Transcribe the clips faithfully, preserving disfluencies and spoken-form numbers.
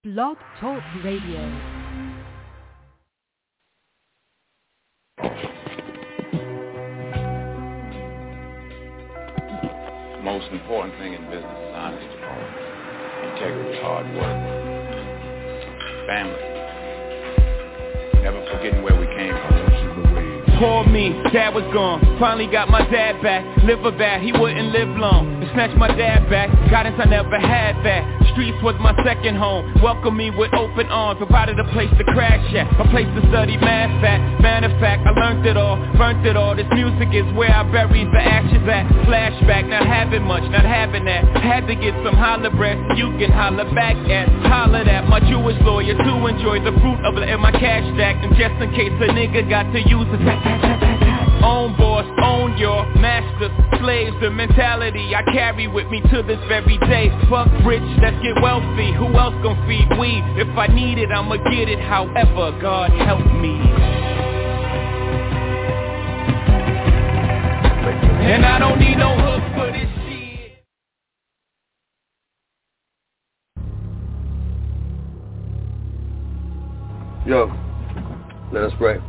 Blog Talk Radio. Most important thing in business is honesty, integrity, hard work, family, never forgetting where we came from. Called me, dad was gone, finally got my dad back. Liver bad, he wouldn't live long. They snatched my dad back, guidance I never had that. Streets was my second home, welcomed me with open arms. Provided a place to crash at, a place to study math at. Matter of fact, I learned it all, burnt it all. This music is where I buried the ashes at. Flashback, not having much, not having that. Had to get some holler breath, you can holler back at. Holler at my Jewish lawyer to enjoy the fruit of it in my cash stack. And just in case a nigga got to use it, own boss, own your master, slaves, the mentality I carry with me to this very day. Fuck rich, let's get wealthy, who else gon' feed we? If I need it, I'ma get it, however, God help me. And I don't need no hook for this shit. Yo, let us pray.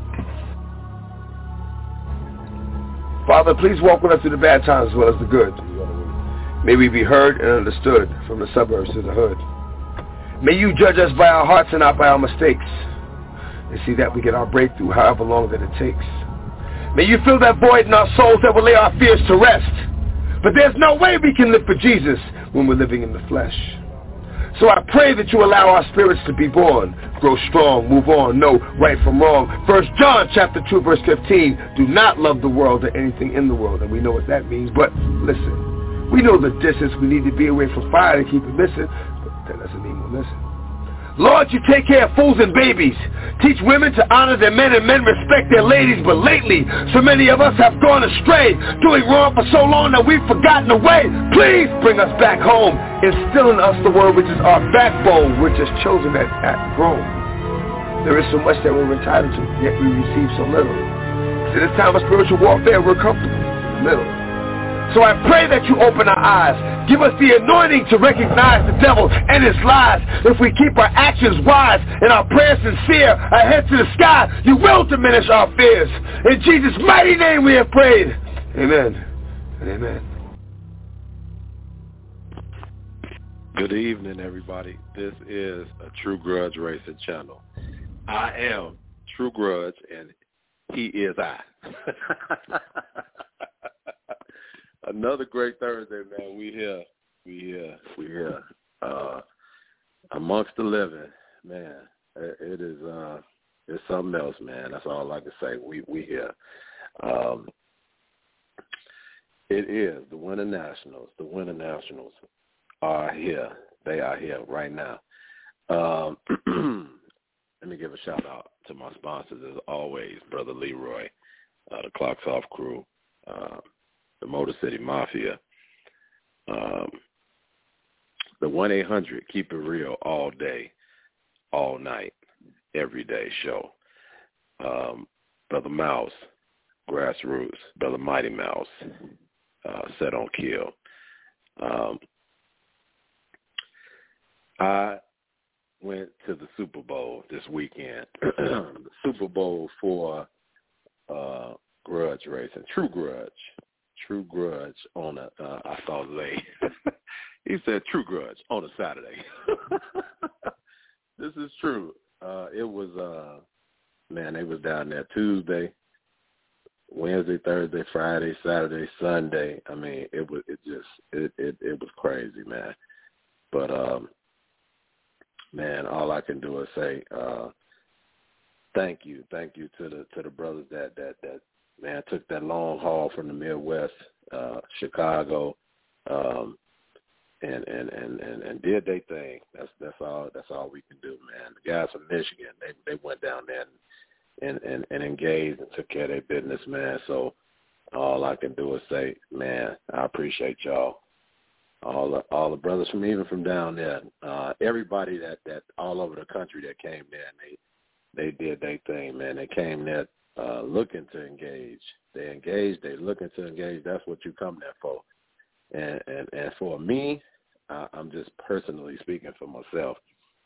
Father, please walk with us through the bad times as well as the good. May we be heard and understood from the suburbs to the hood. May you judge us by our hearts and not by our mistakes, and see that we get our breakthrough however long that it takes. May you fill that void in our souls that will lay our fears to rest. But there's no way we can live for Jesus when we're living in the flesh. So I pray that you allow our spirits to be born, grow strong, move on, know right from wrong. First John chapter two verse fifteen, do not love the world or anything in the world. And we know what that means, but listen, we know the distance we need to be away from fire to keep it missing, but that doesn't mean we're missing. Lord, you take care of fools and babies. Teach women to honor their men and men respect their ladies. But lately, so many of us have gone astray, doing wrong for so long that we've forgotten the way. Please bring us back home. Instill in us the word which is our backbone. We're just children that act grown. There is so much that we're entitled to, yet we receive so little. In this time of spiritual warfare, we're comfortable in the middle. So I pray that you open our eyes. Give us the anointing to recognize the devil and his lies. If we keep our actions wise and our prayers sincere, our head to the sky, you will diminish our fears. In Jesus' mighty name we have prayed. Amen and amen. Good evening, everybody. This is a True Grudge Racing channel. I am True Grudge, and he is I. Another great Thursday, man. We here, we here, we here. Uh, amongst the living, man. It, it is, uh, it's something else, man. That's all I can say. We we here. Um, it is the Winter Nationals. The Winter Nationals are here. They are here right now. Um, let me give a shout out to my sponsors as always, Brother Leroy, uh, the Clocks Off crew. Uh, the Motor City Mafia, um, the one eight hundred Keep It Real all day, all night, every day show. Um, Brother Mouse, Grassroots, Brother Mighty Mouse, uh, Set on Kill. Um, I went to the Super Bowl this weekend. The Super Bowl for uh, Grudge Racing, True Grudge. True Grudge on a, uh, I saw Zay. He said True Grudge on a Saturday. This is true. Uh, it was, uh, man, they was down there Tuesday, Wednesday, Thursday, Friday, Saturday, Sunday. I mean, it was, it just, it, it, it was crazy, man. But, um, man, all I can do is say, uh, thank you. Thank you to the, to the brothers that, that, that, man, took that long haul from the Midwest, uh, Chicago, um, and, and, and, and, and did their thing. That's that's all that's all we can do, man. The guys from Michigan, they they went down there and, and, and, and engaged and took care of their business, man. So all I can do is say, man, I appreciate y'all. All the all the brothers from even from down there, uh, everybody that, that all over the country that came there, and they they did their thing, man. They came there Uh, looking to engage. They engage, they looking to engage. That's what you come there for. And and, and for me, uh, I'm just personally speaking for myself.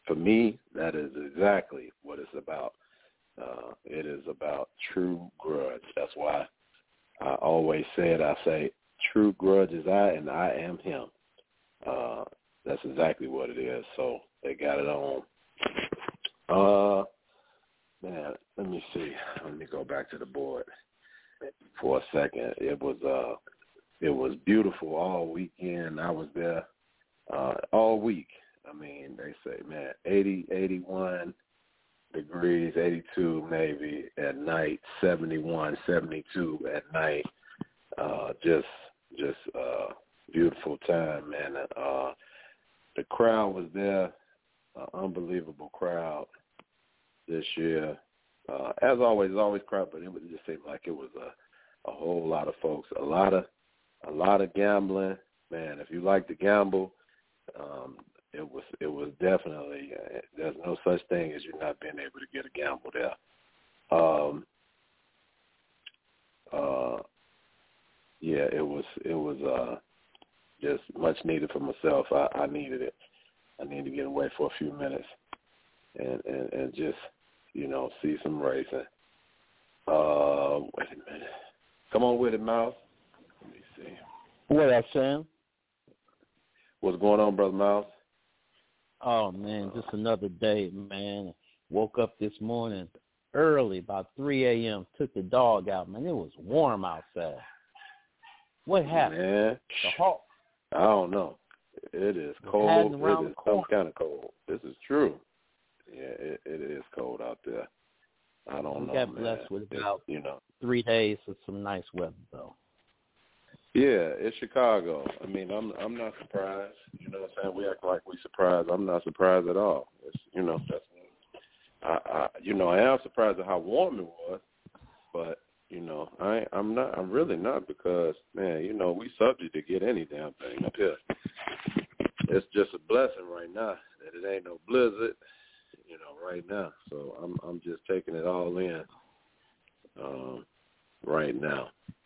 for me, that is exactly what it's about. Uh, it is about true grudge. That's why I always said, I say, true grudge is I and I am him. Uh, that's exactly what it is. So they got it on. Uh, man, let me see. Let me go back to the board for a second. It was uh, it was beautiful all weekend. I was there uh, all week. I mean, they say, man, eighty, eighty-one degrees, eighty-two maybe at night, seventy-one, seventy-two at night. Uh, just, just uh, beautiful time, man. Uh, the crowd was there, an unbelievable crowd this year. Uh, as always, always crowd, but it was just seemed like it was a, a whole lot of folks, a lot of, a lot of gambling, man. If you like to gamble, um, it was, it was definitely. Uh, there's no such thing as you not being able to get a gamble there. Um, uh, yeah, it was, it was uh, just much needed for myself. I, I needed it. I needed to get away for a few minutes and, and, and just, you know, see some racing. Uh, wait a minute. Come on with it, Miles. Let me see. What up, Sam? What's going on, Brother Miles? Oh, man, just another day, man. Woke up this morning early, about three a.m., took the dog out. Man, it was warm outside. What happened? Man, the hawk. I don't know. It is cold. It is some kind of cold. This is true. Yeah, it, it is cold out there. I don't we know, got man. blessed with about it, you know, three days of some nice weather, though. Yeah, it's Chicago. I mean, I'm I'm not surprised. You know what I'm saying? We act like we surprised. I'm not surprised at all. It's, you know, that's I, I you know, I am surprised at how warm it was, but you know, I I'm not I'm really not because, man, you know, we subject to get any damn thing up here. It's just a blessing right now that it ain't no blizzard, you know, right now. So I'm I'm just taking it all in um, right now.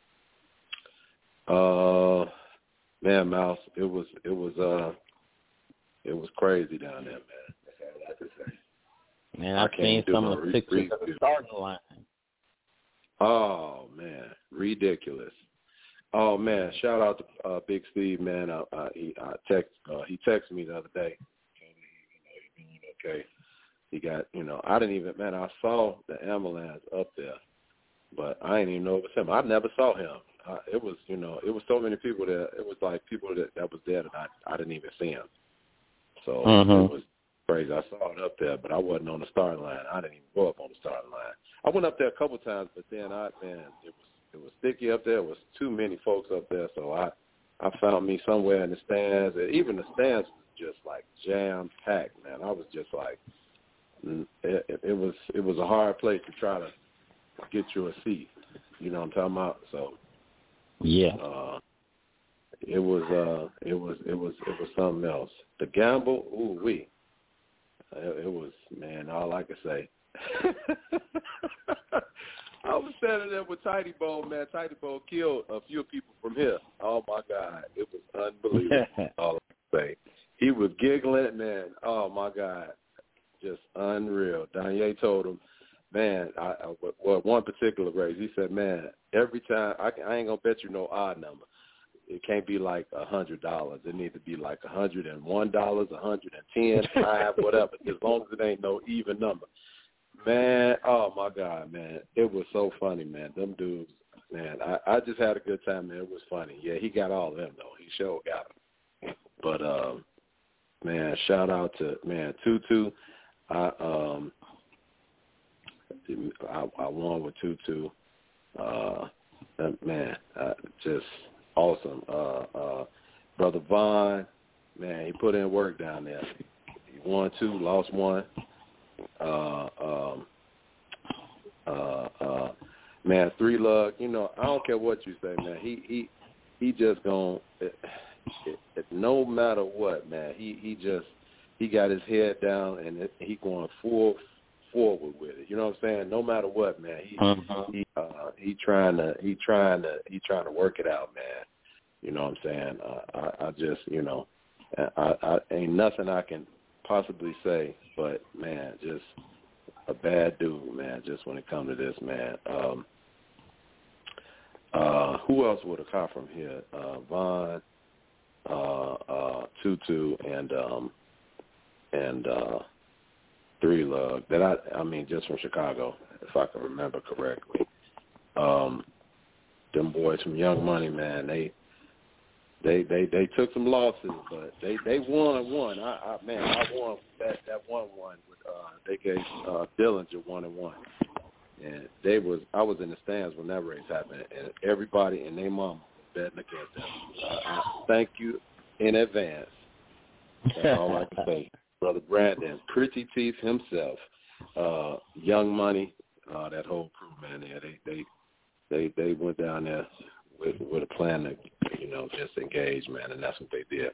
Uh, man, Mouse, it was it was uh it was crazy down there, man. That's all I can say. Man, I've seen some of the pictures of the starting line. Oh man, ridiculous. Oh man, shout out to uh, Big Steve, man. I, I, he I text uh, he texted me the other day. You know, he doing okay. He got, you know, I didn't even, man. I saw the ambulance up there, but I didn't even know it was him. I never saw him. Uh, it was, you know, it was so many people that it was like people that, that was there that I, I didn't even see him. So mm-hmm. It was crazy. I saw it up there, but I wasn't on the starting line. I didn't even go up on the starting line. I went up there a couple times, but then I, man, it was it was sticky up there. It was too many folks up there, so I, I found me somewhere in the stands. And even the stands was just like jam packed, man. I was just like, it, it, it was it was a hard place to try to get you a seat. You know what I'm talking about? So. Yeah. Uh, it was uh, it was it was it was something else. The gamble, ooh wee. It, it was, man. All I could say. I was standing there with Tidy Bone, man. Tidy Bone killed a few people from here. Oh my God, it was unbelievable. All I could say. He was giggling, man. Oh my God, just unreal. Danye told him, man, I, I, well, one particular race, he said, man, every time, I, I ain't going to bet you no odd number. It can't be like a hundred dollars. It needs to be like a hundred and one dollars, a hundred and ten, five, whatever. As long as it ain't no even number. Man, oh my God, man, it was so funny, man. Them dudes, man, I, I just had a good time, man. It was funny. Yeah, he got all of them though. He sure got them. But um, man, shout out to man Tutu. I um, I, I won with Tutu. Uh, man, uh, just. Awesome. Uh, uh, Brother Vaughn, man, he put in work down there. He won two, lost one. Uh, um, uh, uh, man, three lug, you know, I don't care what you say, man. He he, he just going, no matter what, man, he, he just, he got his head down and he going full forward with it. You know what I'm saying? No matter what, man, he mm-hmm. he uh, he trying to he trying to he trying to work it out, man. You know what I'm saying? Uh, I, I just, you know, I, I ain't nothing I can possibly say, but man, just a bad dude, man. Just when it comes to this, man. Um, uh, who else would have caught from here? Uh, Von, uh, uh, Tutu, and um, and uh, Three Lug. That I, I mean, just from Chicago, if I can remember correctly. Um, them boys from Young Money, man, they. They, they they took some losses, but they, they won one. I, I man, I won that that one one. With, uh, they gave uh, Dillinger one and one, and they was I was in the stands when that race happened, and everybody and their mama was betting against them. Uh, I thank you in advance. That's all I can say, Brother Brandon, Pretty Teeth himself, uh, Young Money, uh, that whole crew, man. Yeah, they they they they went down there with with a plan to, you know, just engage, man, and that's what they did.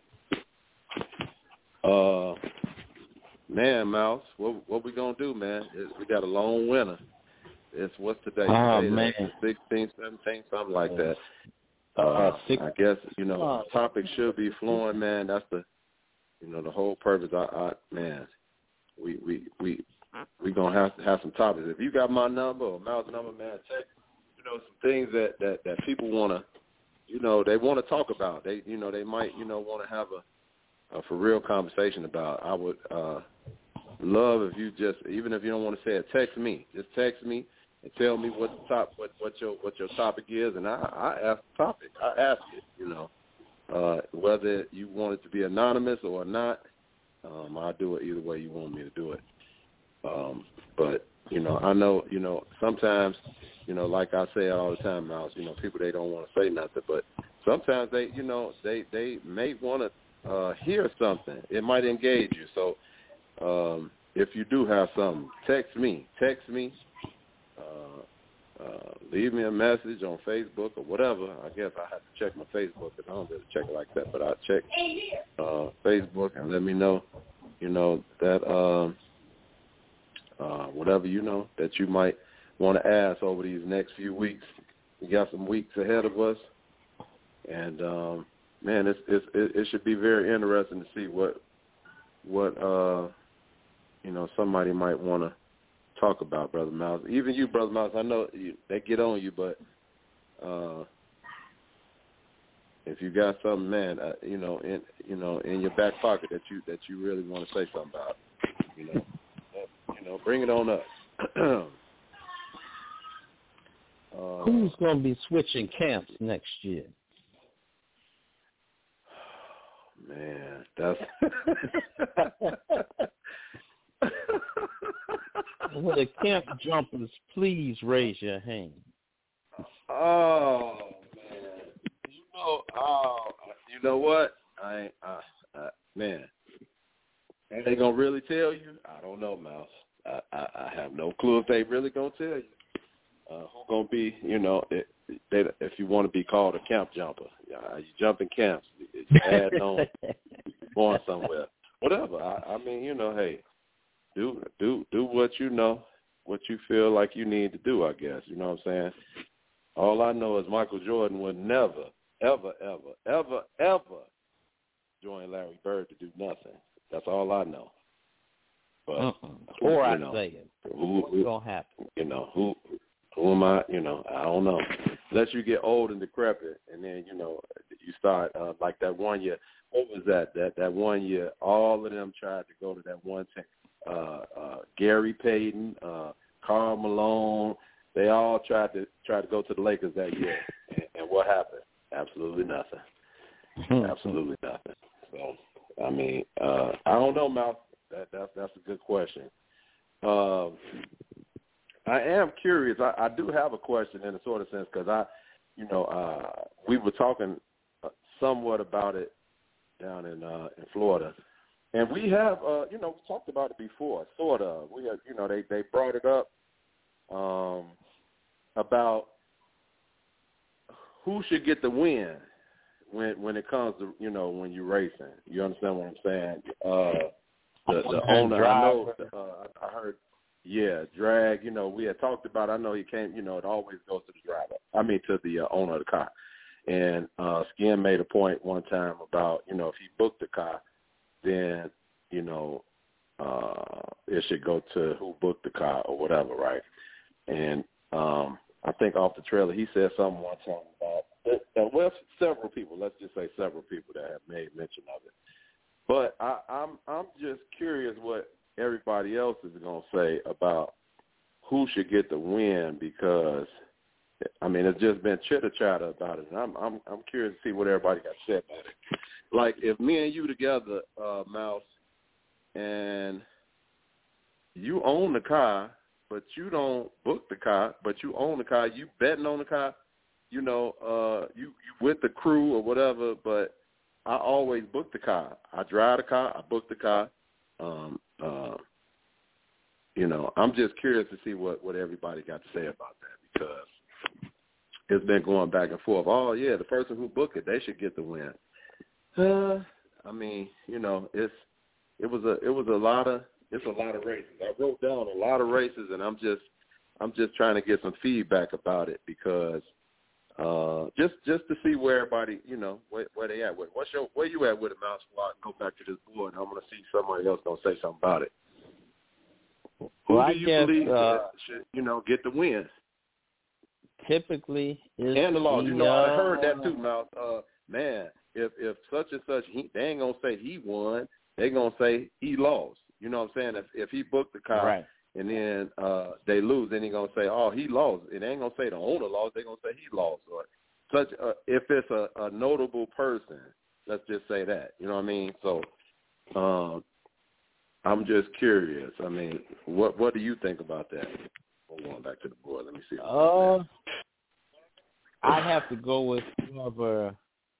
Uh, man, Mouse, what what we gonna do, man? It's, we got a lone winner. It's what's today? Oh, today man, sixteen, seventeen, something like that. Uh, I guess, you know, the topic should be flowing, man. That's the, you know, the whole purpose. I, I man, we we we we gonna have to have some topics. If you got my number or Mouse number, man, check. You know, some things that, that, that people want to, you know, they want to talk about. They, you know, they might, you know, want to have a, a for real conversation about. I would uh, love if you just, even if you don't want to say it, text me. Just text me and tell me what the top, what, what your what your topic is, and I, I ask the topic. I ask it, you know, uh, whether you want it to be anonymous or not. Um, I'll do it either way you want me to do it. Um, but you know, I know, you know, sometimes. You know, like I say all the time, Mouse, you know, people, they don't want to say nothing, but sometimes they, you know, they, they may want to uh, hear something. It might engage you. So um, if you do have something, text me. Text me. Uh, uh, leave me a message on Facebook or whatever. I guess I have to check my Facebook because I don't really check it like that, but I'll check uh, Facebook and let me know, you know, that um, uh, whatever, you know, that you might want to ask over these next few weeks. We got some weeks ahead of us, and um, man, it's, it's, it, it should be very interesting to see what what uh, you know, somebody might want to talk about, Brother Mouse. Even you, Brother Mouse, I know you, they get on you, but uh, if you got something, man, uh, you know, in you know, in your back pocket that you that you really want to say something about, you know, you know, bring it on up. Uh, Who's going to be switching camps next year? Man, that's... Will the camp jumpers please raise your hand? Oh, man. You know, oh, you know what? I ain't, uh, uh, man. Are they going to really tell you? I don't know, Mouse. I, I, I have no clue if they really going to tell you. Uh, who's going to be, you know, it, they, if you want to be called a camp jumper, uh, you jump in camps, you add on, going somewhere, whatever. I, I mean, you know, hey, do do do what you know, what you feel like you need to do, I guess. You know what I'm saying? All I know is Michael Jordan would never, ever, ever, ever, ever join Larry Bird to do nothing. That's all I know. But uh-uh. Or I know, say it. Who, What's going to happen? You know, who... Who am I? You know, I don't know. Unless you get old and decrepit, and then, you know, you start uh, like that one year. What was that? That that one year, all of them tried to go to that one team. Uh, uh, Gary Payton, uh, Karl Malone, they all tried to try to go to the Lakers that year. And, and what happened? Absolutely nothing. Absolutely nothing. So, I mean, uh, I don't know, Mal. That, that that's a good question. Um, I am curious. I, I do have a question in a sort of sense because I, you know, uh, we were talking somewhat about it down in uh, in Florida, and we have, uh, you know, we talked about it before, sort of. We had, you know, they they brought it up um, about who should get the win when when it comes to, you know, when you're racing. You understand what I'm saying? Uh, the the owner, I know, uh, I heard. Yeah, drag, you know, we had talked about, I know he came, you know, it always goes to the driver. I mean, to the uh, owner of the car. And uh, Skin made a point one time about, you know, if he booked the car, then, you know, uh, it should go to who booked the car or whatever, right? And um, I think off the trailer he said something one time about uh, well, several people. Let's just say several people that have made mention of it. But I, I'm I'm just curious what everybody else is going to say about who should get the win, because I mean it's just been chitter chatter about it, and I'm I'm I'm curious to see what everybody got to say about it. Like if me and you together, uh, Mouse, and you own the car, but you don't book the car, but you own the car, you betting on the car, you know, uh, you you with the crew or whatever, but I always book the car. I drive the car, I book the car. Um, uh, you know, I'm just curious to see what, what everybody got to say about that, because it's been going back and forth. Oh, yeah, the person who booked it, they should get the win. Uh, I mean, you know, it's it was a it was a lot of it's a lot of races. I wrote down a lot of races, and I'm just I'm just trying to get some feedback about it, because uh, just just to see where everybody, you know, where, where they at with it. What's your where you at with it, Mouse? Before I go back to this board, and I'm going to see somebody else going to say something about it. Who well, do I you guess, believe uh, should, you know, get the wins? Typically, is and the laws. the, You know, uh, I heard that too, Mouse. Uh, man, if if such and such, he, they ain't gonna say he won. They gonna say he lost. You know what I'm saying? If if he booked the car right. and then uh, they lose, then he gonna say, oh, he lost. It ain't gonna say the owner lost. They gonna say he lost. Or such. Uh, if it's a, a notable person, let's just say that. You know what I mean? So. Um, I'm just curious. I mean, what what do you think about that? We're going back to the board. Let me see. Uh, I'd have to go with whoever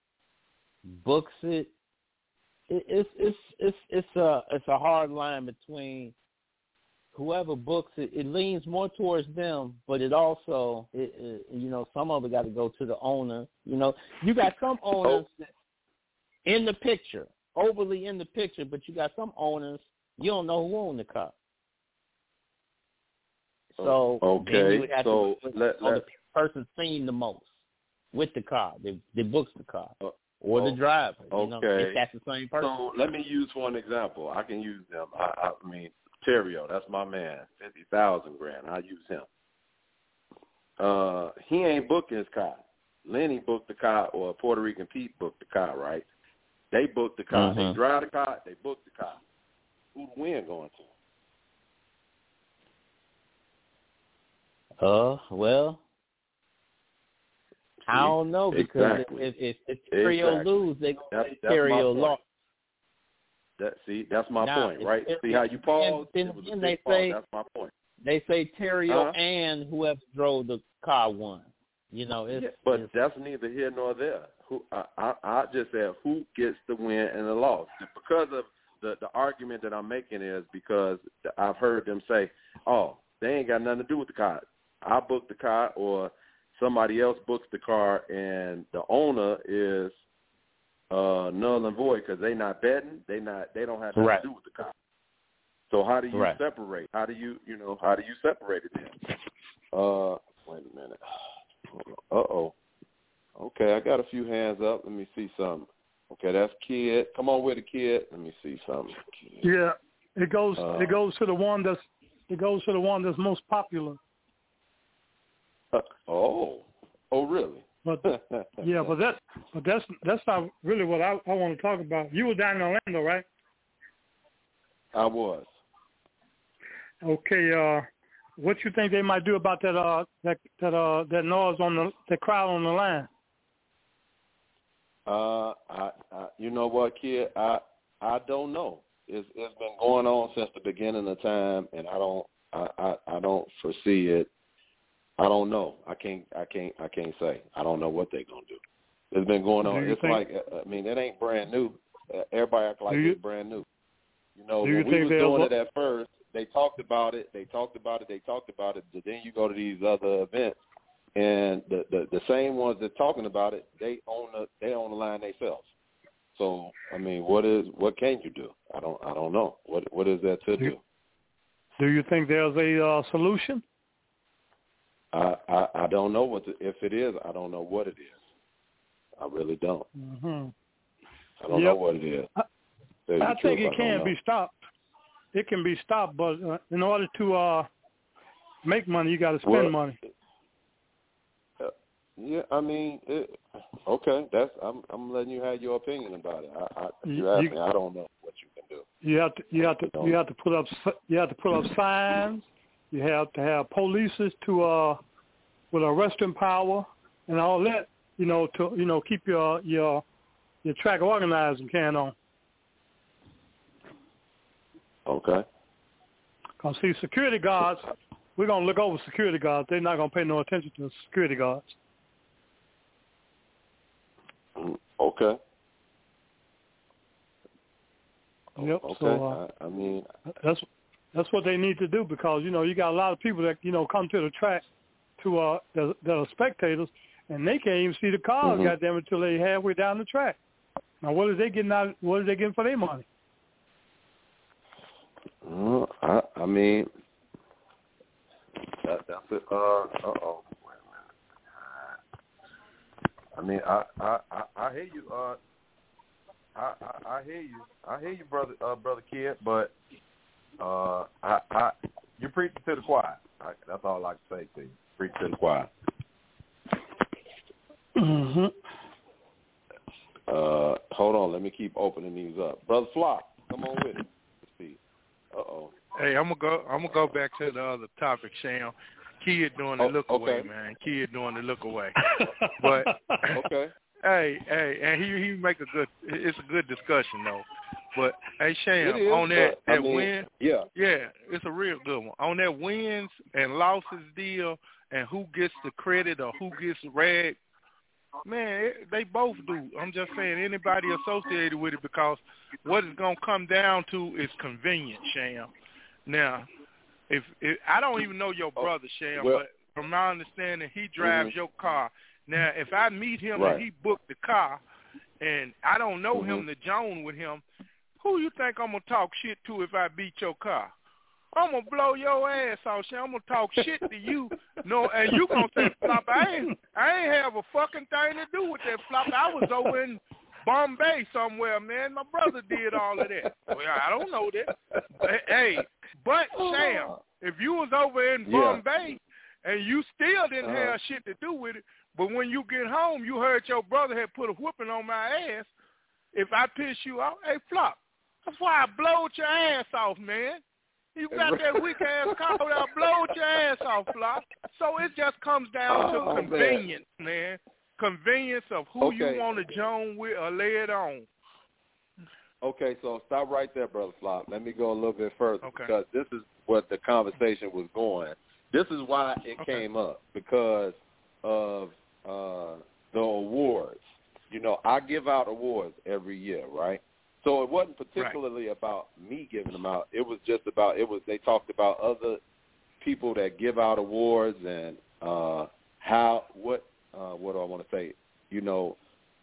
books it. it. It's it's it's it's a it's a hard line between whoever books it. It leans more towards them, but it also, it, it, you know, some of it got to go to the owner. You know, you got some owners oh. in the picture, overly in the picture, but you got some owners. You don't know who owned the car. So okay, then you would have so to let, let, let, the person seen the most with the car. They they books the car uh, or oh, the driver. You okay. know, if that's the same person. So let me use one example. I can use them. I, I mean, Terrio, that's my man. Fifty thousand grand. I use him. Uh, he ain't booking his car. Lenny booked the car, or Puerto Rican Pete booked the car. Right? They booked the car. Mm-hmm. They drive the car. They booked the car. Who the win going to? Uh, well, See? I don't know, because exactly. if if, if Terrio exactly. lose, they that's, say that's Terrio lost. That see, that's my now, point, right? If, see how you pause? Then, it was then a they big pause. say That's my point. They say Terrio uh-huh. and whoever drove the car won. You know, it's, yeah, but it's, that's neither here nor there. Who I, I, I just said who gets the win and the loss, because of the the argument that I'm making is because I've heard them say, oh, they ain't got nothing to do with the car. I booked the car, or somebody else books the car, and the owner is uh, null and void because they not betting. They not. They don't have nothing right. to do with the car. So how do you right. separate? How do you, you know, how do you separate it then? Uh, wait a minute. Uh oh. Okay, I got a few hands up. Let me see something. Okay, that's Kid. Come on with it, Kid. Let me see something. Kid. Yeah, it goes. Uh, it goes to the one that's. It goes to the one that's most popular. Uh, oh. Oh, really? But yeah, but that. But that's that's not really what I, I want to talk about. You were down in Orlando, right? I was. Okay. Uh, what you think they might do about that? Uh, that that uh, that noise on the that crowd on the line? Uh, I, I, you know what, Kid? I, I don't know. It's, it's been going on since the beginning of time, and I don't, I, I, I don't foresee it. I don't know. I can't, I can't, I can't say. I don't know what they're gonna do. It's been going on. It's think, like, I mean, it ain't brand new. Everybody act like you, it's brand new. You know, you when we was doing go- it at first, they talked about it. They talked about it. They talked about it. But then you go to these other events. And the, the the same ones that talking about it, they own the they own the line themselves. So I mean, what is what can you do? I don't I don't know. What what is that to do? Do you think there's a uh, solution? I, I I don't know what the, if it is. I don't know what it is. I really don't. Mm-hmm. I don't yep. know what it is. I, I think it can be stopped. it can be stopped, but uh, in order to uh, make money, you got to spend well, money. Uh, yeah, I mean, it, okay, that's I'm I'm letting you have your opinion about it. I, I, if you ask you, me, I don't know what you can do. You have to you have to you have to put up you have to put up signs. You have to have police to uh, with arresting power and all that. You know to you know keep your your your track organized and carrying on. Okay. Cause see, security guards, we're gonna look over security guards. They're not gonna pay no attention to security guards. Okay. Yep. Okay. So uh, I, I mean, that's that's what they need to do because you know you got a lot of people that you know come to the track to uh that, that are spectators and they can't even see the cars, mm-hmm. goddamn, until they halfway down the track. Now what is they getting out? What is they getting for their money? Uh, I, I mean, that, that's it. Uh, uh-oh. Wait a minute. I mean, I, I, I, I hear you. Uh, I, I, I hear you. I hear you, brother, uh, brother Kid. But uh, I, I, you're preaching to the choir. I, that's all I can say to you. Preach to the choir. Mm-hmm. Uh, hold on. Let me keep opening these up. Brother Flock, come on with it. Uh-oh. Hey, I'm gonna go. I'm gonna go back to the other topic, Sham. Kid doing the oh, look okay. away, man. Kid doing the look away. But okay. Hey, hey, and he he make a good. It's a good discussion though. But hey, Sham, is, on that but, I that mean, win, yeah, yeah, it's a real good one. On that wins and losses deal, and who gets the credit or who gets ragged. Man, it, they both do. I'm just saying anybody associated with it because what it's going to come down to is convenience, Sham. Now, if, if I don't even know your brother, Sham, well, but from my understanding, he drives mm-hmm. your car. Now, if I meet him right. and he booked the car and I don't know mm-hmm. him to join with him, who you think I'm going to talk shit to if I beat your car? I'm going to blow your ass off, Sham. I'm going to talk shit to you. No, and you going to say, Flop, I ain't, I ain't have a fucking thing to do with that, Flop. I was over in Bombay somewhere, man. My brother did all of that. Well, I don't know that. But, hey, but, Sham, if you was over in Bombay yeah. and you still didn't uh-huh. have shit to do with it, but when you get home, you heard your brother had put a whooping on my ass, if I piss you off, hey, Flop, that's why I blowed your ass off, man. You got that weak ass car that blowed your ass off, Flop. So it just comes down oh, to convenience, man. man. Convenience of who okay. you want to join with or lay it on. Okay, so stop right there, Brother Flop. Let me go a little bit further okay. because this is what the conversation was going. This is why it okay. came up, because of uh, the awards. You know, I give out awards every year, right? So it wasn't particularly right. about me giving them out. It was just about, it was, they talked about other people that give out awards and uh, how, what, uh, what do I want to say? You know,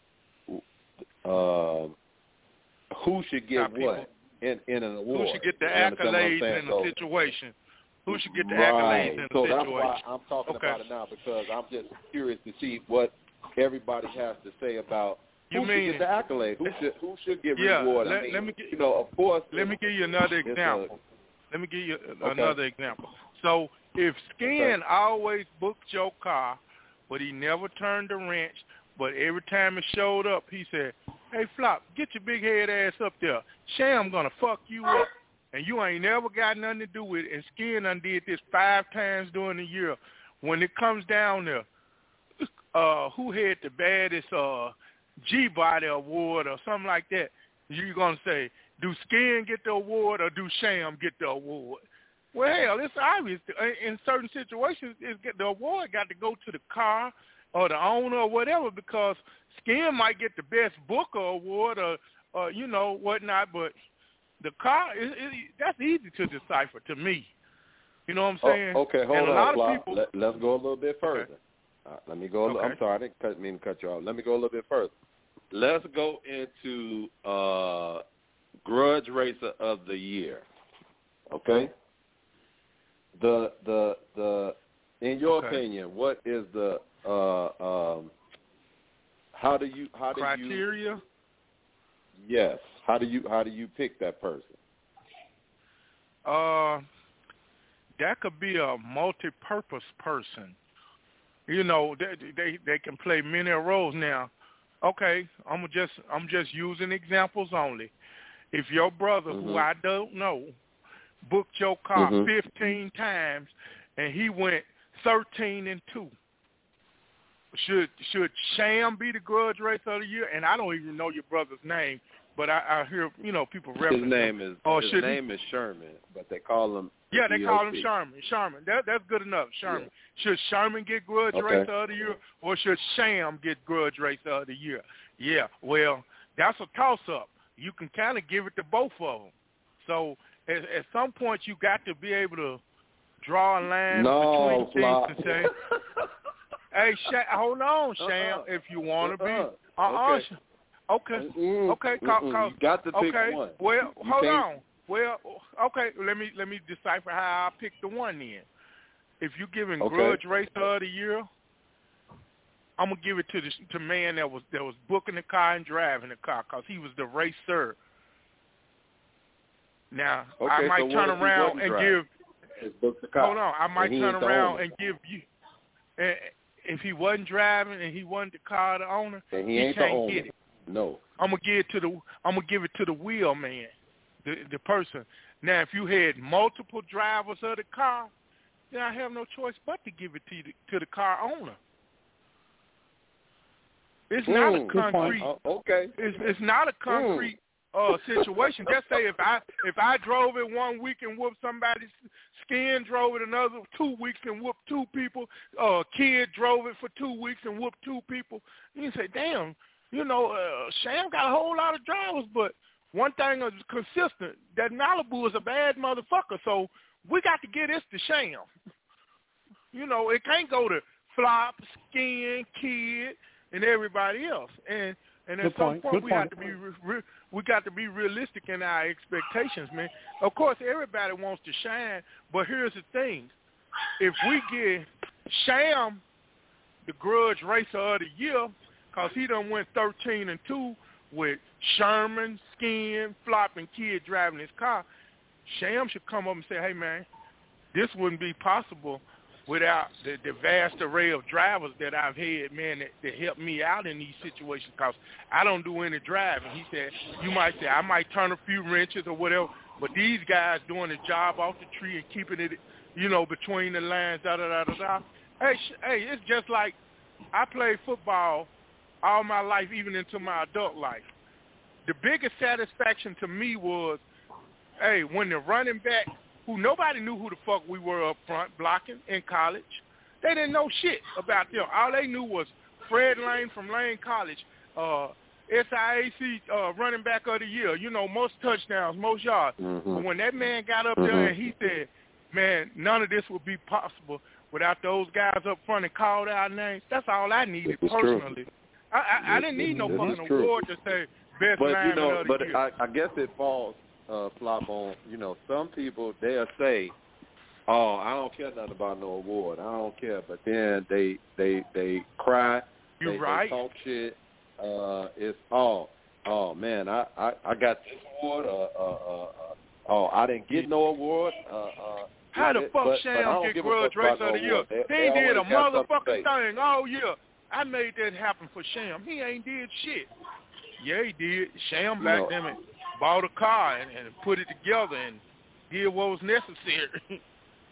uh, who should get now, what in, in an award? Who should get the you accolades in so, the situation? Who should get the right. accolades in so the situation? So that's why I'm talking okay. about it now, because I'm just curious to see what everybody has to say about You who mean should get the accolade? Who should who should get yeah, rewarded? Let, I mean, let me get, you know, of course. Let me give you another example. A, let me give you okay. another example. So if Skin okay. always booked your car, but he never turned the wrench, but every time it showed up, he said, "Hey Flop, get your big head ass up there. Sham gonna fuck you up." And you ain't never got nothing to do with it. And Skin done did this five times during the year. When it comes down to uh, who had the baddest uh, G-Body award or something like that, you're going to say, do Skin get the award or do Sham get the award? Well, hell, it's obvious. In certain situations, it's get, the award got to go to the car or the owner or whatever, because Skin might get the best booker award or, or you know, whatnot, but the car, it, it, that's easy to decipher to me. You know what I'm saying? Oh, okay, hold and a on, lot Flop. Of people, Let, let's go a little bit further. Okay. Uh, let me go. A little, okay. I'm sorry, I didn't cut, mean to cut you off. Let me go a little bit further. Let's go into uh, Grudge Racer of the Year. Okay. The the the. In your okay. opinion, what is the uh, um, how do you how do criteria? you Criteria? Yes. How do you how do you pick that person? Uh, that could be a multi-purpose person. You know, they they, they can play many roles now. Okay, I'm just I'm just using examples only. If your brother, mm-hmm. who I don't know, booked your car mm-hmm. fifteen times and he went thirteen and two, should should Sham be the grudge racer of the year? And I don't even know your brother's name, but I, I hear you know people reference his name him. is oh, his should name he? is Sherman, but they call him yeah they D O C. call him Sherman. Sherman, that that's good enough. Sherman. Yeah. Should Sherman get grudge okay. racer of the year, or should Sham get grudge racer of the year? Yeah, well, that's a toss up. You can kind of give it to both of them. So at, at some point, you got to be able to draw a line no, between things and say, "Hey, Sham, hold on, Sham, uh-uh. if you want to uh-uh. be." Uh-uh. Okay. Okay. Mm-mm. Okay. Call, call, you got to pick okay. one. Well, you hold can't... on. Well, okay. Let me let me decipher how I pick the one then. If you're giving okay. grudge racer of the year, I'm gonna give it to the to man that was that was booking the car and driving the car because he was the racer. Now okay, I might so turn around and driving? give. Book the car. Hold on, I might turn and around and give you. And if he wasn't driving and he wasn't the car the owner, and he, he ain't can't the owner. get it. No. I'm gonna give it to the I'm gonna give it to the wheel man, the the person. Now, if you had multiple drivers of the car, then I have no choice but to give it to the, to the car owner. It's mm, not a concrete. Uh, okay. It's it's not a concrete mm. uh, situation. Just say if I if I drove it one week and whooped somebody's skin, drove it another two weeks and whooped two people. Uh, kid drove it for two weeks and whooped two people. You can say, damn. You know, uh, Sham got a whole lot of drivers, but one thing is consistent, that Malibu is a bad motherfucker, so we got to get this to Sham. You know, it can't go to Flop, Skin, Kid, and everybody else. And and at Good some point. point Good we point. got to be re- re- we got to be realistic in our expectations, man. Of course, everybody wants to shine, but here's the thing: if we get Sham the grudge racer of the year, because he done went thirteen and two with Sherman, Skin, Flop, and Kid driving his car. Sham should come up and say, hey, man, this wouldn't be possible without the, the vast array of drivers that I've had, man, that, that help me out in these situations because I don't do any driving. He said, you might say, I might turn a few wrenches or whatever, but these guys doing the job off the tree and keeping it, you know, between the lines, da-da-da-da-da. Hey, hey, it's just like I played football all my life, even into my adult life. The biggest satisfaction to me was, hey, when the running back, who nobody knew who the fuck we were up front blocking in college, they didn't know shit about them. All they knew was Fred Lane from Lane College, uh, S I A C uh, running back of the year, you know, most touchdowns, most yards. Mm-hmm. But when that man got up mm-hmm. there and he said, man, none of this would be possible without those guys up front and called our names, that's all I needed personally. True. I, I, I didn't need no this fucking award to say best but, lineman you know, of the but year. I, I guess it falls, uh, Flop, on, you know, some people, they'll say, oh, I don't care nothing about no award. I don't care. But then they they, they cry. You they, right. They talk shit. Uh, it's, oh, oh, man, I, I, I got this award. Uh, uh, uh, uh, oh, I didn't get no award. Uh, uh, How the it, fuck but, Sham but get grudge racer of the year? They, he they did a motherfucking thing all year. I made that happen for Sham. He ain't did shit. Yeah, he did. Sham back no. them and bought a car and, and put it together and did what was necessary.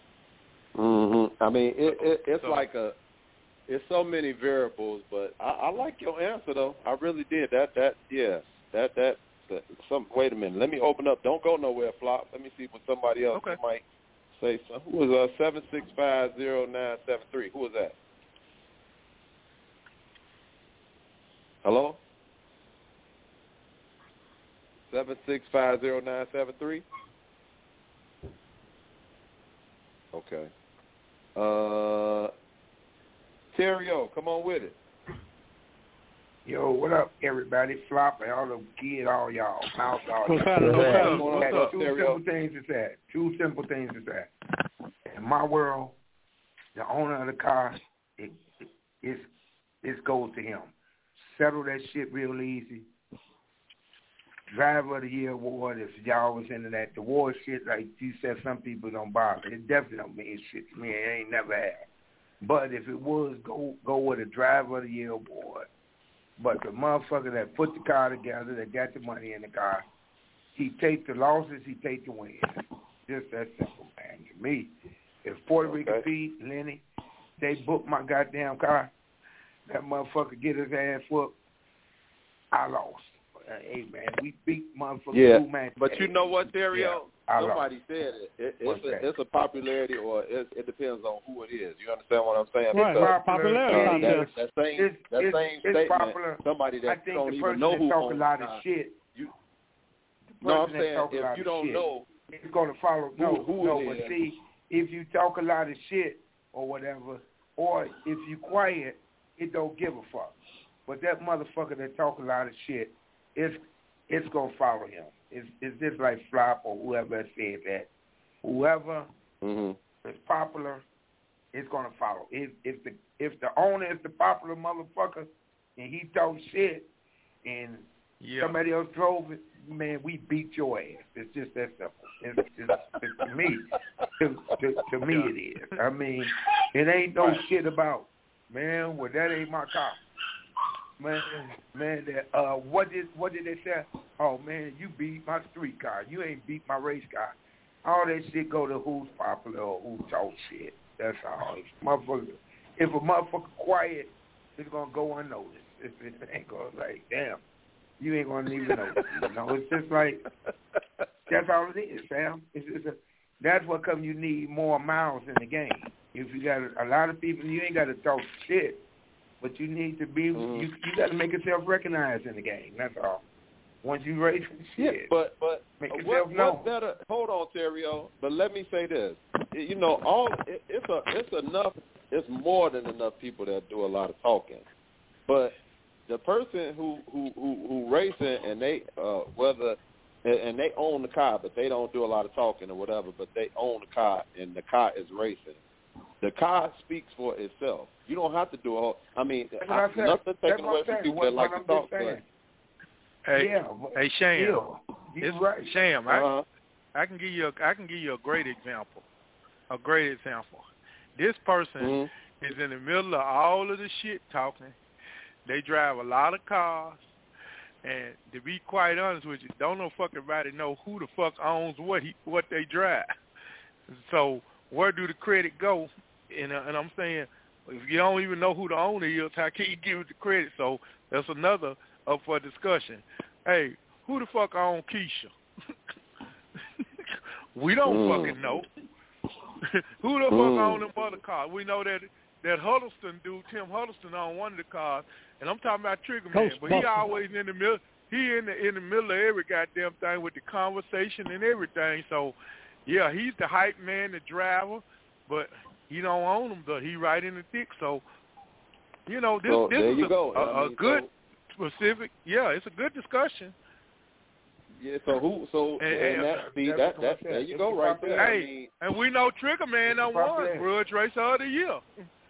Mm-hmm. I mean, it, it, it's so, like a, it's so many variables, but I, I like your answer though. I really did. That that yeah, that that, that some. Wait a minute. Let me open up. Don't go nowhere, Flop. Let me see what somebody else okay. might say. Something. Who was uh seven six five zero nine seven three? Who was that? Hello. Seven six five zero nine seven three. Okay. Uh, Terrio, come on with it. Yo, what up, everybody? Flop and all the kids, all y'all. Mouse, all What's y'all. happening? What's up? Two simple things to say. Two simple things to say. In my world, the owner of the car, it, it, it's, it goes to him. Settle that shit real easy. Driver of the Year award, if y'all was into that award shit, like you said, some people don't bother. It definitely don't mean shit to me. It ain't never had. But if it was, go go with a Driver of the Year award. But the motherfucker that put the car together, that got the money in the car, he take the losses, he take the wins. Just that simple, man. To me, if Puerto Rico Okay. Pete, Lenny, they book my goddamn car, that motherfucker get his ass whooped, I lost. Uh, hey, man, we beat motherfucker Yeah, Blue Man. but you know what, Terrio? Yeah, I Somebody lost. said it. it What's it's, a, that? it's a popularity, or it, it depends on who it is. You understand what I'm saying? Right, Because, popularity uh, contest. that, that same, It's, that it's, same it's statement, popular. somebody I that think don't the even person know that who talk a owns lot the of car, shit. You, The no, I'm person that saying talk a if lot you of don't shit, know it's gonna follow. who, No, who no, it but is, see, if you talk a lot of shit or whatever, or if you quiet, it don't give a fuck. But that motherfucker that talk a lot of shit, it's it's gonna follow him. It's it's just like Flop or whoever said that. Whoever mm-hmm. is popular, it's gonna follow. If if the if the owner is the popular motherfucker and he talk shit and Yeah. somebody else drove it, man, we beat your ass. It's just that simple. It's, it's, it's to me, to, to, to me it is. I mean, it ain't no shit about, man, well, that ain't my car. Man, man, that, uh, what did what did they say? Oh, man, you beat my street car. You ain't beat my race car. All that shit go to who's popular or who talk shit. That's all. If motherfucker, if a motherfucker quiet, it's going to go unnoticed. If it ain't going to, like, damn. You ain't gonna even know. You know, it's just like that's all it is, Sam. It's just a, that's what come you need more miles in the game. If you got a, a lot of people, you ain't got to talk shit, but you need to be. Mm-hmm. You you got to make yourself recognized in the game. That's all. Once you raise some shit, Yeah, but but make what, yourself known. what better? Hold on, Terrio. But let me say this. You know, all it, it's a it's enough. It's more than enough people that do a lot of talking, but the person who who who, who racing and they uh, whether and they own the car, but they don't do a lot of talking or whatever, but they own the car and the car is racing. The car speaks for itself. You don't have to do a whole. I mean, That's I, what I said. nothing That's taken what away I'm from saying. people What, that like what to I'm talk. just saying. Hey, Yeah, hey, Sham. yeah, you It's, right. Sham, Uh-huh. I, I can give you a, I can give you a great example. A great example. This person Mm-hmm. is in the middle of all of the shit talking. They drive a lot of cars, and to be quite honest with you, don't no fucking body know who the fuck owns what he what they drive. So where do the credit go? And, uh, and I'm saying, if you don't even know who the owner is, how can you give it the credit? So that's another up for discussion. Hey, who the fuck owns Keisha? We don't Mm. fucking know. Who the fuck Mm. own them other cars? We know that that Huddleston dude, Tim Huddleston, on one of the cars, and I'm talking about Trigger Man, but he always in the middle. He in the in the middle of every goddamn thing with the conversation and everything. So, yeah, he's the hype man, the driver, but he don't own them. Though he right in the thick. So, you know, this So this there is you a, go. a, I a mean, good so, specific. Yeah, it's a good discussion. Yeah. So who? So And- and, and- that see that's that what I that said. there you It's go the right there. I Hey, mean, and we know Trigger Man It's done a won popularity. Grudge Racer of the Year.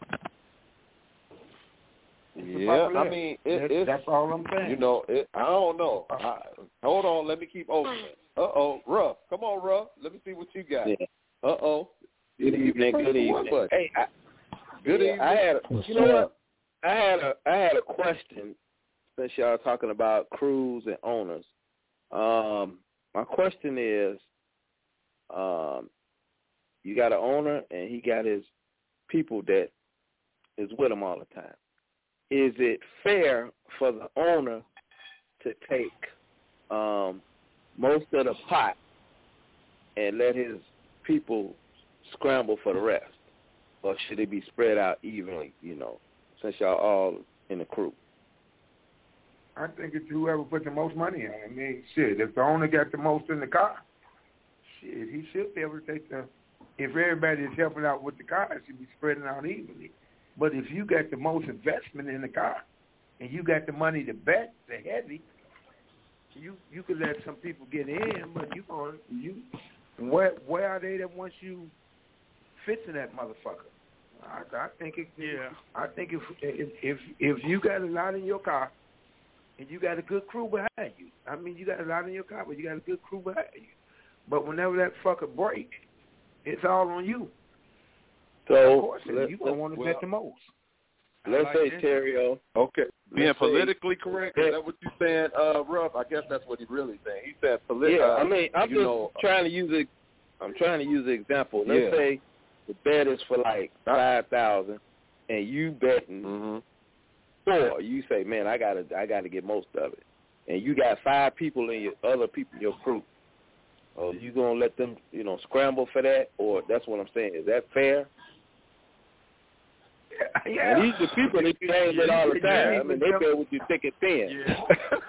yeah. I mean, it, That- it's that's all I'm saying. you know, it, I don't know. I, hold on, let me keep opening. Uh oh, Ruff, come on, Ruff. Let me see what you got. Yeah. Uh oh. Good evening. Good evening. Hey, I, Good yeah, evening. I had, a, you know what? I had a, I had a question since y'all are talking about crews and owners. Um, my question is, um, you got an owner and he got his people that is with him all the time. Is it fair for the owner to take um, most of the pot and let his people scramble for the rest? Or should it be spread out evenly, you know, since y'all all in the crew? I think it's whoever put the most money on it. I mean, shit, if the owner got the most in the car, shit, he should be able to take the, if everybody is helping out with the car, it should be spreading out evenly. But if you got the most investment in the car and you got the money to bet, the heavy, you you could let some people get in, but you going you where where are they that once you fit to that motherfucker? I, I think it. Yeah. I think if if if if you got a lot in your car and you got a good crew behind you. I mean, you got a lot in your car, but you got a good crew behind you. But whenever that fucker break, it's all on you. So of course, let, you're going to want to well, bet the most. Let's like say this. Terrio. Okay, being Let's politically say, correct, is that what you're saying, uh, Ruff? I guess that's what he's really saying. He said political. Yeah, uh, I mean, I'm you just know, trying to use it. I'm trying to use an example. Let's Yeah. say the bet is for like five thousand, and you betting mm-hmm. four. You say, man, I gotta, I gotta get most of it, and you got five people in your other people in your crew. Oh, you gonna let them, you know, scramble for that, or that's what I'm saying? Is that fair? Yeah. And these are people that you hang with all the time. I mean, they bet with you thick and thin. Yeah.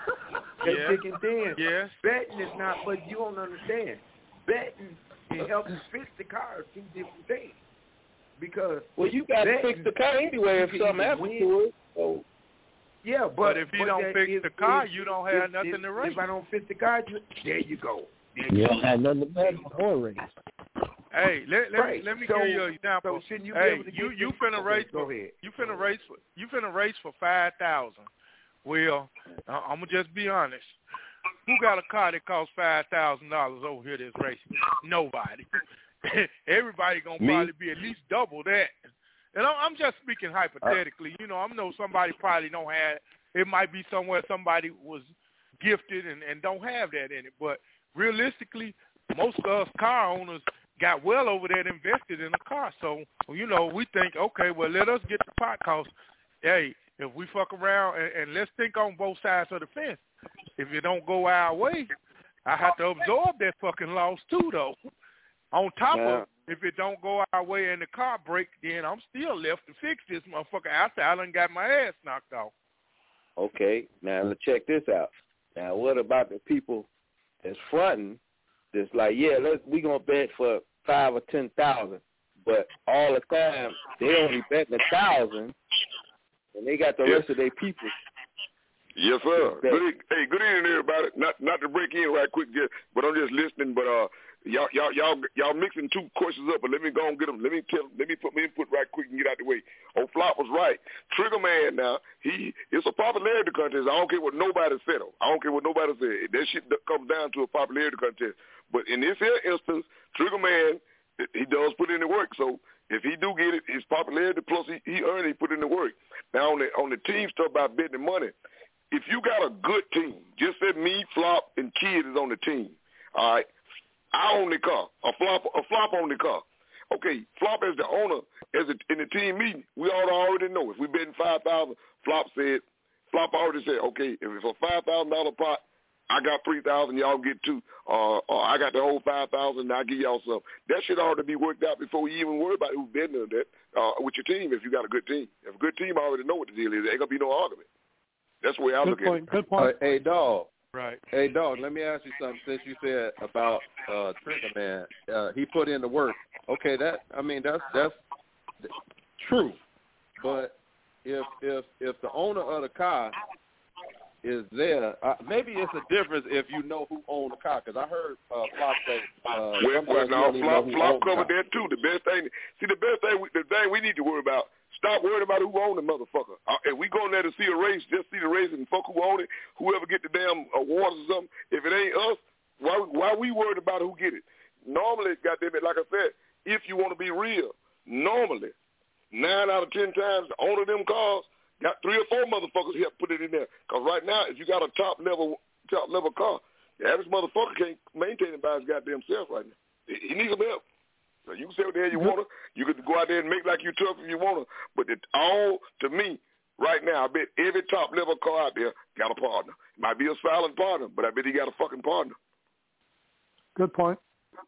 They yeah. thick and thin. Yes. Betting is not, but you don't understand. Betting and helping fix the car are two different things. Because well, you got to fix the car anyway if something happens to it. So. Yeah, but, but if you but don't that, fix if, the car, if, you don't have if, nothing if, to race. If I don't fix the car, you, there you go. There You you don't go. have nothing to bet or race. Hey, let, let, right. me, let me so, give you an example. So shouldn't you hey, be able to you get you this? finna Okay, race go for ahead. you finna race for you finna race for five thousand. Well, uh, I'm gonna just be honest. Who got a car that costs five thousand dollars over here that's racing? Nobody. Everybody gonna Me? probably be at least double that. And I'm, I'm just speaking hypothetically. You know, I know somebody probably don't have. It might be somewhere somebody was gifted and, and don't have that in it. But realistically, most of us car owners got well over that invested in a car. So, you know, we think, okay, well, let us get the pot cost. Hey, if we fuck around, and, and let's think on both sides of the fence. If it don't go our way, I have to absorb that fucking loss too, though. On top yeah. of, if it don't go our way and the car break, then I'm still left to fix this motherfucker after I done got my ass knocked off. Okay, now let's check this out. Now, what about the people that's fronting? That's like, yeah, let's we gonna bet for five or ten thousand, but all the time they only betting a thousand, and they got the yes. rest of their people. Yes, sir. Good, hey, good evening, everybody. Not not to break in right quick, just, but I'm just listening. But uh, y'all y'all y'all y'all mixing two questions up. But let me go and get them. Let me tell. Let me put my input right quick and get out the way. Oh, Flop was right. Trigger Man. Now he it's a popularity contest. I don't care what nobody said. I don't care what nobody said. That shit comes down to a popularity contest. But in this here instance, Trigger Man, he does put in the work. So if he do get it, it's popularity plus he, he earned it, he put in the work. Now on the on the team stuff about betting the money. If you got a good team, just say me, Flop, and Kid is on the team, all right, I own the car. A Flop, a Flop on the car. Okay, Flop as the owner, as a, in the team meeting, we all already know. If we betting five thousand, Flop said, Flop already said, okay, if it's a five thousand dollar pot, I got three thousand, y'all get two. Uh, or I got the whole five thousand, I give y'all some. That should already be worked out before we even worry about who's betting on that uh, with your team. If you got a good team, if a good team, I already know what the deal is. There ain't gonna be no argument. That's the way I Good look point. at it. Good point. Uh, hey, dog. Right. Hey, dog. Let me ask you something. Since you said about uh, Trigger Man, uh, he put in the work. Okay, that I mean that's that's true. But if if if the owner of the car is there, uh, maybe it's a difference if you know who owns the car. Because I heard uh, Flop say, uh, well, well, now Flop, Flop covered the that too. The best thing, see, the best thing, we, the thing we need to worry about. Stop worrying about who own the motherfucker. Uh, if we go in there to see a race, just see the race and fuck who own it. Whoever get the damn awards or something. If it ain't us, why why we worried about who get it? Normally, goddamn it, like I said, if you want to be real, normally nine out of ten times the owner of them cars got three or four motherfuckers help put it in there. Cause right now, if you got a top level top level car, the average motherfucker can't maintain it by his goddamn self right now. He needs some help. So you can say what the hell you want to. You can go out there and make like you tough if you want to. But it all, to me, right now, I bet every top-level car out there got a partner. It might be a silent partner, but I bet he got a fucking partner. Good point.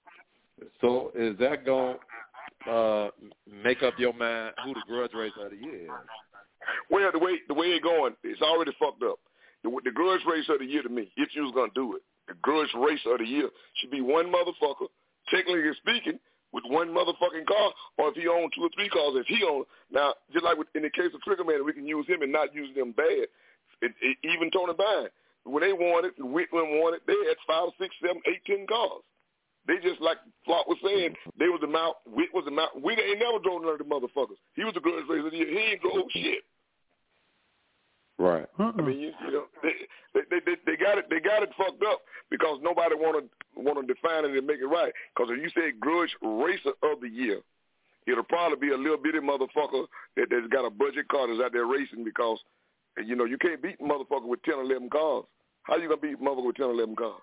So is that going to uh, make up your mind who the grudge racer of the year is? Well, the way the way it's going, it's already fucked up. The, the grudge racer of the year to me, if you was going to do it, the grudge racer of the year should be one motherfucker, technically speaking, with one motherfucking car, or if he owned two or three cars, if he owned. Now, just like with, in the case of Trigger Man, we can use him and not use them bad. It, it, even Tony Bine, when they won it, Whitman won it, they had five, six, seven, eight, ten cars. They just, like Flop was saying, they was the mount, Whit was the mount. Whit ain't never drove none of the motherfuckers. He was the grudge racer of the year. He ain't drove shit. Right. I mean, you, you know, they, they they they got it they got it fucked up because nobody want to want to define it and make it right. Because if you say grudge racer of the year, it'll probably be a little bitty motherfucker that that's got a budget car that's out there racing because, you know, you can't beat motherfucker with ten or eleven cars. How you gonna beat motherfucker with ten or eleven cars?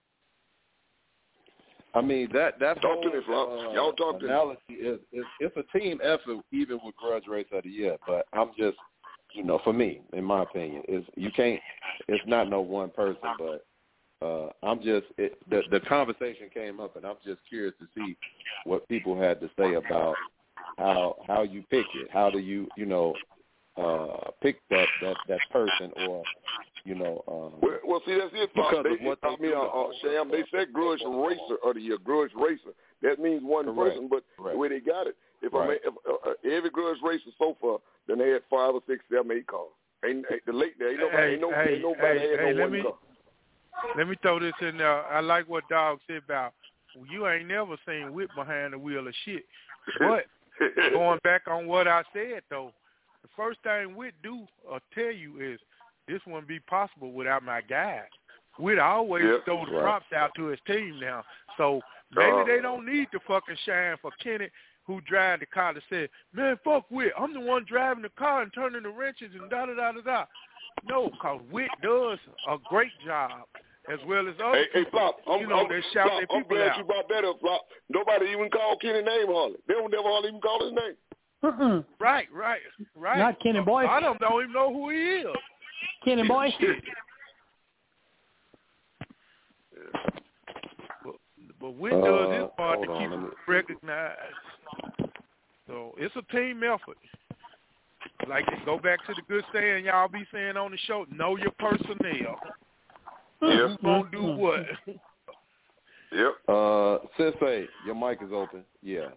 I mean that that talk whole to me, uh, y'all talk analogy to me. is, is it's a team effort even with grudge race of the year. But I'm just, you know, for me, in my opinion, is you can't. It's not no one person, but uh, I'm just it, the the conversation came up, and I'm just curious to see what people had to say about how how you pick it. How do you you know uh, pick that, that that person or you know? Um, well, well, see, that's it. Because they, of what I mean, uh, uh, Sham, they said grudge racer of the year, grudge racer. That means one Correct. person, but Correct. the way they got it, if Right. I may, if, uh, uh, every grudge racer so far, then they had five or six, seven, eight cars. Ain't, ain't the late there, ain't nobody, Hey, ain't no, hey, ain't nobody hey, had hey, no let one me, car. Let me throw this in there. I like what Dog said about you ain't never seen Whit behind the wheel of shit. But going back on what I said though, the first thing Whit do or tell you is this wouldn't be possible without my guys. Whit always Yep, throw the right. props out to his team now. So maybe Uh, they don't need to fucking shine for Kenny who drive the car to say, man, fuck Whit. I'm the one driving the car and turning the wrenches and da-da-da-da-da. No, because Whit does a great job as well as other Hey, hey, people. Flop, I'm, you know, I'm, they shout Flop, their I'm people glad out. you brought that up, Flop. Nobody even called Kenny name hardly. They don't never hardly even call his name. Mm-mm. Right, right, right. Not Kenny Boy. I don't know even know who he is. Kenny Boy. But, but Whit does his Uh, part to hold keep on, let it me- recognized. So it's a team effort. Like, go back to the good saying y'all be saying on the show, know your personnel. Yep. Who's going to do what? Yep. Uh, Sensei, your mic is open. Yeah.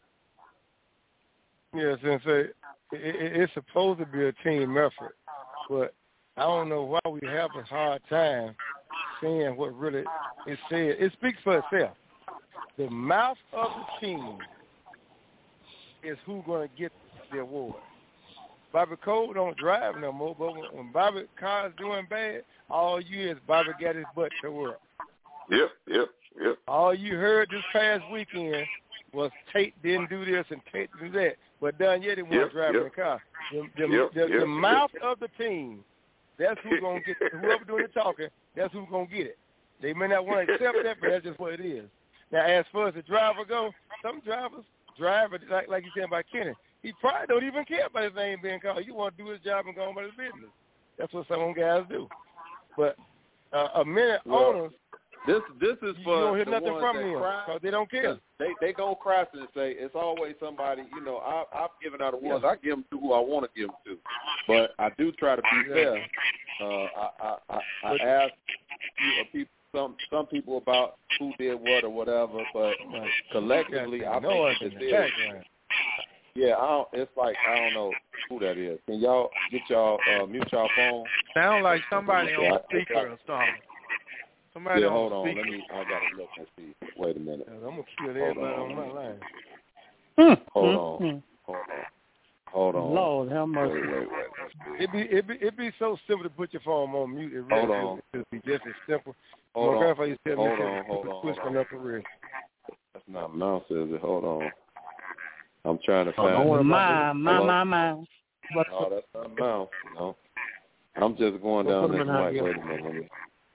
Yeah, Sensei, it, it, it's supposed to be a team effort, but I don't know why we have a hard time seeing what really is said. It speaks for itself. The mouth of the team is who's going to get the award. Bobby Cole don't drive no more, but when, when Bobby Carr's doing bad, all you hear is Bobby got his butt tore up. Yep, yep, yep. All you heard this past weekend was Tate didn't do this and Tate didn't do that, but done yet he wasn't Yep, driving yep. the car. The, the, Yep, the, yep, the yep. mouth of the team, that's who's going to get, whoever doing the talking, that's who's going to get it. They may not want to accept that, but that's just what it is. Now, as far as the driver go, some drivers, driver, like, like you said about Kenny, he probably don't even care about his name being called. He want to do his job and go on about his business. That's what some of them guys do. But uh, a minute Well, owners, This this is you for don't hear the nothing ones from that them cry. because they don't care. They they go cry and say it's always somebody. You know, I, I've given out awards. I give them to who I want to give them to, but I do try to be fair. Uh, I I I, I ask people, some some people about who did what or whatever, but collectively, I no think it's this. Yeah, I don't, it's like I don't know who that is. Can y'all get y'all uh, mute y'all phone? Sound like somebody Yeah, on I- speaker or something. Somebody Yeah, on hold on. speaker. Let me. I gotta look and see. Wait a minute. I'm gonna kill everybody on my line. Hold on. Hold on. Hold on. Lord have mercy. Wait, wait, wait. Let's see. It be it be it be so simple to put your phone on mute. It really Hold on. It be just as simple. Hold My on. grandfather used to tell me, Hold he on. said, Hold on. push Hold my on. knuckle wrist. That's not mouse, is it? Hold on. I'm trying to find. Oh, it. my, my, Hello? my, my. Oh, that's not mouse. No. I'm just going Don't down put this him in high mic. gear. Wait a minute. Let me.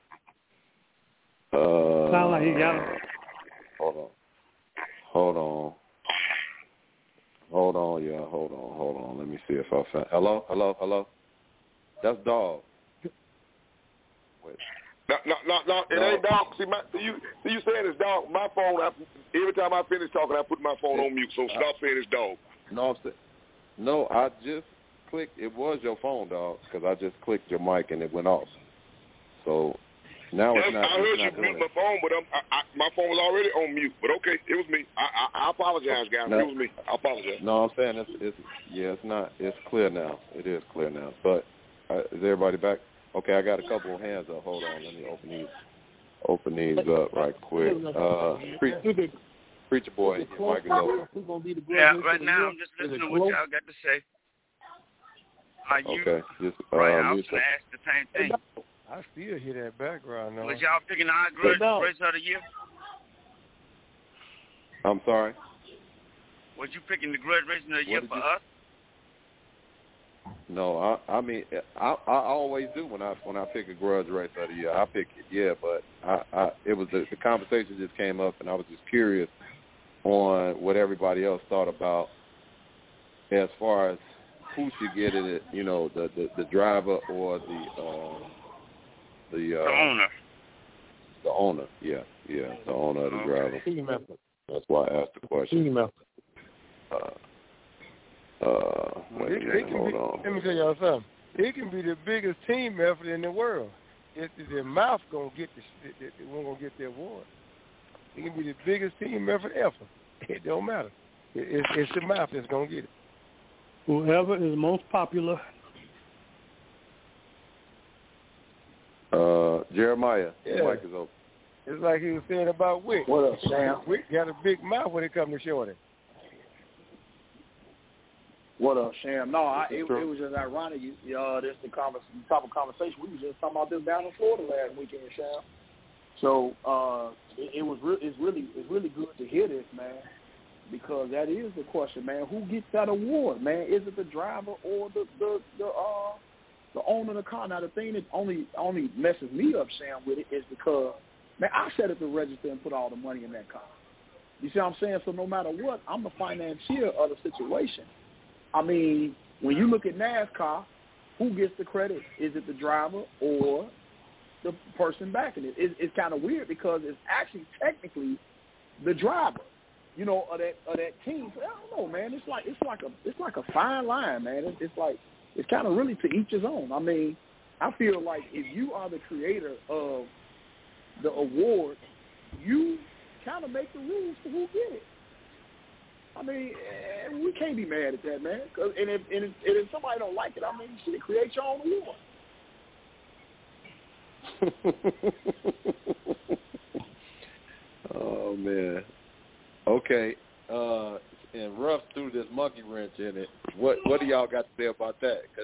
Uh, Sound like he got him. Hold on. Hold on. Hold on, yeah. Hold on. Hold on. Let me see if I find. Hello? Hello? Hello? That's dog. Wait. No, no, no, no, it ain't dog. See, my, see you, see you saying it's dog. My phone, I, every time I finish talking, I put my phone on mute, so stop saying it's dog. No, I'm saying, no, I just clicked. It was your phone, dog, because I just clicked your mic and it went off. So now Yes, it's not. I heard it's you not doing mute my phone, but I'm, I, I, my phone was already on mute. But okay, it was me. I, I, I apologize, guys. No. It was me. I apologize. No, I'm saying it's, it's yeah, it's not. It's clear now. It is clear now. But uh, is everybody back? Okay, I got a couple of hands up. Hold on, let me open these. Open these up right quick. Uh, pre- preacher boy, your mic is open. Yeah, right now I'm just listening to what y'all got to say. Are you, okay. Just, uh, right, I was going to ask the same thing. I still hear that background now. Was y'all picking our grudge race of the year? I'm sorry? Was you picking the grudge race of the year for you... us? No, I, I mean, I, I always do when I when I pick a grudge race of the year. I pick it, yeah, but I, I it was the, the conversation just came up, and I was just curious on what everybody else thought about as far as who should get it, you know, the the, the driver or the uh, the, uh, the owner. The owner, yeah, yeah, the owner of the okay. driver. Team effort. That's why I asked the question. Team effort. Uh, uh, wait it, a minute, it can hold be, on. Let me tell y'all something. It can be the biggest team effort in the world. If their mouth gonna get the, it, it won't gonna get the award. It can be the biggest team effort ever. It don't matter. It, it's, it's the mouth that's gonna get it. Whoever is most popular. Uh, Jeremiah, yeah. the mic is open. It's like he was saying about Wick. What up, Sam? Wick got a big mouth when it comes to Shorty. What up, Sham? No, I, it, it was just ironic. You, uh, this the convers- type of conversation we was just talking about this down in Florida last weekend, Sham. So uh, it, it was re- it's really it's really good to hear this, man, because that is the question, man. Who gets that award, man? Is it the driver or the the the uh, the owner of the car? Now the thing that only only messes me up, Sam, with it is because man, I set up the register and put all the money in that car. You see what I'm saying? So no matter what, I'm the financier of the situation. I mean, when you look at NASCAR, who gets the credit? Is it the driver or the person backing it? It it's kind of weird because it's actually technically the driver, you know, of that of that team. So I don't know, man. It's like it's like a it's like a fine line, man. It's, it's like it's kind of really to each his own. I mean, I feel like if you are the creator of the award, you kind of make the rules for who get it. I mean, we can't be mad at that, man. Cause, and, if, and, if, and if somebody don't like it, I mean, shit, create your own award. Oh, man. Okay. Uh, and Ruff threw this monkey wrench in it. What what do y'all got to say about that? Because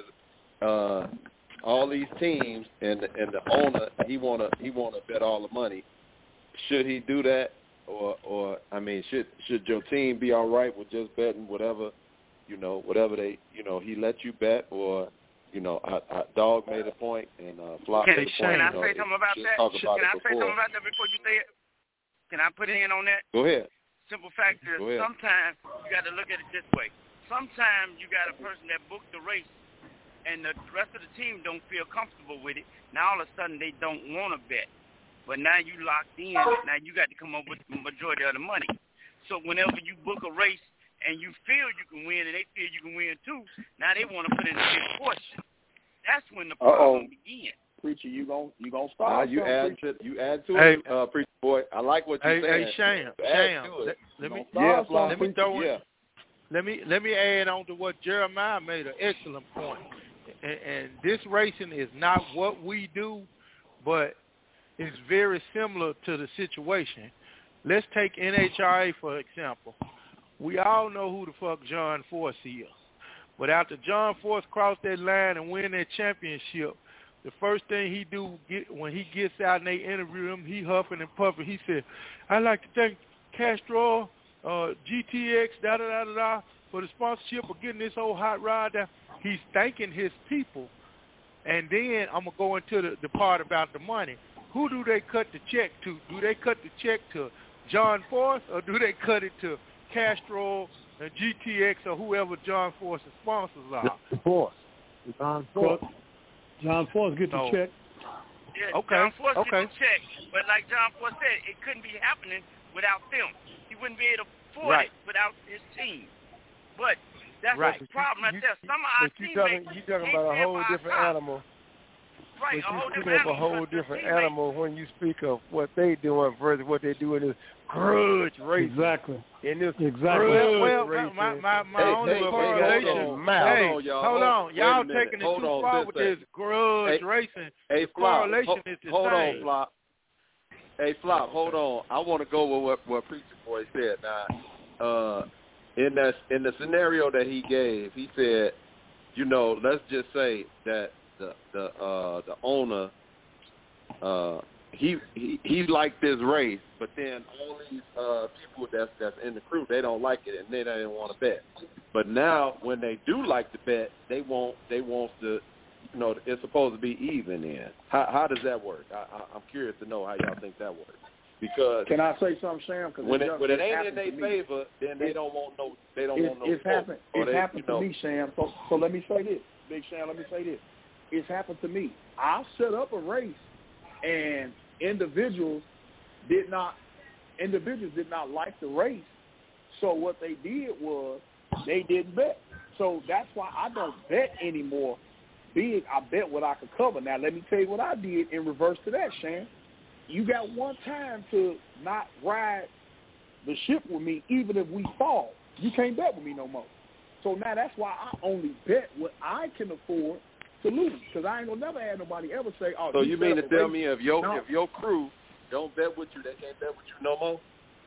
uh, all these teams and the, and the owner, he wanna he wanna bet all the money. Should he do that? Or, or I mean, should should your team be all right with just betting whatever, you know, whatever they, you know, he let you bet, or, you know, I, I, Dog made a point and uh, Flop can, made a point. Can I you know, say something about that? Talk Can about I it say before. something about that before you say it? Can I put in on that? Go ahead. Simple fact is, sometimes you got to look at it this way. Sometimes you got a person that booked the race, and the rest of the team don't feel comfortable with it. Now all of a sudden they don't want to bet. But now you locked in. Now you got to come up with the majority of the money. So whenever you book a race and you feel you can win and they feel you can win too, now they want to put in a big portion. That's when the problem begins. Preacher, you gon' you gonna start. Uh, you add to you add to hey, it, uh, Preacher boy. I like what you hey, saying. Hey, Sham, Sham, let, let me yeah, let me throw yeah. it. Let me let me add on to what Jeremiah made an excellent point. And, and this racing is not what we do, but it's very similar to the situation. Let's take N H R A, for example. We all know who the fuck John Force is. But after John Force crossed that line and win that championship, the first thing he do get, when he gets out and they interview him, he huffing and puffing. He said, I'd like to thank Castro, uh, G T X, da-da-da-da-da, for the sponsorship of getting this old hot rod down. He's thanking his people. And then I'm going to go into the, the part about the money. Who do they cut the check to? Do they cut the check to John Force, or do they cut it to Castro and G T X or whoever John Force's sponsors are? Force. John Force. John Force get the so, check. Yeah, okay. John Force okay. get the check. But like John Force said, it couldn't be happening without them. He wouldn't be able to afford right. it without his team. But that's right. the problem right you, there. Some of our you teammates, talking, you talking about a whole different animal. Right, but a whole you speak different of a animal. whole different animal when you speak of what they doing versus what they doing is grudge racing. Exactly. And this exactly. grudge well, racing. my my, my hey, only hey, correlation. Hey, hold on, hey, hold on, y'all. hold on. Y'all Wait a taking it hold too on, far with this grudge hey, racing. Hey, the Flop, correlation ho- is the hold same. on, Flop. Hey, Flop, hold on. I want to go with what, what Preacher Boy said. Now, uh, in that in the scenario that he gave, he said, you know, let's just say that the the uh, the owner, uh, he he he liked this race, but then all these uh, people that's that's in the crew, they don't like it and they don't want to bet. But now when they do like to bet, they want they want to, you know, it's supposed to be even in. How how does that work? I, I, I'm curious to know how y'all think that works. Because can I say something, Sam? Cause when it, just, when it it ain't in their favor, then they it, don't want no. They don't it, want no. It's happened. It's they, happened you know, to me, Sam. So, so let me say this, Big Sam. Let me say this. It's happened to me. I set up a race, and individuals did not. Individuals did not like the race. So what they did was they didn't bet. So that's why I don't bet anymore. Big, I bet what I could cover. Now let me tell you what I did in reverse to that, Sam. You got one time to not ride the ship with me, even if we fall. You can't bet with me no more. So now that's why I only bet what I can afford to lose, because I ain't gonna never have nobody ever say, "Oh." So you mean to tell me if your no. if your crew don't bet with you, they can't bet with you no more?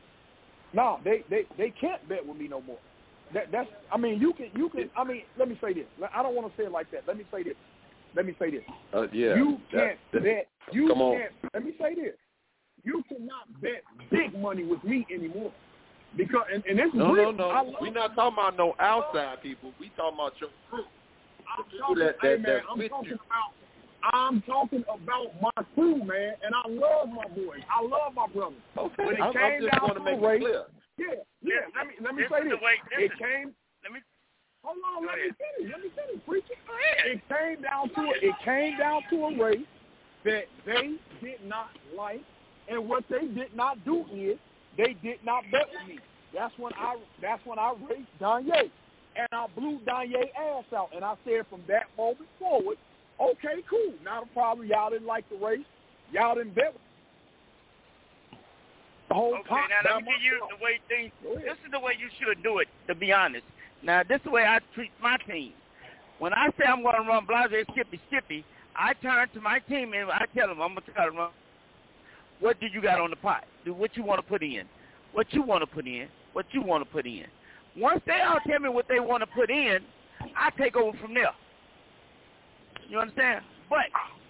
No, they they they can't bet with me no more. That that's. I mean, you can you can. I mean, let me say this. I don't want to say it like that. Let me say this. Let me say this. Uh, yeah. You can't that, bet. You come on. can't. Let me say this. You cannot bet big money with me anymore. Because and, and this is no, real. no, no. We're not talking about no outside people. We talking about your crew. I'm The talking, that, hey, that, man, that I'm with talking you. about. I'm talking about my crew, man, and I love my boys. I love my brothers. Okay. When it I'm, came I'm just down want to to make a race, it clear. Yeah, yeah. Let me let me this say is this. The way, this it is, came. Let me. Hold on, Go let ahead. me finish. Let me finish, preacher. Go ahead. It came down to a, it came down to a race that they did not like, and what they did not do is they did not bet with me. That's when I that's when I raced Danye, and I blew Danye ass out, and I said from that moment forward, okay, cool, not a problem. Y'all didn't like the race, y'all didn't bet with me. The whole Okay, now let me give you the way things. This is the way you should do it. To be honest, now this is the way I treat my team. When I say I'm going to run Blase Skippy Skippy, I turn to my team and I tell them I'm going to try to run. What do you got on the pot? Do what you want to put in. What you want to put in. What you want to put in. Once they all tell me what they want to put in, I take over from there. You understand? But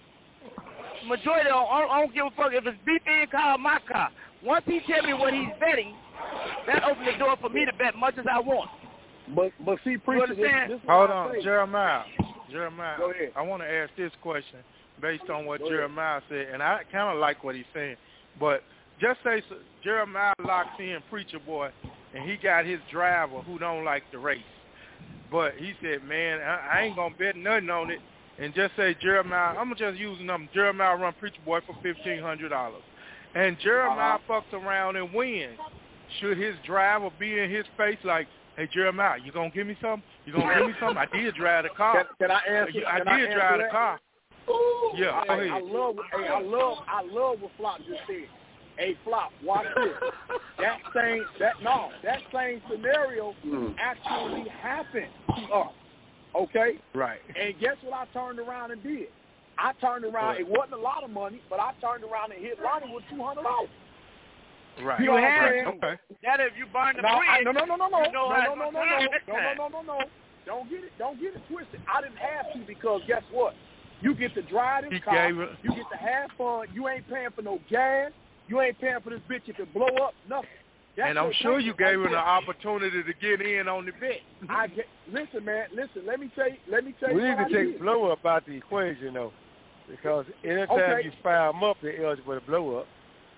majority, of, I, don't, I don't give a fuck if it's B P N car or my car. Once he tell me what he's betting, that opens the door for me to bet much as I want. But but see, preacher, this, this is hold what on, I say. Jeremiah. Jeremiah, Go ahead. I want to ask this question based on what Go Jeremiah said, and I kind of like what he's saying. But just say so, Jeremiah locks in Preacher Boy, and he got his driver who don't like the race. But he said, man, I, I ain't going to bet nothing on it. And just say Jeremiah, I'm just using them, Jeremiah run Preacher Boy for fifteen hundred dollars. And Jeremiah uh-huh. fucks around and wins. Should his driver be in his face like, hey, Jeremiah, you going to give me something? You going to give me something? I did drive the car. Can, can I answer? I can did I answer drive that? the car. Ooh, Yeah, go I, ahead. I love, hey, I love, I love what Flop just said. Hey, Flop, watch this. that same, that no, that same scenario mm. actually happened to us. Okay. Right. And guess what I turned around and did? I turned around. Right. It wasn't a lot of money, but I turned around and hit Lonnie with two hundred dollars. Right. You, you know have okay. that if you burn the no, bridge. I, no, no, no, no, no, you know no, how no, no, no, no, no, no, no, no, no. Don't get it, don't get it twisted. I didn't have to because guess what? You get to drive this He car. gave it. You get to have fun. You ain't paying for no gas. You ain't paying for this bitch if it blow up. Nothing. That's and I'm sure you gave him the opportunity to get in on the bet. I get, listen, man. Listen. Let me tell you. Let me tell you. We need what to I take did. blow up out the equation though, because anytime Okay. you fire them up, they're eligible to blow up.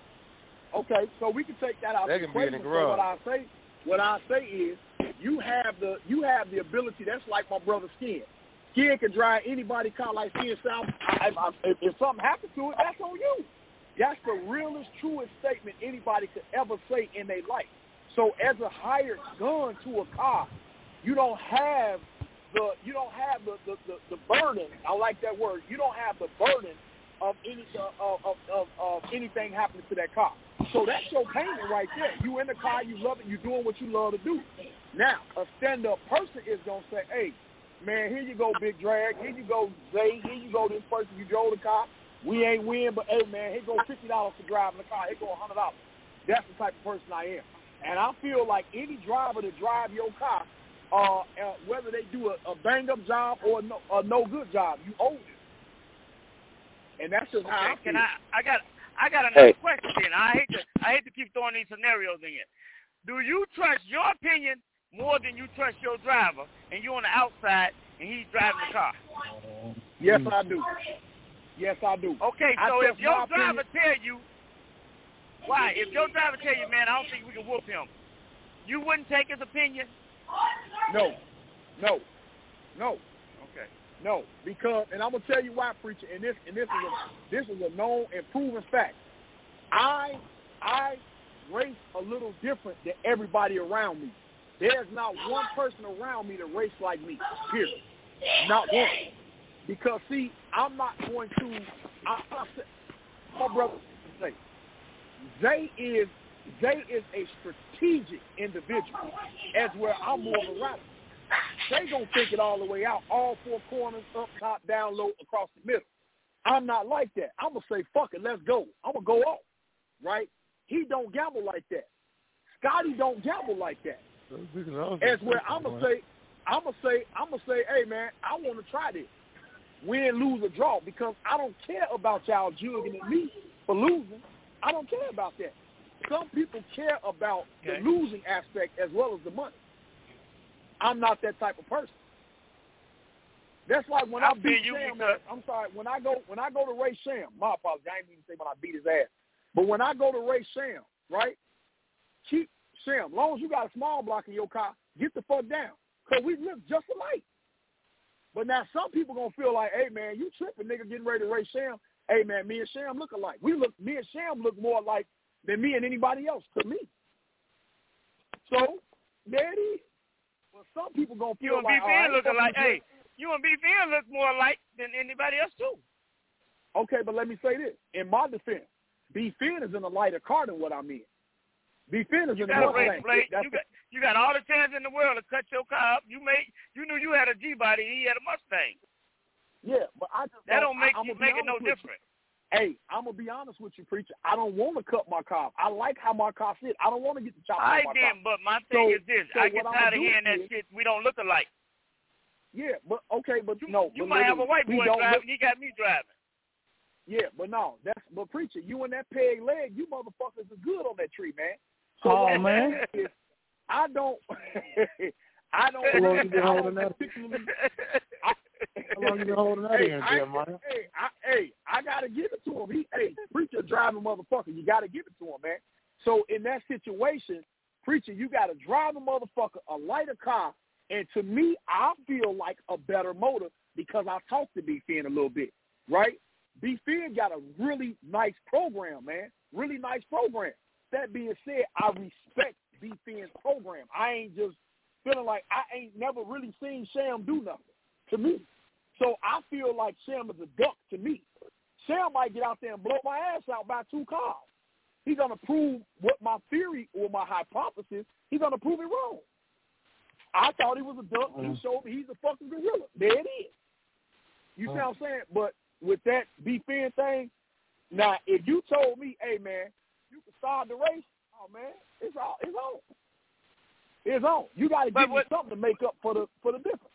Okay, so we can take that out That of the can be in the equation. So garage. what I say, what I say is, you have the you have the ability. That's like my brother Skin. Skin can drive anybody car like Skin South. I, I, if, if something happens to it, that's on you. That's the realest, truest statement anybody could ever say in their life. So as a hired gun to a car, you don't have the you don't have the, the, the, the burden. I like that word. You don't have the burden of any uh, of, of, of, of anything happening to that car. So that's your payment right there. You in the car, you love it, you doing what you love to do. Now, a stand-up person is going to say, hey, man, here you go, Big Drag. Here you go, Zay. Here you go, this person. You drove the car. We ain't win, but, hey, man, here go fifty dollars for driving the car. Here go one hundred dollars. That's the type of person I am. And I feel like any driver to drive your car, uh, uh, whether whether they do a, a bang-up job or no, a no-good job. You own it. And that's just okay, how I feel. Can I, I got I got another Hey. question. I hate to I hate to keep throwing these scenarios in. Do you trust your opinion more than you trust your driver, and you're on the outside and he's driving the car? Yes, I do. Yes, I do. Okay, I so if trust your my driver opinion. tell you, why? If your driver tell you, man, I don't think we can whoop him, you wouldn't take his opinion? No, no, no. Okay. No, because, and I'm gonna tell you why, preacher. And this, and this is a, this is a known and proven fact. I, I race a little different than everybody around me. There's not one person around me that race like me. Period. Not one. Because see, I'm not going to. I, I, my brother say, Zay is Zay is a strategic individual, as where I'm more of a rider. They gonna think it all the way out, all four corners, up, top, down, low, across the middle. I'm not like that. I'm gonna say, fuck it, let's go. I'm gonna go off, right? He don't gamble like that. Scotty don't gamble like that. As where I'm gonna say, I'm gonna say, I'm gonna say, hey man, I want to try this, win, lose, or draw, because I don't care about y'all jugging at me for losing. I don't care about that. Some people care about okay. the losing aspect as well as the money. I'm not that type of person. That's like when I, I beat Sham. Because... I'm sorry. When I go when I go to Ray Sham, my apologies. I didn't even say when I beat his ass. But when I go to Ray Sham, right? Keep Sham. As long as you got a small block in your car, get the fuck down, cause we look just alike. But now some people gonna feel like, hey man, you tripping, nigga, getting ready to Ray Sham. Hey man, me and Sham look alike. We look, me and Sham look more alike than me and anybody else to me. So, there it is. Well, some people gonna feel you and like, B F N right, look alike. Hey, you and B F N look more alike than anybody else too. Okay, but let me say this. In my defense, B F N is in a lighter car than what I'm in. B F N is you in got a race plate. You got you got all the chance in the world to cut your car up. You made you knew you had a G body. He had a Mustang. Yeah, but I just that don't make I, you make it no different. You. Hey, I'm gonna be honest with you, preacher. I don't want to cut my car. I like how my car sits. I don't want to get the chop I on my didn't, car. but my thing so, is this: so I get tired of hearing that is, shit. We don't look alike. Yeah, but okay, but you, no. You but might have a white boy driving. Look, he got me driving. Yeah, but no, that's but preacher. You and that peg leg, you motherfuckers are good on that tree, man. So oh man, is, I don't. I don't. How long you been I holding that? particularly. How long you been holding that hey, in, I, Jeremiah? Hey, I, hey, I gotta give it to him. He, hey, preacher, driving motherfucker. You gotta give it to him, man. So in that situation, preacher, you gotta drive a motherfucker a lighter car, and to me, I feel like a better motor because I talked to B F N a little bit, right? B F N got a really nice program, man. Really nice program. That being said, I respect B F N's program. I ain't just feeling like I ain't never really seen Sham do nothing to me. So I feel like Sham is a duck to me. Sham might get out there and blow my ass out by two cars. He's going to prove what my theory or my hypothesis, he's going to prove it wrong. I thought he was a duck. He showed me he's a fucking gorilla. There it is. You see what I'm saying? But with that B F N thing, now, if you told me, hey, man, you can start the race, oh, man, it's all, it's on. It's on. You got to give me something to make up for the for the difference.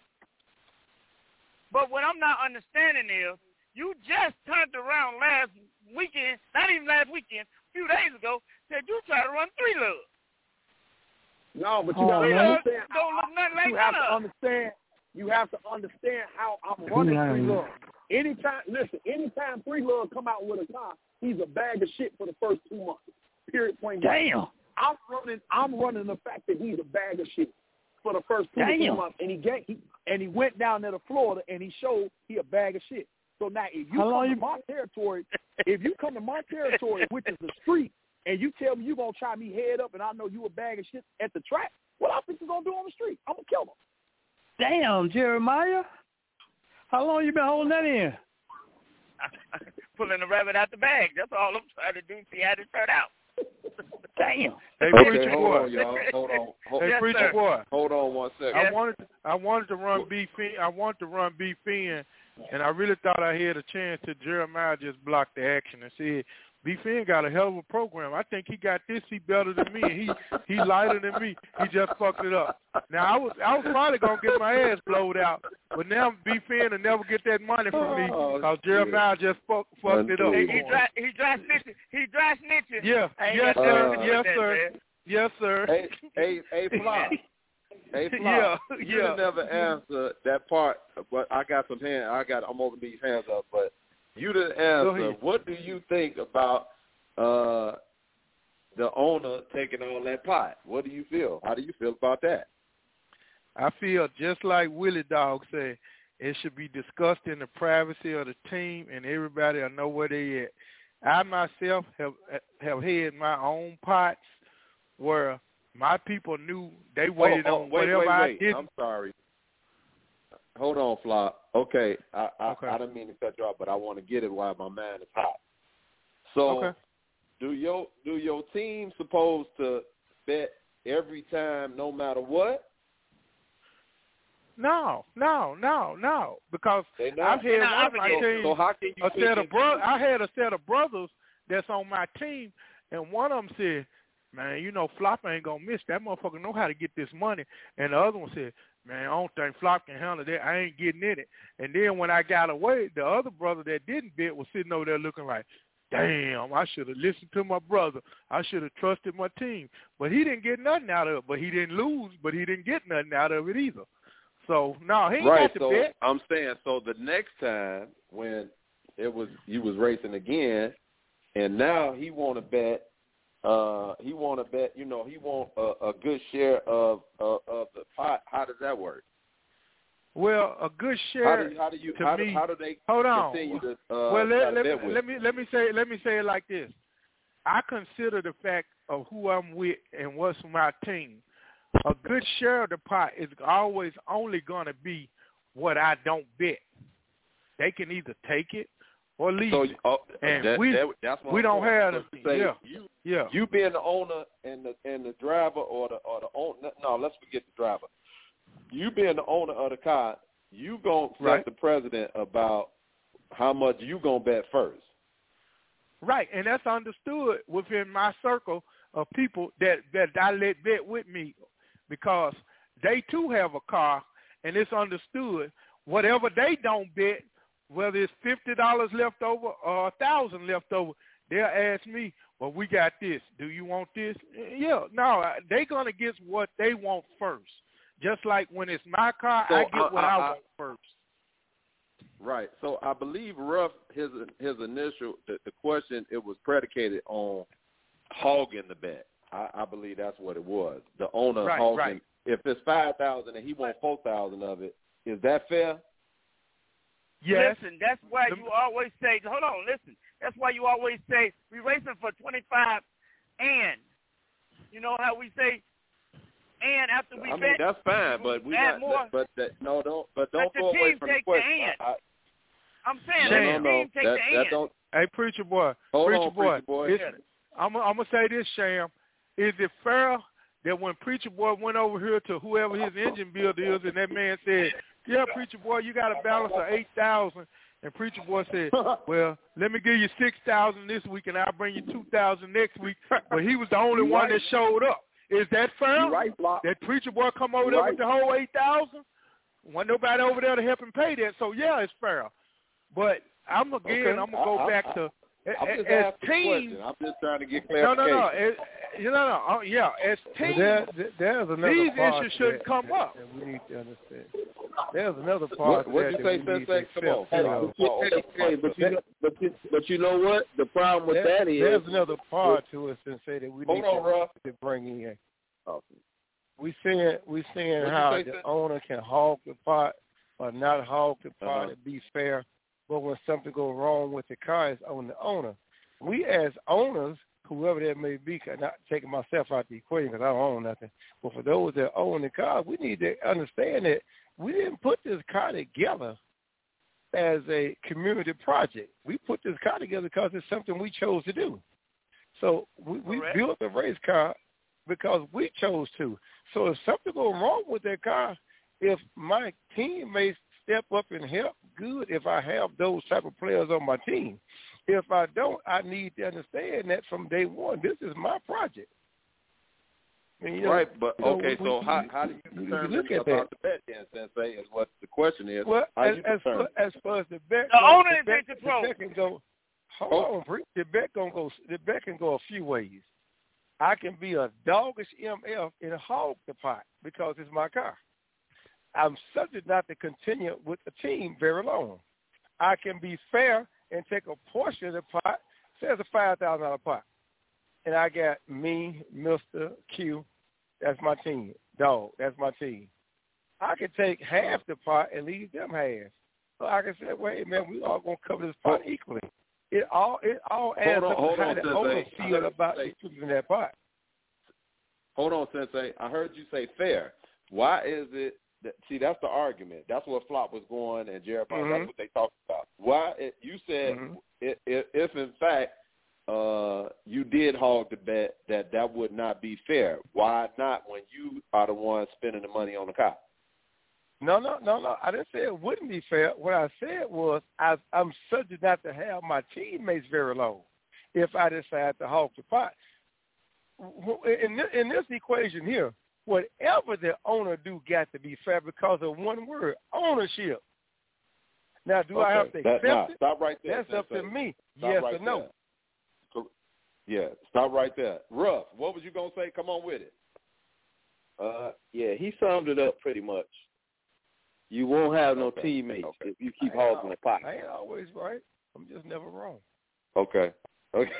But what I'm not understanding is you just turned around last weekend, not even last weekend, a few days ago, said you try to run three lugs. No, but you oh, got to understand. Don't look nothing like you have that. to understand. You have to understand how I'm running yeah. three lugs. Anytime, listen, anytime three lugs come out with a car, he's a bag of shit for the first two months. Period. Point blank. Damn. I'm running. I'm running the fact that he's a bag of shit for the first two, two months, and he, get, he and he went down there to Florida and he showed he a bag of shit. So now, if you How come to you... my territory, if you come to my territory, which is the street, and you tell me you gonna try me head up, and I know you a bag of shit at the track, what I think you gonna do on the street? I'm gonna kill him. Damn, Jeremiah. How long you been holding that in? Pulling the rabbit out the bag. That's all I'm trying to do. See how this turned out. Damn. Hey, okay, preacher hold boy. On, y'all. Hold on. Hold, hey, yes, preacher sir. boy. Hold on one second. I wanted, to, I wanted to run B F N. I wanted to run B F N, and I really thought I had a chance till Jeremiah just blocked the action and said, B. Finn got a hell of a program. I think he got this. He better than me. And he he lighter than me. He just fucked it up. Now I was I was probably gonna get my ass blowed out, but now B. Finn will never get that money from me because oh, Jeremiah just fuck, fucked it up. He, he dry he dry snitching. He dry snitching. Yeah. Yes sir. Uh, yes sir. Man. Yes sir. Hey hey hey Fly. Hey Fly. Yeah. You yeah. never answered that part, but I got some hands. I got I'm over these hands up, but. You didn't answer. What do you think about uh, the owner taking on that pot? What do you feel? How do you feel about that? I feel just like Willie Dog said, it should be discussed in the privacy of the team, and everybody will know where they at. I myself have have had my own pots where my people knew they waited oh, oh, on wait, whatever wait, wait. I did. I'm sorry. Hold on, Fly. Okay, I I, okay. I didn't mean to cut you off, but I want to get it while my mind is hot. So, okay. do your do your team supposed to bet every time, no matter what? No, no, no, no. Because I've had one of my team. So how can you a set of bro- I had a set of brothers that's on my team, and one of them said, "Man, you know, Flop ain't gonna miss. That motherfucker know how to get this money." And the other one said, "Man, I don't think Flop can handle that. I ain't getting in it." And then when I got away, the other brother that didn't bet was sitting over there looking like, damn, I should have listened to my brother. I should have trusted my team. But he didn't get nothing out of it. But he didn't lose, but he didn't get nothing out of it either. So, no, he ain't right, got to so bet. I'm saying, so the next time when it was you was racing again, and now he want to bet, uh, he want to bet, you know, he want a, a good share of uh, of the pot. How does that work? Well, a good share how do, how do you, to how me. Do, how do they hold on. continue to uh, well, let, let, bet me, with? let me let me say let me say it like this. I consider the fact of who I'm with and what's my team. A good share of the pot is always only going to be what I don't bet. They can either take it or leave so, it. Uh, and that, we that, that's what we I'm don't saying. have so the say yeah you, yeah. You being the owner and the and the driver or the or the owner. No, let's forget the driver. You being the owner of the car, you gonna set right. the president about how much you gonna bet first. Right, and that's understood within my circle of people that that I let bet with me, because they too have a car, and it's understood. Whatever they don't bet, whether it's fifty dollars left over or a thousand left over, they'll ask me, "Well, we got this. Do you want this?" Yeah, no, they're gonna get what they want first. Just like when it's my car, so I get I, what I, I, I want first. Right. So I believe Ruff, his his initial the, the question, it was predicated on hogging the bet. I, I believe that's what it was. The owner right, hogging. Right. If it's five thousand and he wants four thousand of it, is that fair? Yes. Listen, that's why you always say. Hold on, listen. That's why you always say we racing for twenty-five, and you know how we say. And after we I mean bet, that's fine, but we add not. more. But that, no, don't. But don't Let the go away team from take the question. the and. I, I, I'm saying no, let no, the no. team take that, the that and. don't. Hey, preacher boy, Hold preacher on, boy. preacher boy. It's, I'm, I'm gonna say this, Sham. Is it fair that when preacher boy went over here to whoever his engine builder is, and that man said, "Yeah, preacher boy, you got a balance of eight thousand," and preacher boy said, "Well, let me give you six thousand this week, and I'll bring you two thousand next week." But he was the only you one right. that showed up. Is that fair? You right, Block. That preacher boy come over you there right. with the whole eight thousand? Wasn't nobody over there to help him pay that. So yeah, it's fair. But I'm again, Okay. I'm gonna go I, back I, to I'm just as asking teams. I'm just trying to get No, clarification. no, no. It, you know, no. Oh, yeah, as teams, there, there, there's another these part issues shouldn't that, come that, up. That we need to understand. There's another What part what that, you that say, we Sensei? need to Come on. accept. Oh, Hey, oh, hey, hey, but you know, but you, but you know what? The problem with there, that is there's another part to it, Sensei, that we Hold need on, to, Ruff. to bring in. Oh. We seeing we seeing What'd how you say, the Sensei? owner can hog the pot or not hog the pot Uh-huh. and be fair. But when something goes wrong with the car, it's on the owner. We as owners, whoever that may be, not taking myself out the equation because I don't own nothing, but for those that own the car, we need to understand that we didn't put this car together as a community project. We put this car together because it's something we chose to do. So we, we built the race car because we chose to. So if something goes wrong with that car, if my teammates step up and help, good if I have those type of players on my team. If I don't, I need to understand that from day one. This is my project. I mean, you know, right, but you know, okay. we, so we, how how do you determine look at about that. the bet then, Sensei? Is what the question is. Well, how as, you as, far, determine? as far as the bet, the goes, owner the bet, is the pro. The bet can go. Hold oh. on, Bree. The bet can go. The bet can go a few ways. I can be a doggish M F and hog the pot because it's my car. I'm subject not to continue with the team very long. I can be fair and take a portion of the pot. Say it's a five thousand dollar pot, and I got me, Mister Q. That's my team. Dog, that's my team. I can take half the pot and leave them half. So I can say, wait, man, we all gonna cover this pot equally. It all it all adds on, up hold to how on, the Sensei. owner feel about Sensei. distributing that pot. Hold on, Sensei. I heard you say fair. Why is it that, see, that's the argument. That's where Flop was going and Jeremiah, Mm-hmm. that's what they talked about. Why, it, you said Mm-hmm. if, if, if, in fact, uh, you did hog the bet, that that would not be fair. Why not when you are the one spending the money on the car? No, no, no, no. I didn't say it wouldn't be fair. What I said was I, I'm subject not to have my teammates very low if I decide to hog the pot. In this, in this equation here, whatever the owner do got to be fair because of one word, ownership. Now, do okay. I have to accept that, nah, it? Stop right there. That's Sensei. up to me. Stop yes right or no. There. Yeah, stop right there. Ruff, what was you going to say? Come on with it. Uh, yeah, he summed it up pretty much. You won't have no okay. teammates okay. if you keep hogging the pot. I ain't always right. I'm just never wrong. Okay. Okay.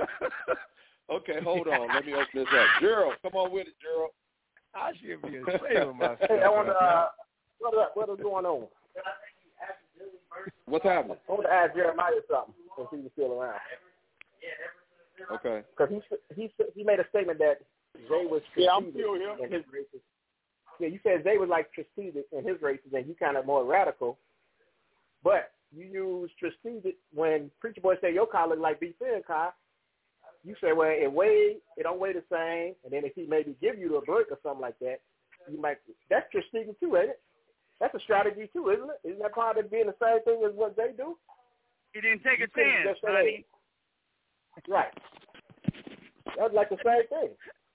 Okay, hold on. Let me open this up. Gerald, come on with it, Gerald. I should be ashamed of myself. Hey, I want to, uh, what, is, what is going on? What's happening? I want to ask Jeremiah something since he was still around. Okay. Because he, he he made a statement that Zay was Yeah, I'm strategic still here. in his races. Yeah, you said Zay was like strategic in his races and you kind of more radical. But you use strategic when Preacher Boy said your car looked like B. Finn car. You say, well, it weigh, it don't weigh the same, and then if he maybe give you a break or something like that, you might. That's strategic too, ain't it? That's a strategy too, isn't it? Isn't that part of being the same thing as what they do? He didn't take a You couldn't chance, just say, honey. right. That's like the same thing.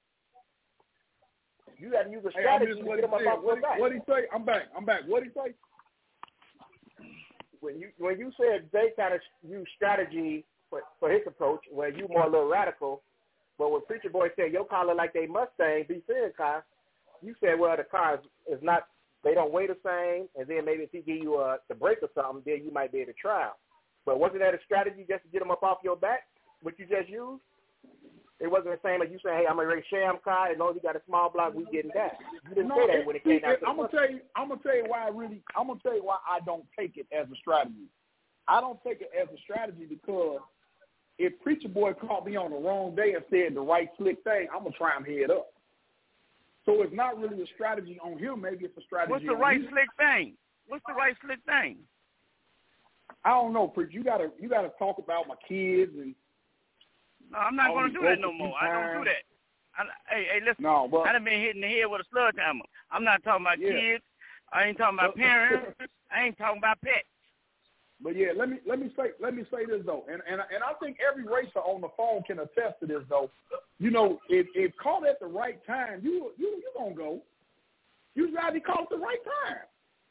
You got to use a Hey, I strategy missed to what get he him up said. off What your back. he, what he say? I'm back. I'm back. What he say? When you when you said they kind of use strategy for, for his approach, where you more a little radical, but when Preacher Boy said your car look like they Mustang, B Finn car, you said, well, the car is, is not, they don't weigh the same, and then maybe if he give you a the break or something, then you might be able to trial. But wasn't that a strategy just to get him up off your back, what you just used? It wasn't the same as you saying, hey, I'm going to race Sham car, and long as he got a small block, we getting that. You didn't No, say that when it came it, out to I'm the gonna tell you. I'm gonna tell you why I really. I'm gonna tell you why I don't take it as a strategy. I don't take it as a strategy because if Preacher Boy caught me on the wrong day and said the right slick thing, I'm gonna try him head up. So it's not really a strategy on him. Maybe it's a strategy. What's the on right me. slick thing? What's the right slick thing? I don't know, Preacher. You gotta you gotta talk about my kids and. No, I'm not all going to these do that broken no more. I don't do times. that. I, hey, hey, listen. No, but I done been hitting the head with a sledgehammer. I'm not talking about Yeah. kids. I ain't talking about parents. I ain't talking about pets. But yeah, let me let me say let me say this though, and and and I think every racer on the phone can attest to this though. You know, if if caught at the right time, you you you gonna go. You gotta be caught at the right time.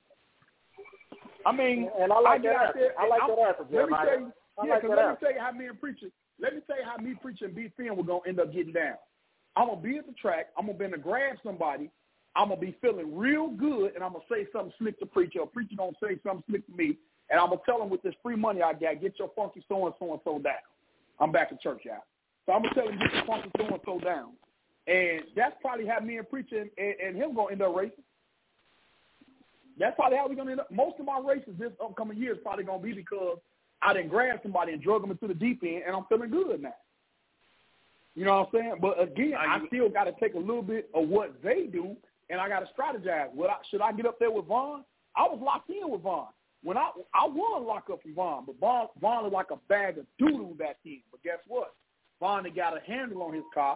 I mean, And I like get that out answer. there. I like I'm- that answer, Let me Jeremiah. tell you, I yeah, like because that let me answer. tell you how me and preacher. Let me tell you how me preacher and B Finn were gonna end up getting down. I'm gonna be at the track. I'm gonna be able to grab somebody. I'm gonna be feeling real good, and I'm gonna say something slick to preacher. Or preacher gonna say something slick to me, and I'm gonna tell him with this free money I got, get your funky so and so and so down. I'm back to church, y'all. So I'm gonna tell him get your funky so and so down, and that's probably how me and preacher and, and, and him gonna end up racing. That's probably how we're gonna end up. Most of my races this upcoming year is probably gonna be because I didn't grab somebody and drug them into the deep end, and I'm feeling good now. You know what I'm saying? But again, I still got to take a little bit of what they do, and I got to strategize. Well, I, should I get up there with Vaughn? I was locked in with Vaughn. When I I won lock up from Vaughn, but Vaughn, Vaughn is like a bag of doo-doo back then. But guess what? Vaughn had got a handle on his car,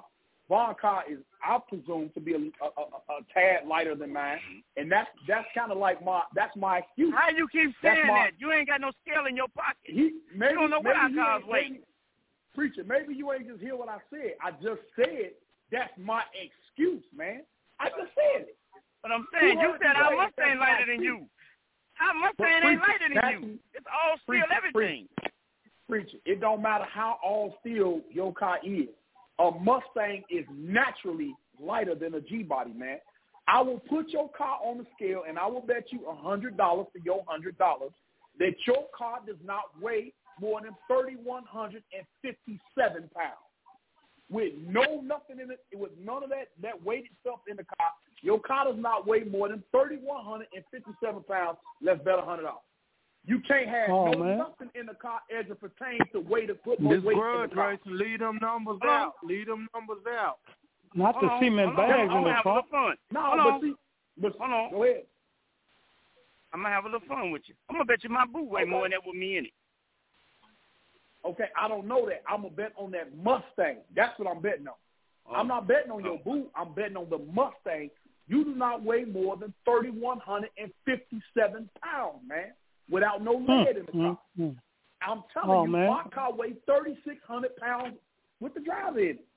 Vaughn car is, I presume, to be a, a, a, a tad lighter than mine, and that's that's kind of like my that's my excuse. How you keep saying my, that? You ain't got no scale in your pocket. He, maybe, you don't know what our cars weigh. Maybe, preacher, maybe you ain't just hear what I said. I just said that's my excuse, man. I just said it. But I'm saying, you said our Mustang lighter than you. Our Mustang ain't lighter than you. It's all steel, everything. Preacher, it don't matter how all steel your car is. A Mustang is naturally lighter than a G-body, man. I will put your car on the scale, and I will bet you one hundred dollars for your one hundred dollars that your car does not weigh more than three thousand one hundred fifty-seven pounds. With no nothing in it, with none of that, that weighted stuff in the car, your car does not weigh more than three thousand one hundred fifty-seven pounds. Let's bet one hundred dollars. You can't have oh, no man. nothing in the car as it pertains to weight to put more this weight grudge in the car. race, leave them numbers out. Leave them numbers out. Not the hold cement on, bags on, in the car. Fun. No, hold but on. see, but hold on. Go ahead. I'm gonna have a little fun with you. I'm gonna bet you my boot weigh okay. more than that with me in it. Okay, I don't know that. I'm gonna bet on that Mustang. That's what I'm betting on. Oh. I'm not betting on your boot. I'm betting on the Mustang. You do not weigh more than three thousand one hundred fifty-seven pounds, man, without no lead in the car. Mm-hmm. I'm telling oh, you, man. my car weighs thirty-six hundred pounds with the driver in it.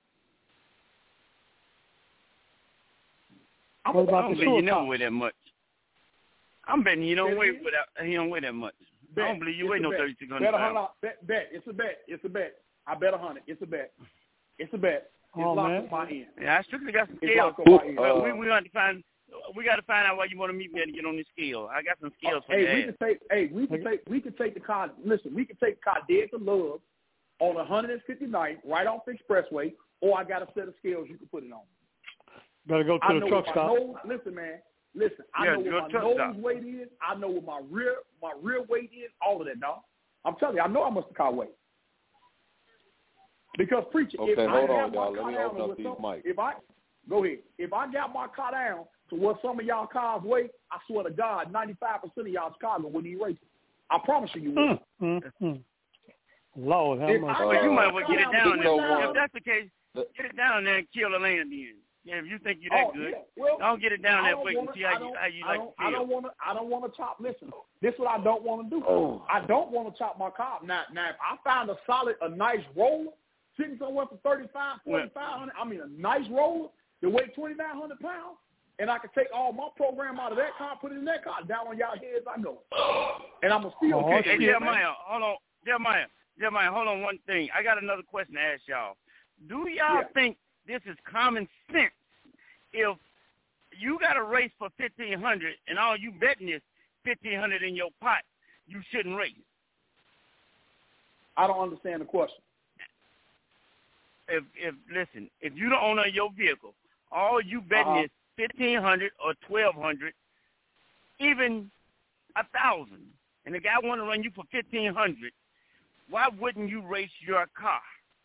I'm what about I don't the believe you car? don't weigh that much. I'm betting you don't weigh without he don't weigh that much. Bet. I don't believe you it's weigh no thirty-six hundred pounds. Bet, bet. It's a bet. It's a bet. I bet a hundred. It's a bet. It's a bet. It's oh, locked man. on my end. Yeah, I strictly got some it's scales. Uh, we we got to find we got to find out why you want to meet me to get on this scale. I got some scales uh, for hey, you. we can take. Hey, we can take. We can take the car. Listen, we can take the car dead to love on one fifty-ninth, right off the expressway, or I got a set of scales you can put it on. Better go to I the know truck what stop. My nose, listen, man. Listen, I yeah, know what my truck nose stop. weight is. I know what my rear my rear weight is. All of that, dog. I'm telling you, I know how much the car weighs. Because preacher, okay, if I hold have on, my y'all. car Let me down open up with these some, mics. if I go ahead, if I got my car down to what some of y'all cars weigh, I swear to God, ninety-five percent of y'all's cars wouldn't even race it. I promise you, you would. Mm, mm, mm. Lord, how If much? I Well, get you my might well car get it down down to there. twenty-nine If that's the case, get it down there and kill the land in. Yeah, if you think you're that oh, good, yeah. well, don't get it down I that don't way wanna, and see how I you don't, how you I like don't, to feel. I don't want to. I don't want to chop. Listen, this is what I don't want to do. Oh. I don't want to chop my car. Now, now, if I find a solid, a nice roller sitting somewhere for thirty-five, forty-five hundred, I mean, a nice roller that weighs twenty-nine hundred pounds, and I can take all my program out of that car, put it in that car, down on y'all heads I go, and I'm gonna still Oh, kick Hey, it. Jeremiah, hold on, Jeremiah, Jeremiah, hold on one thing. I got another question to ask y'all. Do y'all Yeah. think this is common sense? If you got a race for fifteen hundred and all you betting is fifteen hundred in your pot, you shouldn't race. I don't understand the question. If if listen, if you the owner of your vehicle, all you betting Uh-huh. is fifteen hundred or twelve hundred, even a thousand, and the guy want to run you for fifteen hundred, why wouldn't you race your car?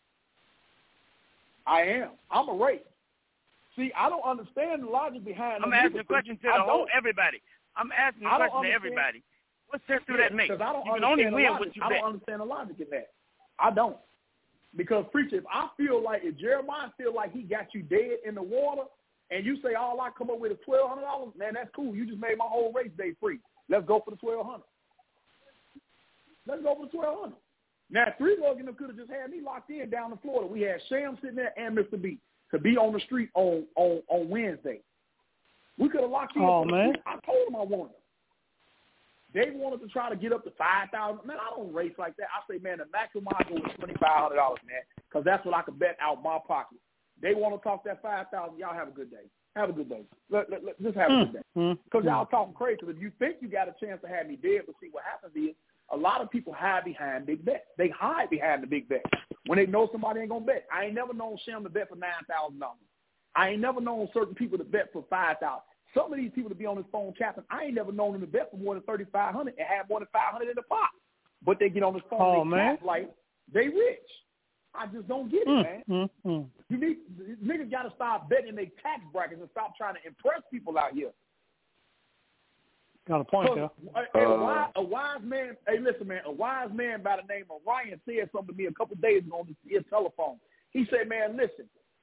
I am. I'm a race. See, I don't understand the logic behind. I'm the asking a niggas. question to I the whole don't. everybody. I'm asking a I don't question to understand. everybody. What sense do Yeah, that make? because I don't You can only understand the win logic. what you I bet. don't understand the logic in that. I don't. Because, preacher, if I feel like, if Jeremiah feel like he got you dead in the water, and you say all I come up with is twelve hundred dollars, man, that's cool. You just made my whole race day free. Let's go for the twelve hundred. Let's go for the twelve hundred. Now, three of them could have just had me locked in down in Florida. We had Sham sitting there and Mister B to be on the street on on, on Wednesday. We could have locked in. Oh, for the man. street. I told them I wanted them. They wanted to try to get up to five thousand. Man, I don't race like that. I say, man, the maximum I go is twenty five hundred dollars, man, because that's what I can bet out my pocket. They want to talk that five thousand. Y'all have a good day. Have a good day. Let, let, let, just have a good day. Because y'all talking crazy. If you think you got a chance to have me dead, but see what happens is a lot of people hide behind big bets. They hide behind the big bet when they know somebody ain't gonna bet. I ain't never known Shem to bet for nine thousand dollars. I ain't never known certain people to bet for five thousand. Some of these people to be on this phone capping, I ain't never known them to bet for more than thirty five hundred and have more than five hundred in the pot. But they get on this phone Oh, and they man. cap like they rich. I just don't get it, Mm, man. mm, mm. You need niggas got to stop betting their tax brackets and stop trying to impress people out here. Got a point there. A, a, wise, a wise man, hey, listen, man, a wise man by the name of Ryan said something to me a couple days ago on his telephone. He said, man, listen,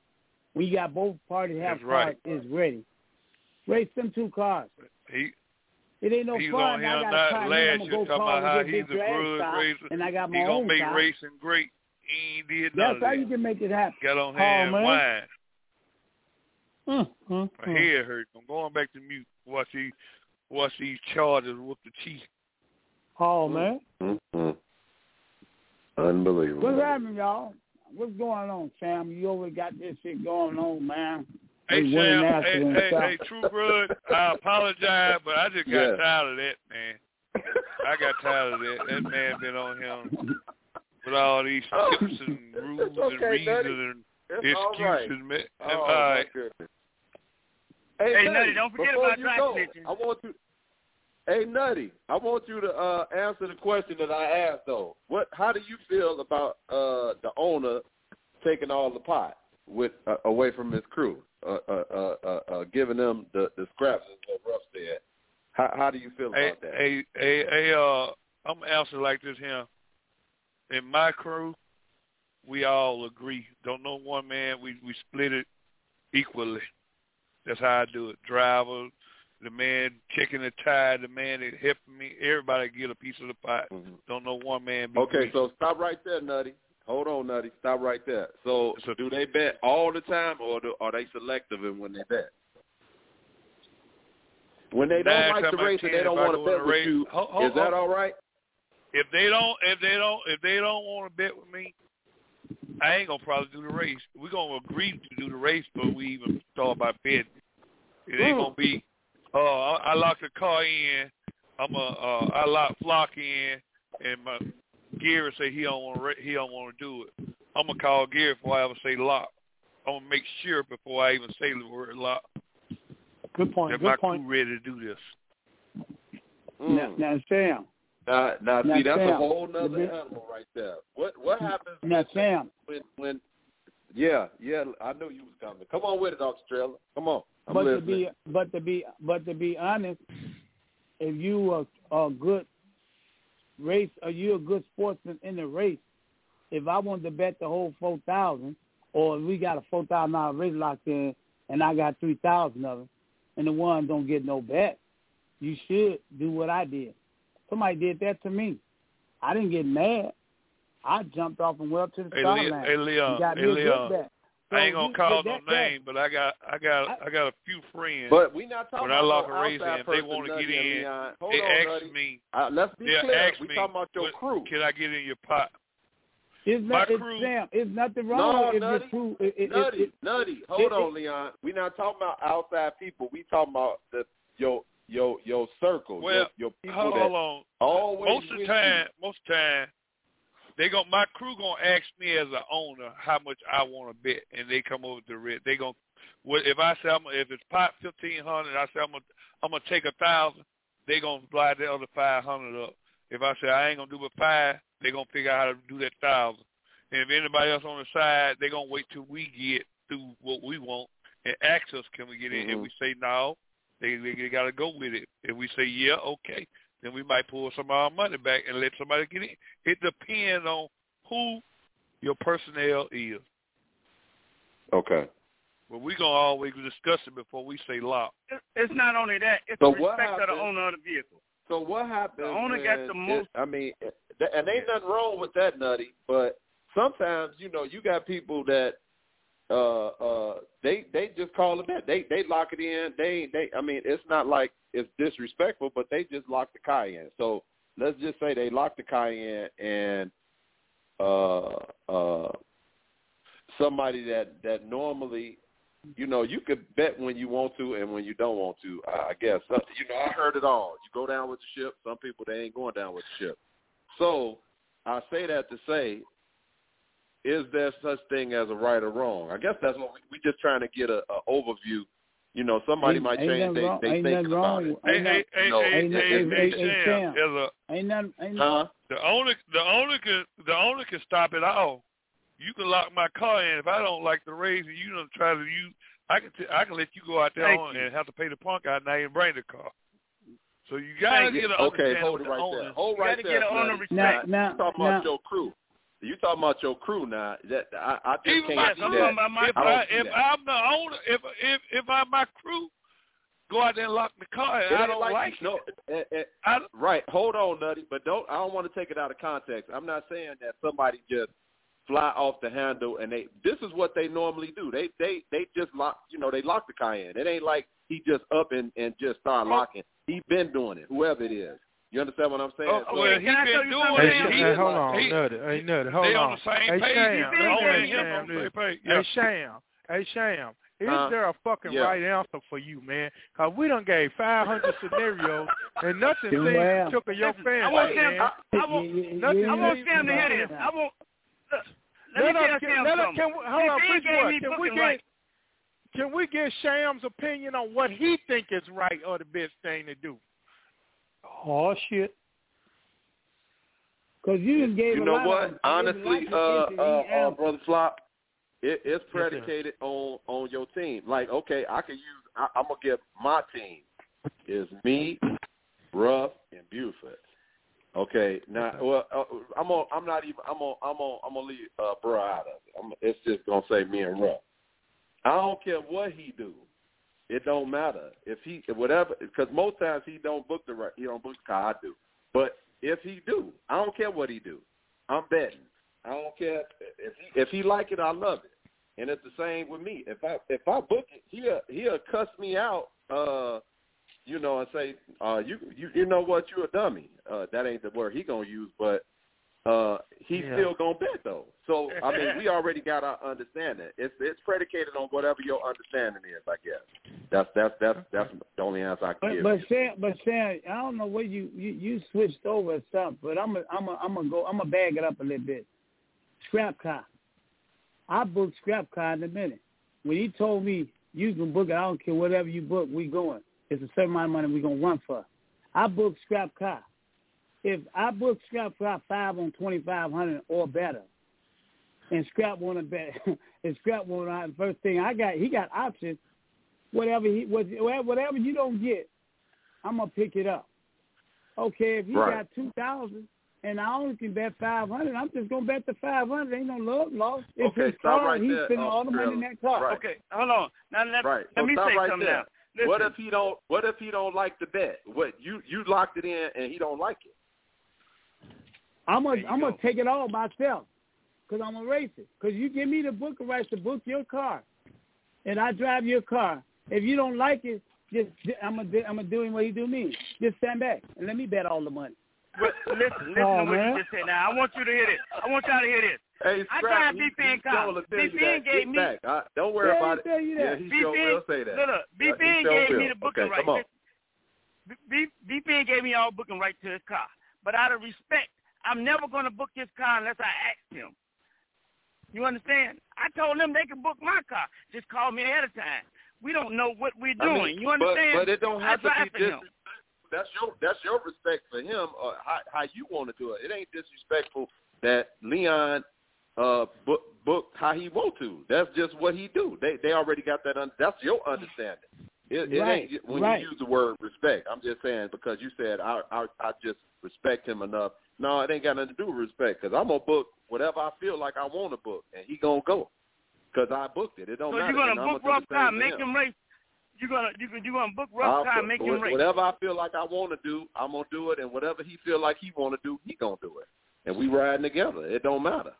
When you got both parties have That's cars, right. it's ready. Race them two cars. He It ain't no He's fun. on I him got not a car, last I'm year gonna talking go call about how and he's get a your ass good car, racer. and I got my he gonna own make car. racing great. He ain't did none That's of how that. you can make it happen. Got on Oh, here and man. whine. Mm, mm, My mm. head hurt. I'm going back to mute. Watch these, watch these Chargers with the Chiefs. Oh, man. Mm-hmm. Unbelievable. What's happening, y'all? What's going on, Sam? You always got this shit going on, man. Hey, They Sam. winning Hey, after hey, themselves. hey, True Blood. I apologize, but I just got Yeah. tired of that, man. I got tired of that. That man been on him with all these tips and rules okay, and reasons Nutty. and It's all right. excuses, man. Oh, all my right. goodness. Hey, Nutty, Nutty, don't forget before about you dry go, snitching. I want you. Hey, Nutty, I want you to uh, answer the question that I asked, though. What? How do you feel about uh, the owner taking all the pot with uh, away from his crew, uh, uh, uh, uh, uh, giving them the, the scraps, as what Ruff said? How, how do you feel Hey, about that? hey, hey, hey, uh, I'm gonna answer like this here. In my crew, we all agree. Don't know one man. We we split it equally. That's how I do it. Driver, the man checking the tire, the man that helping me. Everybody get a piece of the pie. Mm-hmm. Don't know one man. Be Okay, greedy. so stop right there, Nutty. Hold on, Nutty. Stop right there. So, so do they bet all the time, or do, are they selective in when they bet? When they don't Nine like times the out race of and they ten, don't if I want to go in bet a with race- you, Ho- ho- is that ho- all right? If they don't, if they don't, if they don't want to bet with me, I ain't gonna probably do the race. We're gonna agree to do the race, but we even start by betting. It ain't gonna be. Uh, I, I lock the car in. I'm a. Uh, I lock Flock in, and my Gary say he don't want to. He don't want to do it. I'm gonna call Gary before I ever say lock. I'm gonna make sure before I even say the word lock Good point. that Good my point. crew ready to do this. Mm. Now, now, Sam. Now, now, Now, see, that's Sam, a whole nother the big- animal right there. What what happens Now, when, Sam. when when? Yeah, yeah, I knew you was coming. Come on with it, Australia. Come on, I'm but listening. to be, but to be, but to be honest, if you are a good race, or you a good sportsman in the race, if I wanted to bet the whole four thousand, or if we got a four thousand dollar race locked in, and I got three thousand of it, and the one don't get no bet, you should do what I did. Somebody did that to me. I didn't get mad. I jumped off and went up to the Hey, start Le- line. hey, Leon, and got hey, me a Leon. good bet. So I ain't gonna you- call with no that, that- name, but I got I got I got a few friends. But we not talking when I about lock no a race outside in, if they person, want to Nutty get and in, Leon. Hold they on, ask Nutty. me. Uh, let's be they'll clear. ask We me, talking about your what- crew. Can I get in your pot? It's My not, it's crew- Sam. It's nothing wrong No, if Nutty, your crew. It, it, Nutty, it, it, Nutty. Hold it- on, it- Leon. We not talking about outside people. We talking about the your your your circle. Well, your, your people hold that on. always Most of the with time, most of the time, they gon' my crew gonna ask me as an owner how much I want to bet, and they come over to the red. They gon' what if I say I'm, if it's pot fifteen hundred, I say I'm gonna I'm gonna take a thousand. They gonna slide the other five hundred up. If I say I ain't gonna do but five, they gonna figure out how to do that thousand. And if anybody else on the side, they gonna wait till we get through what we want and ask us, can we get in? Mhm. If we say no, they they, they got to go with it. If we say yeah, okay, then we might pull some of our money back and let somebody get in. It depends on who your personnel is. Okay. But we're going to always discuss it before we say lock. It- It's not only that; it's So the what respect of the happens- owner of the vehicle. So what happens? The owner when got the most- It, I mean, th- and ain't nothing wrong with that, Nutty. But sometimes, you know, you got people that uh uh they they just call it that. They they lock it in. They they. I mean, it's not like it's disrespectful, but they just lock the car in. So let's just say they lock the car in, and uh uh somebody that that normally. You know, you could bet when you want to and when you don't want to, I guess. So, you know, I heard it all. You go down with the ship. Some people, they ain't going down with the ship. So I say that to say, is there such thing as a right or wrong? I guess that's what we, we just trying to get a, a overview. You know, somebody Ain't- might ain't change nothing they, wrong- they ain't thinking nothing about wrong it. with- Hey, ain't hey, nothing- hey, No, hey, ain't hey, nothing- hey, hey, hey, Sam, Sam. there's a- Ain't nothing. Ain't Huh? The owner, the owner can, the owner can stop it all. You can lock my car in if I don't like the race, and you don't try to use. I can, t- I can let you go out there Thank on you. and have to pay the punk out now and bring the car. So you gotta Thank get you. an Okay, understanding hold with it the right owner. there. Hold You right gotta there, get an owner Nutty. respect. Now, You talking now, about your crew. You talking about your crew now. That I, I just Even can't my see crew, that. about my if I I, don't see if that. I'm the owner, if if if I'm my crew, go out there and lock the car. And It I ain't don't like, like no, it. eh, eh, I, right. Hold on, Nutty, but don't. I don't want to take it out of context. I'm not saying that somebody just fly off the handle and they. This is what they normally do. They they they just lock. You know, they lock the car in. It ain't like he just up and and just start locking. He been doing it. Whoever it is. You understand what I'm saying? Oh, so, well, he been doing Hey, it. hey, He, hey, hold on, he, Nutty. Hey, Nutty, hold they on. on the same hey, page. Sham, He let me been ask on Sham the same this. page. Hey, Yeah. Sham. Hey, Sham. Is Uh, there a fucking yeah. right answer for you, man? Because we done gave five hundred scenarios, and nothing seems Well, to took of your Listen, fancy, I want Sam. man. I, I want. Nothing I want seems- Sam to hear this. I want. Look, let, Let me us tell get- Sam let us- something. can we- hold on, If he please, gave boy, me can we booking get- right. Can we get Sham's opinion on what he think is right or the best thing to do? Oh shit! Because you done gave you a know lot what? of Honestly, uh, uh, uh, brother Flop, it, it's sir. predicated on on your team. Like, okay, I can use. I, I'm gonna give my team is me, Ruff, and Buford. Okay, now, well, uh, I'm on. I'm not even. I'm on. I'm on. I'm gonna leave uh, Bruh out of it. I'm, it's just gonna say me and Ruff. I don't care what he do. It don't matter if he whatever because most times he don't book the right. He don't book the car. I do, but if he do, I don't care what he do. I'm betting. I don't care if he, if he like it. I love it, and it's the same with me. If I if I book it, he'll he'll cuss me out. Uh, you know, and say, uh, you you you know what, you're a dummy. Uh, that ain't the word he gonna use, but uh, he's Yeah. still gonna bet though. So I mean, we already got our understanding. It's it's predicated on whatever your understanding is. I guess that's that's that's that's the only answer I can But give. but Sam, but Sam, I don't know where you, you, you switched over or something, but I'm a, I'm a, I'm gonna go, I'm gonna bag it up a little bit. Scrap car. I booked scrap car in a minute. When he told me you can book it, I don't care whatever you book, we going. It's a certain amount of money we gonna run for. I booked scrap car. If I book scrap car five on twenty five hundred or better, and scrap want to bet, and scrap want to first thing I got, he got options. Whatever he whatever you don't get, I'm gonna pick it up. Okay, if he Right. got two thousand and I only can bet five hundred, I'm just gonna bet the five hundred. Ain't no love lost. It's Okay, his stop car. right He's there, spending uh, all the money in Trevor. that car. Right. Okay, hold on. Now let, Right. let So me stop say right something there. now. Listen. What if he don't? What if he don't like the bet? What you you locked it in and he don't like it? I'm gonna I'm gonna take it all myself, cause I'm gonna race it. Cause you give me the booking rights to book your car, and I drive your car. If you don't like it, just I'm gonna I'm gonna do him what he do me. Just stand back and let me bet all the money. But listen, listen Oh, to what man. you just said. Now I want you to hear this. I want y'all to hear this. Hey, I Scrap, drive he, B P N he car. sure will tell B you P that. N gave Get me. back. I, don't worry Yeah, about he tell it. you Yeah, that. he B P N, sure will say that. Look, look, Yeah, B P he N sure gave will. me the booking Okay, right. come on. B- B P N gave me all booking right to his car. But out of respect, I'm never going to book his car unless I ask him. You understand? I told them they can book my car. Just call me ahead of time. We don't know what we're I doing. mean, you understand? But, but it don't have I to drive be for him. dis- That's your that's your respect for him or how, how you want to do it. It ain't disrespectful that Leon uh book book how he want to. That's just what he do. They they already got that. Un- that's your understanding. It, it Right, ain't when right. you use the word respect. I'm just saying because you said I I, I just respect him enough. No, it ain't got nothing to do with respect because I'm gonna book whatever I feel like I want to book, and he gonna go because I booked it. It don't So matter. you're going and to I'm book gonna rough do the same car, to make him. him race. You're going to you're going to book rough I'll car, put- make him race. Whatever I feel like I want to do, I'm gonna do it, and whatever he feel like he want to do, he gonna do it, and we riding together. It don't matter.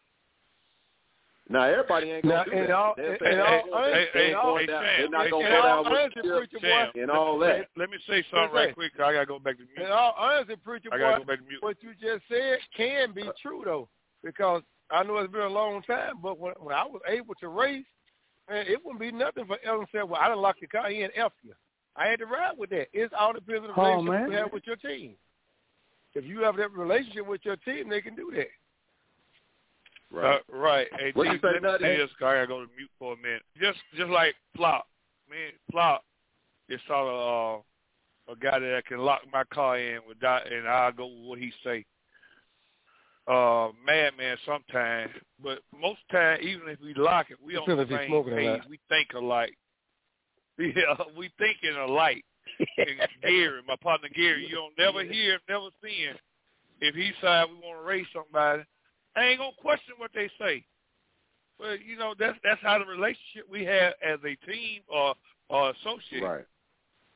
Now everybody ain't gonna Now, do in that. all- They're in saying all they- honesty- they ain't in all- going down. They're not in gonna all go down honesty, with the preacher ship boy, and all that. Let me say something right quick. I gotta go back to mute. In all honesty, preacher I boy, gotta go back to mute. what you just said can be true though, because I know it's been a long time, but when, when I was able to race, man, it wouldn't be nothing for Ellen to say, well, I didn't lock the car in F you. I had to ride with that. It's all depends on the Oh, relationship man. you have with your team. If you have that relationship with your team, they can do that. Right. Uh, right. Hey, What G, you say, let me Nutty? say this, 'cause I gotta go to mute for a minute. Just, just like Plop, man, Plop is sort of uh, a guy that can lock my car in without, and I'll go with what he say. Uh, madman sometimes, but most time, even if we lock it, we You on feel the if he's same smoking a page. lot. We think alike. Yeah, we thinking alike. And Gary, my partner Gary, you don't never hear, never see him. If he decide we want to race somebody, I ain't gonna question what they say. But you know, that's that's how the relationship we have as a team or or associate. Right.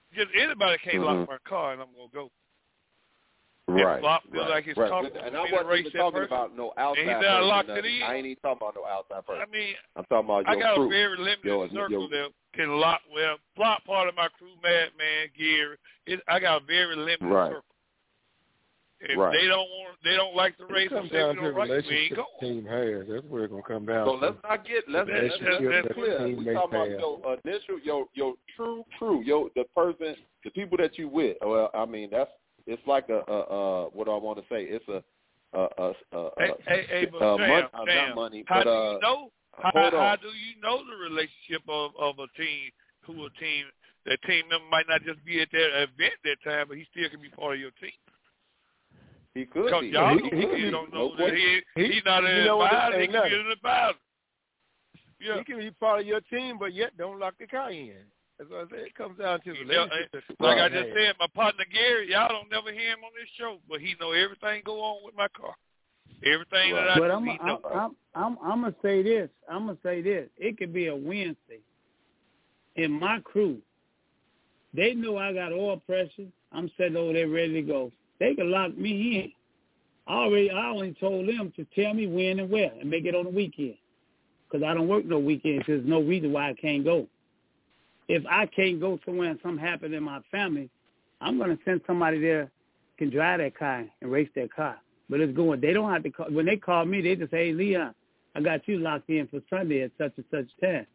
just anybody can't mm-hmm. lock my car, and I'm gonna go. Right, if Flop feel right, like it's right. comfortable And for I me to wasn't race even that talking person, about no outside and he done person. locked nothing. it in. I ain't even talking about no outside person. I mean, I'm talking about I your got crew. a very limited your, circle your, that can lock. Well, Flop part of my crew, Madman, Gary. It, I got a very limited right. circle. If right. they don't want, they don't like the race. It comes say down we to the don't race, we relationship ain't the team has. That's where it's gonna come down. So to. let's not get let's, the let's, let's relationship be that clear. the team We may talking about have. your initial, your your true crew, your the person, the people that you with. Well, I mean that's it's like a, a, a what do I want to say? It's a a a, a, Hey, hey, hey, but uh, Sam, mon- uh, Sam, not money, how but do uh, you know? How, hold on. how do you know the relationship of, of a team who a team that team member might not just be at that event that time, but he still can be part of your team. He could Because be. y'all he, he, he, he, he don't know no that he, he, he's not an you know advisor. He ain't can be nothing. an advisor. Yeah. He can be part of your team, but yet don't lock the car in. That's what I said. It comes down to You know, relationship. like Right. I just said, my partner Gary, y'all don't never hear him on this show, but he know everything go on with my car. Everything right. that I but do, I'm, he know. I'm, I'm, I'm, I'm gonna say this. I'm gonna say this. It could be a Wednesday. In my crew, they know I got oil pressure. I'm sitting over there ready to go. They can lock me in. I already, I only told them to tell me when and where and make it on the weekend. Because I don't work no weekends. There's no reason why I can't go. If I can't go somewhere and something happened in my family, I'm going to send somebody there can drive that car and race that car. But it's going. They don't have to call. When they call me, they just say, hey, Leon, I got you locked in for Sunday at such and such time.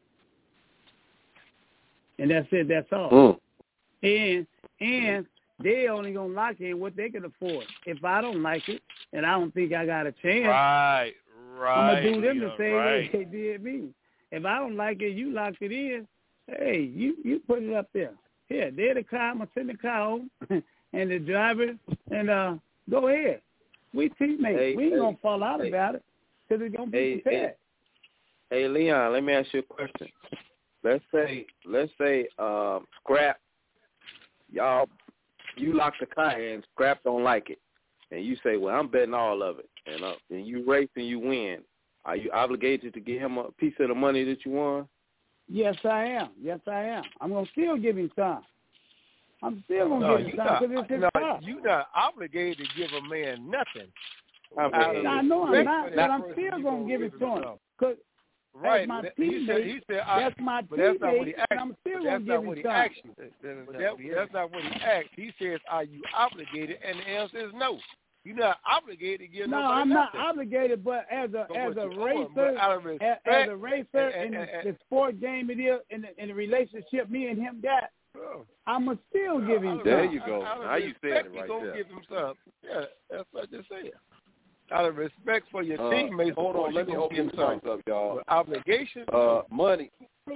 And that's it. That's all. Mm. And and they only gonna lock in what they can afford. If I don't like it, and I don't think I got a chance, right, right, I'm gonna do them yeah, the same right. way they did me. If I don't like it, you locked it in. Hey, you you put it up there. Here, there the car. I'm gonna send the car home, and the driver, and uh, go ahead. We teammates. Hey, we ain't hey, gonna fall out hey, about it because it's gonna be hey, prepared. Hey, hey, Leon, let me ask you a question. Let's say, let's say, um, Scrap, y'all, you lock the car in, Scrap don't like it, and you say, well, I'm betting all of it, and uh, and you race and you win. Are you obligated to give him a piece of the money that you won? Yes, I am. Yes, I am. I'm gonna still give him some. I'm still gonna No, give him you some not, because it's his no, car. you're not obligated to give a man nothing. I, mean, I know I'm not, for but that I'm person, still you gonna gonna give give it to him him. some. Cause Right. as my He teammate, said, he said, I, that's my but that's not what he teammate, asked. and I'm still But gonna that's give not him what he some. asked you. That, that, that's not what he asked. He says, are you obligated? And the answer is no. You're not obligated to give No, nobody I'm nothing. not obligated, but as a But as what a you owe him, racer, but out of respect, as, as a racer and, and, in the, and, the sport game it is, in the, in the relationship me and him got, oh, I'ma still give him There some. you go. Out of Now you said respect, it you right gonna there. give him some. Yeah, that's what I just said. Out of respect for your Uh, teammates, hold of on, let me gonna open give this him mic some. up, y'all. But obligation. Uh, money,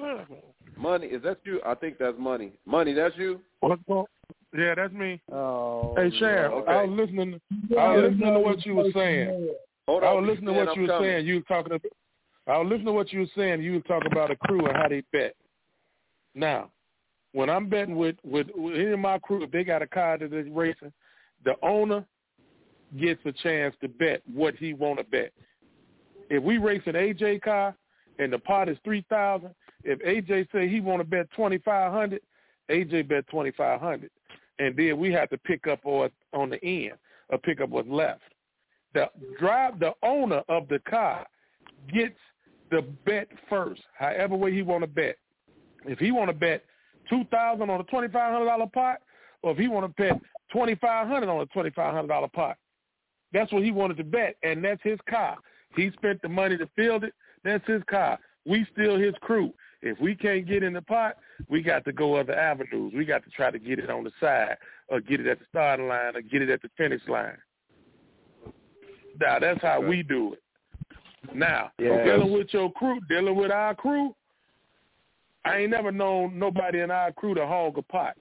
money. Is that you? I think that's money. Money, that's you. What's going? Yeah, that's me. Oh, Hey, Sharon, okay. I was listening. I was listening to what you were saying. Hold I on, was listening to man, what I'm you were coming. saying. You were talking. About, I was listening to what you were saying. You were talking about a crew and how they bet. Now, when I'm betting with with, with any of my crew, if they got a car that is racing, the owner gets a chance to bet what he want to bet. If we race an A J car and the pot is three thousand, if A J say he want to bet twenty five hundred, A J bet twenty five hundred, and then we have to pick up or on the end or pick up what's left. The drive, the owner of the car gets the bet first, however way he want to bet. If he want to bet two thousand on a twenty five hundred dollar pot, or if he want to bet twenty five hundred on a twenty five hundred dollar pot, that's what he wanted to bet, and that's his car. He spent the money to field it. That's his car. We still his crew. If we can't get in the pot, we got to go other avenues. We got to try to get it on the side or get it at the starting line or get it at the finish line. Now, that's how we do it. Now, Yes. dealing with your crew, dealing with our crew, I ain't never known nobody in our crew to hog a pot.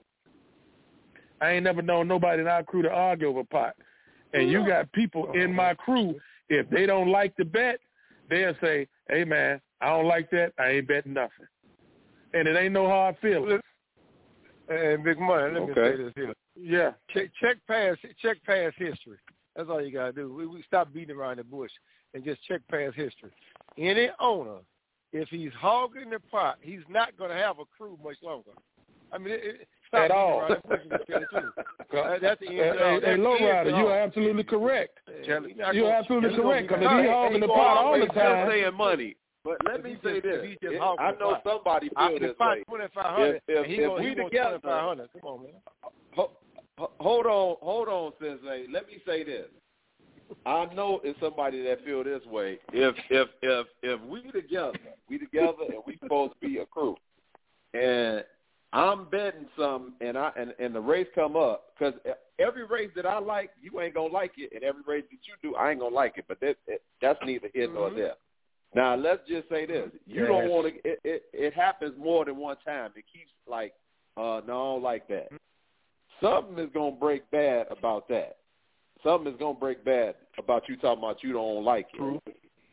I ain't never known nobody in our crew to argue over a pot. And you got people in my crew, if they don't like the bet, they'll say, hey, man, I don't like that. I ain't betting nothing. And it ain't no hard feelings. And Big Money, let Okay. me say this here. Yeah. Check, check past check past history. That's all you got to do. We, we stop beating around the bush and just check past history. Any owner, if he's hogging the pot, he's not going to have a crew much longer. I mean, it, it, at all. That question is fair too. Uh, That's the hey, hey, hey Lowrider, you are absolutely correct. Kelly, You're absolutely correct. Because if he he's hogging the pot all the time, saying money. But let me say this: it, I know somebody feel I this way. twenty-five hundred. If, if, he if go, we he together, twenty-five hundred. Come on, man. Ho, ho, hold on, hold on, Sensei. Let me say this. I know it's somebody that feel this way. If if if if we together, we together, and we supposed to be a crew, and I'm betting some, and I and, and the race come up, because every race that I like, you ain't gonna like it, and every race that you do, I ain't gonna like it. But that, that that's neither here nor Mm-hmm. there. Now let's just say this: you yes. don't want to. It, it it happens more than one time. It keeps like, uh, no, I don't like that. Something is gonna break bad about that. Something is gonna break bad about you talking about you don't like it. True.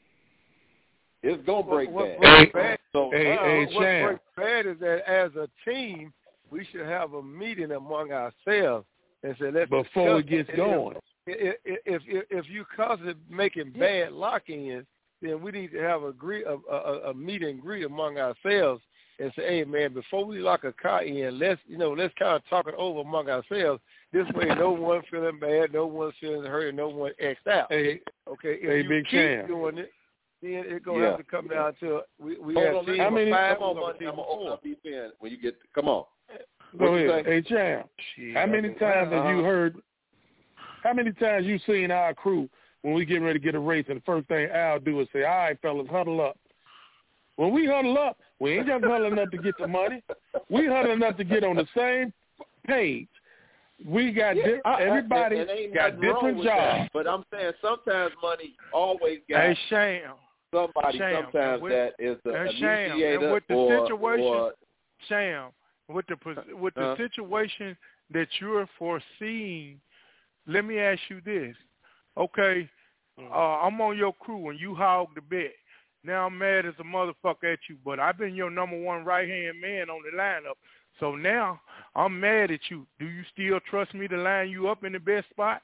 It's gonna break what, bad. What, bad. So hey, now, hey, what Sham. breaks bad is that as a team, we should have a meeting among ourselves and say, let's before it discuss gets going. If if if, if you constantly making bad lock-ins, then we need to have a agree a, a, a meet and greet among ourselves and say, hey man, before we lock a car in, let's you know let's kind of talk it over among ourselves. This way, no one feeling bad, no one feeling hurt, and no one X'd out. Hey, okay, if hey, you Big keep Sham. doing it, then it's gonna Yeah. have to come down to we we Hold have on, team how many? of five. Come on, we're gonna buddy. team I'm of gonna open four. up these in when you get. Come on. Go What you ahead. say? Hey, Champ, how many times have you heard, how many times you seen our crew when we getting ready to get a race, and the first thing Al do is say, all right, fellas, huddle up. When we huddle up, we ain't just huddling up to get the money. We huddling up to get on the same page. We got Yeah, di- I, everybody I, and, and ain't got nothing wrong different with jobs. that. But I'm saying sometimes money always got Hey, Sham. somebody Sham. sometimes with, that is the and Sham. initiator And with the or, situation, or Sham, with the pos- with the uh, situation that you're foreseeing, let me ask you this. Okay, uh, I'm on your crew and you hog the bet. Now I'm mad as a motherfucker at you, but I've been your number one right-hand man on the lineup. So now I'm mad at you. Do you still trust me to line you up in the best spot?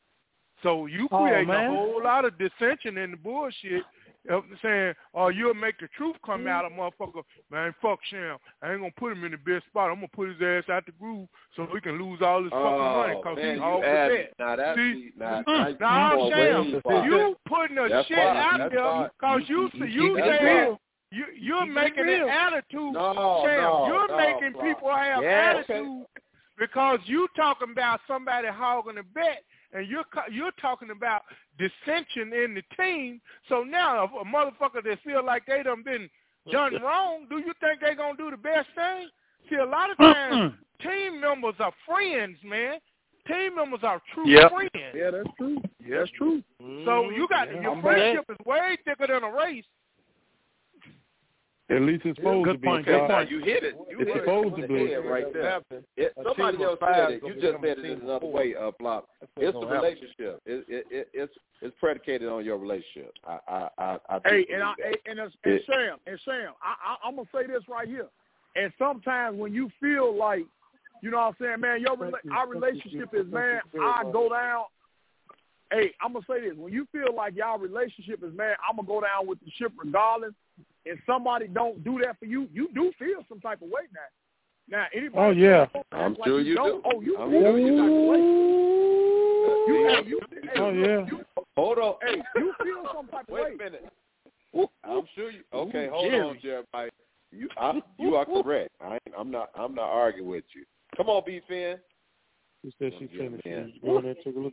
So you Oh, creating man. a whole lot of dissension in the bullshit of saying, oh, you'll make the truth come out of motherfucker. Man, fuck Sham. I ain't going to put him in the best spot. I'm going to put his ass out the groove so he can lose all his fucking money oh, because man, he you hogged the add- bet. Now that's See? now, Mm. now, Nah, you Sham, way far. you putting a That's shit fine. out That's there fine. because You- you, you you, keep it saying real. you, you're Keep it making real. an attitude. No, Sham, no, you're no, making Clark. people have Yeah, attitude okay. because you talking about somebody hogging a bet. And you're you're talking about dissension in the team. So now a, a motherfucker that feel like they done been done wrong, do you think they gonna do the best thing? See, a lot of times team members are friends, man. Team members are true Yep. friends. Yeah, that's true. That's true. So you got Yeah, your I'm friendship is way thicker than a race. At least it's supposed Good to be. point, Okay, good now point. you hit it. You It's hit supposed it to be. right there. It, A somebody team of else five said is it. gonna You just become a said it team in of another four. way, uh, Plop. That's what's It's the gonna happen. relationship. It, it, it, it's it's predicated on your relationship. I I I, I do Hey, believe and I that. and, and, and It- Sam, and Sam, I, I, I'm gonna say this right here. And sometimes when you feel like, you know what I'm saying, man, your rela- our relationship is, man, I go down. Hey, I'm gonna say this: when you feel like y'all relationship is, man, I'm gonna go down with the ship regardless. And somebody don't do that for you, you do feel some type of way now. Now, anybody? Oh, yeah. I'm like sure you you don't, do. Oh, you I'm feel sure you some type of way. You, do. hey, you, hey, Oh, yeah. You, Hold on. hey, you feel some type of Wait way. a minute. I'm sure you. Okay, Ooh, hold Jerry. on, Jeremiah. You I, you are correct. I ain't, I'm not I'm not arguing with you. Come on, B Fin. She said she Yeah, finished. man. She's going there and take a look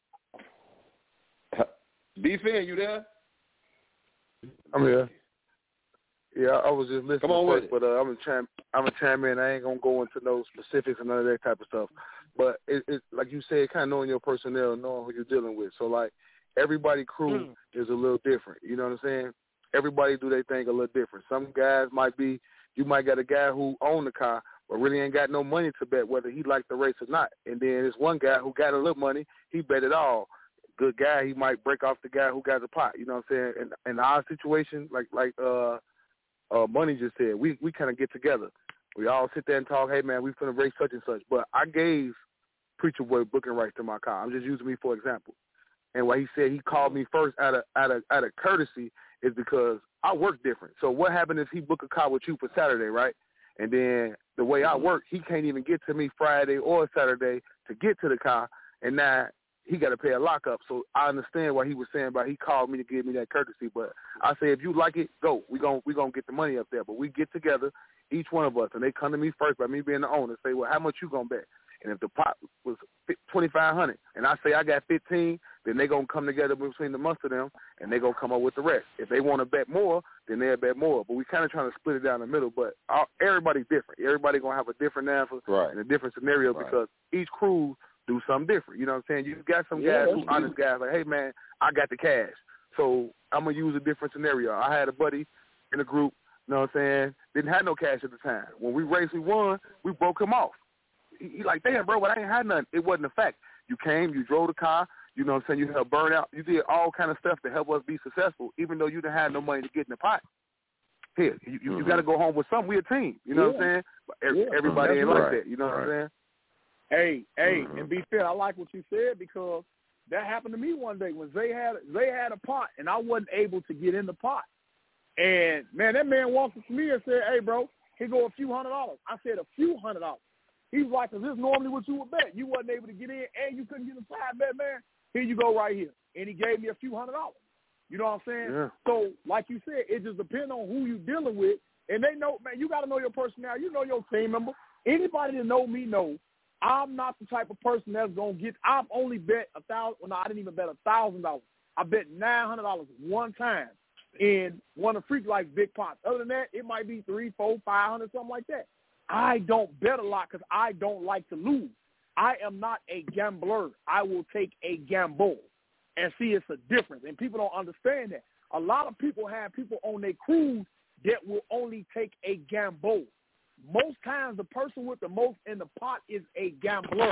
at. B Fin, you there? I'm here. Yeah, I was just listening Come on first, with but uh, I'm a chime. I'm a chime in. I ain't gonna go into no specifics and none of that type of stuff. But it, it like you said, kind of knowing your personnel, knowing who you're dealing with. So like everybody crew Mm. is a little different. You know what I'm saying? Everybody do their thing a little different. Some guys might be. You might got a guy who own the car, but really ain't got no money to bet whether he liked the race or not. And then there's one guy who got a little money. He bet it all. Good guy. He might break off the guy who got the pot. You know what I'm saying? In, in our situation, like like uh. Uh, Money just said, we, we kind of get together. We all sit there and talk, hey, man, we finna race such and such. But I gave Preacher Boy booking rights to my car. I'm just using me for example. And what he said he called me first out of out of, out of courtesy is because I work different. So what happened if he book a car with you for Saturday, right? And then the way I work, he can't even get to me Friday or Saturday to get to the car, and now he got to pay a lockup. So I understand what he was saying about he called me to give me that courtesy. But I say, if you like it, go. We're going we gonna get the money up there. But we get together, each one of us, and they come to me first by me being the owner, say, well, how much you going to bet? And if the pot was twenty-five hundred and I say I got fifteen, then they're going to come together between the months of them, and they're going to come up with the rest. If they want to bet more, then they'll bet more. But we kind of trying to split it down the middle. But our, everybody's different. Everybody going to have a different answer right. and a different scenario right. because each crew do something different. You know what I'm saying? You got some guys yeah, who honest guys like, hey, man, I got the cash. So I'm going to use a different scenario. I had a buddy in the group, you know what I'm saying, didn't have no cash at the time. When we raced, we won, we broke him off. He, he like, damn, bro, but I ain't had nothing. It wasn't a fact. You came, you drove the car, you know what I'm saying, you helped burn out. You did all kind of stuff to help us be successful, even though you didn't have no money to get in the pot. Here, you, you, mm-hmm. you got to go home with something. We're a team. You know yeah. what I'm saying? But every, yeah. everybody ain't right. like that. You know right. what I'm saying? Hey, hey, mm-hmm. and be fair, I like what you said because that happened to me one day when Zay had Zay had a pot and I wasn't able to get in the pot. And, man, that man walked up to me and said, hey, bro, here go a few hundred dollars. I said a few hundred dollars. He was like, is this normally what you would bet? You wasn't able to get in and you couldn't get a side bet, man. Here you go right here. And he gave me a few hundred dollars. You know what I'm saying? Yeah. So, like you said, it just depends on who you're dealing with. And they know, man, you got to know your personality. You know your team member. Anybody that know me know I'm not the type of person that's going to get – I've only bet a thousand well, – no, I didn't even bet a thousand dollars. I bet nine hundred dollars one time in one of Freak Life's big pots. Other than that, it might be three, four, five hundred, something like that. I don't bet a lot because I don't like to lose. I am not a gambler. I will take a gamble and see it's a difference. And people don't understand that. A lot of people have people on their cruise that will only take a gamble. Most times the person with the most in the pot is a gambler.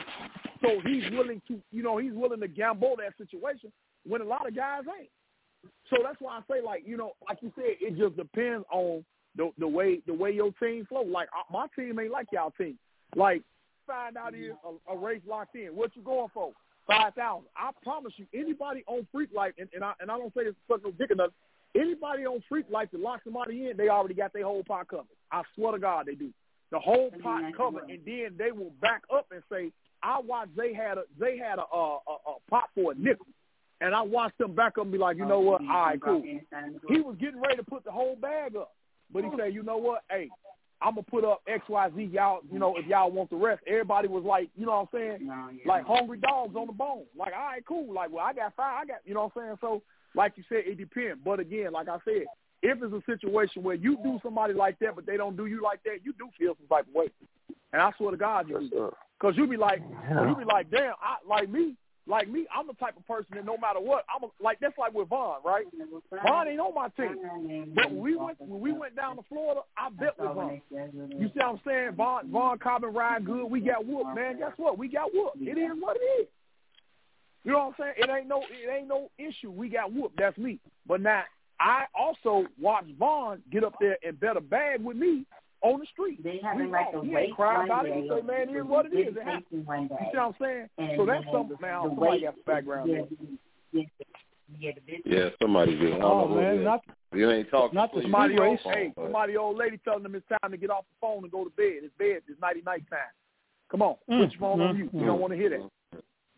So he's willing to, you know, he's willing to gamble that situation when a lot of guys ain't. So that's why I say, like, you know, like you said, it just depends on the the way the way your team flow. Like, my team ain't like y'all team. Like, find out is a, a race locked in. What you going for? five thousand. I promise you, anybody on Freak Life, and, and, I, and I don't say it's such no dick enough, anybody on Freak Life that locks somebody in, they already got their whole pot covered. I swear to God they do. The whole pot covered, and then they will back up and say, I watched they had a they had a, a, a, a pot for a nickel. And I watched them back up and be like, you know what, all right, cool. He was getting ready to put the whole bag up. But he said, you know what, hey, I'm going to put up X, Y, Z, y'all, you know, if y'all want the rest. Everybody was like, you know what I'm saying, no, yeah. like hungry dogs on the bone. Like, all right, cool. Like, well, I got five, I got, you know what I'm saying? So, like you said, it depends. But again, like I said, if it's a situation where you do somebody like that, but they don't do you like that, you do feel some type of way. And I swear to God, you do. Because you be like, yeah. you be like, damn, I, like me, like me, I'm the type of person that no matter what, I'm a, like, that's like with Vaughn, right? Vaun ain't on my team. But when we went, when we went down to Florida, I bet with Vaun. You see what I'm saying? Vaughn, Vaun Cobbin ride good. We got whooped, man. Guess what? We got whooped. It is what it is. You know what I'm saying? It ain't no, it ain't no issue. We got whooped. That's me. But now, I also watched Vaughn get up there and bet a bag with me on the street. They having like a he race ain't cry one about day. it. He say, man, it is what it is. It happens. One day. You see what I'm saying? And so that's then something the, now. the Somebody weight, got the background. Yeah, yeah, yeah, the yeah, somebody did. Oh, man. Not, you ain't talking. Not to somebody old, hey, somebody old lady telling them it's time to get off the phone and go to bed. It's bed. It's nighty night time. Come on. Mm, put your phone mm, on you. Mm, you don't want to hear that.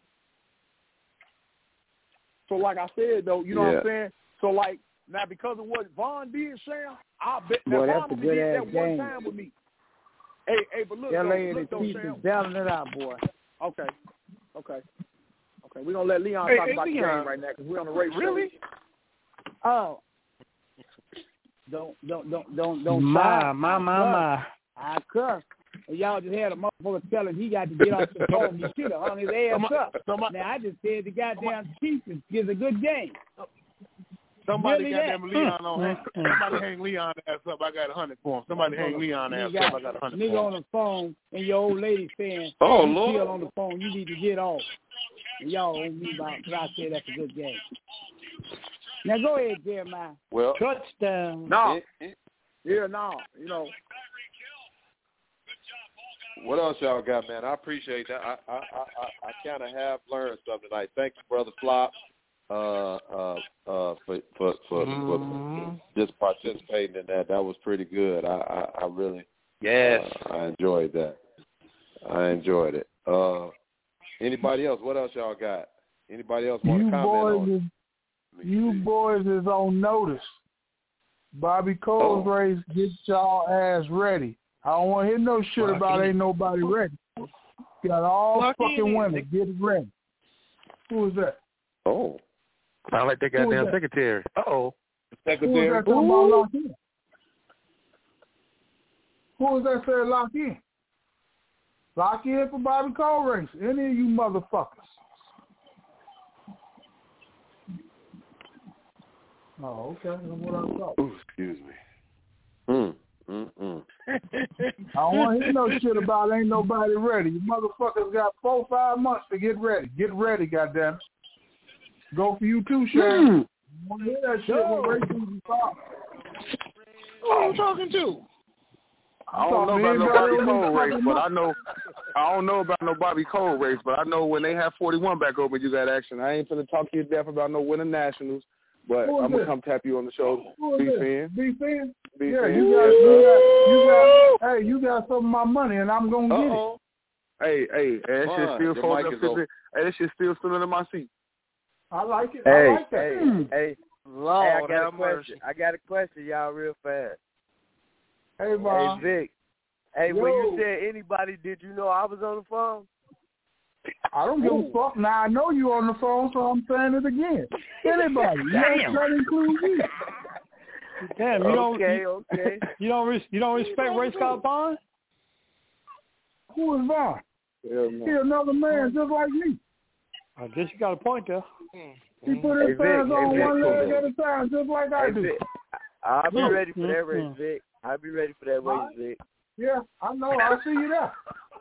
So like I said, though, you know yeah. what I'm saying? So, like, now because of what Vaughn did, Sam, I bet Boy, that Vaughn did that game. one time with me. Hey, hey, but look, That though, lady look though, keeps Sam. bailing it out, boy. Okay, okay, okay. We're gonna let Leon hey, talk hey, about Leon. the game right now because we're on the race. Really? Show. Oh, don't, don't, don't, don't, don't. My, stop. my, my, my. I cuss. And y'all just had a motherfucker telling he got to get off the phone. You should have hung his ass Somebody, up. somebody, now I just said the goddamn Chiefs is a good game. Somebody really goddamn that? Leon on hang, somebody hang Leon ass up. I got a hundred for him. Somebody hang Leon ass got, up. I got a hundred nigga for him. on the phone and your old lady saying, "Oh you Lord, still on the phone. You need to get off." And y'all owe me about because I said that's a good game. Now go ahead, Jeremiah. Well, touchdown. No, it, it, yeah, no, you know. What else y'all got, man? I appreciate that. I I I, I kind of have learned something tonight. Thank you, Brother Flop, uh, uh, uh, for for for, mm-hmm. for just participating in that. That was pretty good. I I, I really Yes. Uh, I enjoyed that. I enjoyed it. Uh, anybody else? What else y'all got? Anybody else want You to comment boys on it? is, you boys is on notice. Bobby Cole's oh. race, get y'all ass ready. I don't want to hear no shit Lock about in. ain't nobody ready. Got all Lock fucking in. women. Get ready. Who is that? Oh. Sound like they Who is goddamn that? secretary. Uh-oh. Who is that talking about lock in? Who is that saying lock in? Lock in for Bobby Cole race. Any of you motherfuckers. Oh, okay. That's what I thought. Ooh, excuse me. Mm, mm, mm. I don't want to hear no shit about ain't nobody ready. You motherfuckers got four, five months to get ready. Get ready, goddamn. Go for you too, Sharon. Mm. I want to hear that shit when racing is start. Who are you talking to? I don't know about no Bobby Cole race, but I know I don't know about no Bobby Cole race, but I know when they have forty-one back open, you got action. I ain't finna talk to you to death about no winning nationals, but I'm gonna come tap you on the shoulder. Be fan. Be fan. Be Yeah, fan. you got, you got, you got. Hey, you got some of my money, and I'm gonna get Uh-oh. it. Hey, hey, that shit Fine. still Your folded mic up is to open. the. Hey, that shit still sitting in my seat. I like it. Hey, I like that. hey, Mm. hey, Lord, hey, I got have a question. mercy. I got a question, y'all, real fast. Hey, Bob. Hey, Vic. Hey, Yo. when you said anybody, did you know I was on the phone? I don't give a fuck. Now I know you on the phone, so I'm saying it again. Anybody? Yes, that includes you. Damn, you don't. Okay, You, okay. you don't. Res, you don't respect Ray Scott Bond? Who is Vaughn? Yeah, He another man just like me. I guess you got a point there. He put his Hey, Vic, hands hey, on Vic, one cool, leg Vic. at a time, just like I Hey, do. Vic, I'll be Mm. ready for that race, Mm-hmm. Vic. I'll be ready for that race, Huh? Vic. Yeah, I know. I'll see you there.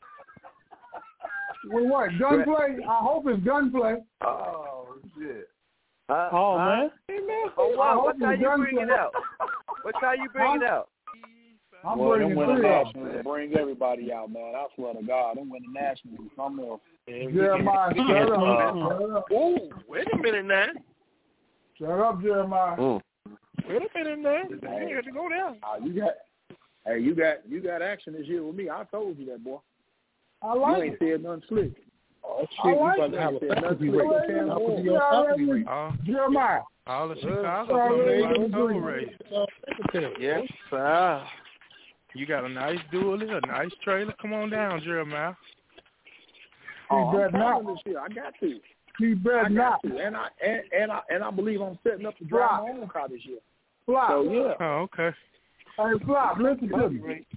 Well, what? Gunplay? I hope it's gunplay. Oh, shit. Uh, oh, huh? man. Hey, man. Oh, wow. What time you bring it out? What time you bring it out? I'm Well, bringing them winning three up. nationals bring everybody out, man. I swear to God, them winning nationals. I'm more. Jeremiah, shut up. Uh, Shut up. Ooh, wait a minute now. Shut up, Jeremiah. Mm. Wait a minute now. You ain't got to go there. Uh, you got, hey, you got you got action this year with me. I told you that, boy. I like you ain't it. said nothing slick. Oh shit, I like we about to have a faculty race. Faculty You or faculty already- race. Uh, Jeremiah. all of Uh, Chicago sorry, coming I'm by the green. race. Yes, sir. You got a nice dually, a nice trailer. Come on down, Jeremiah. Oh, He I'm bet not. traveling this year. I got to. He I bet got not. to. And I and, and I and I believe I'm setting up to drive Flop. my own car this year. Flop. So yeah. Oh, okay. Hey, Flop, listen to me.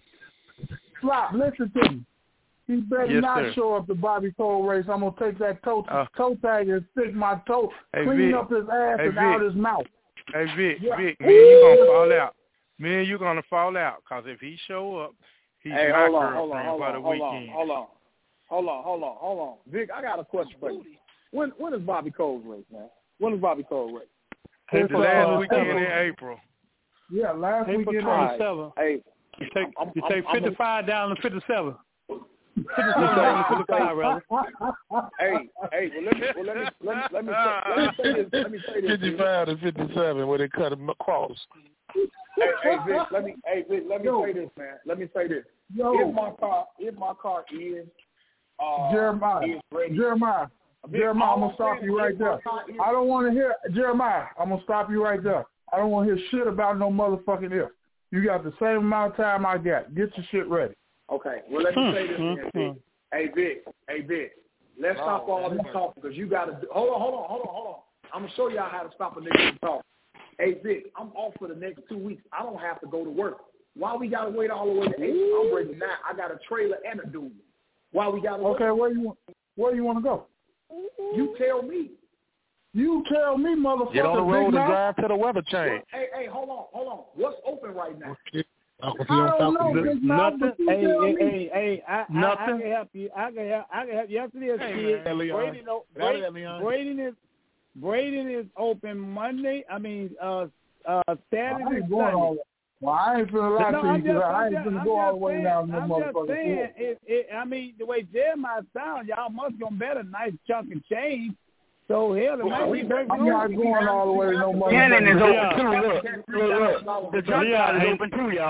Flop, listen to me. He better Yes, not sir. show up the Bobby Cole race. I'm going to take that toe, Uh, toe tag and stick my toe, Hey, clean Vic. up his ass Hey, and out Vic. his mouth. Hey, Vic, Yeah. Vic, me and you going to fall out. Me and you going to fall out because if he show up, he's Hey, my hold on, hold on, girlfriend hold for on, the hold on, weekend. hold on, hold on, hold on, hold on. Vic, I got a question for you. When when is Bobby Cole's race, man? When is Bobby Cole race? Hey, It's the uh, last weekend April. in April. Yeah, last April weekend. twenty-seventh. Hey, You take I'm, you I'm, take I'm, fifty-five down to fifty-seven. fifty-seven down to fifty-five, rather. Hey, hey, well let me well, let me let me let me say, let me say this. Let me say this. fifty-five to fifty-seven where they cut him across. Hey, hey, Vic, let me hey Vic, let me Yo. say this, man. Let me say this. Yo. If my car if my car is uh Jeremiah, is ready, Jeremiah, Vic, Jeremiah, I'm all going to stop saying you is right if my there. car is- I don't want to hear, Jeremiah, I'm going to stop you right there. I don't want to hear shit about no motherfucking if. You got the same amount of time I got. Get your shit ready. Okay, well let me say this Hmm, then, hmm, Vic. Hey Vic, hey Vic, let's stop all this talking because you got to. Hold on, hold on, hold on, hold on. I'm gonna show y'all how to stop a nigga from talking. Hey Vic, I'm off for the next two weeks. I don't have to go to work. Why we gotta wait all the way to April? I'm ready now. I got a trailer and a dude. Why we gotta? Okay, wait? where you where you want to go? You tell me. You tell me, motherfucker. Get on the road big and mouth. drive to the weather change. Hey, hey, hold on, hold on. What's open right now? I don't know, big mouth, Nothing. but you Hey, tell hey, me. hey, hey, I, I, I Nothing. can help you. I can help. I can help you. Yes, it is, Hey, kid. man. Braden, o- Braden, Braden is Braden is open Monday. I mean, uh, uh, I Saturday, ain't going all Sunday. Well, I ain't finna lie No, to I'm you, just, 'cause I I'm ain't just, finna I'm go all just the way saying, down no I'm just motherfucking saying, floor. it, it, I mean, the way Jeremiah sounds, y'all must gonna bet a nice chunk of change. So hell, the night we break I'm not going all the way to no motherfucking Cannon is floor. open too. Look, look, look. The jump Yeah, shot is hey. open too, y'all.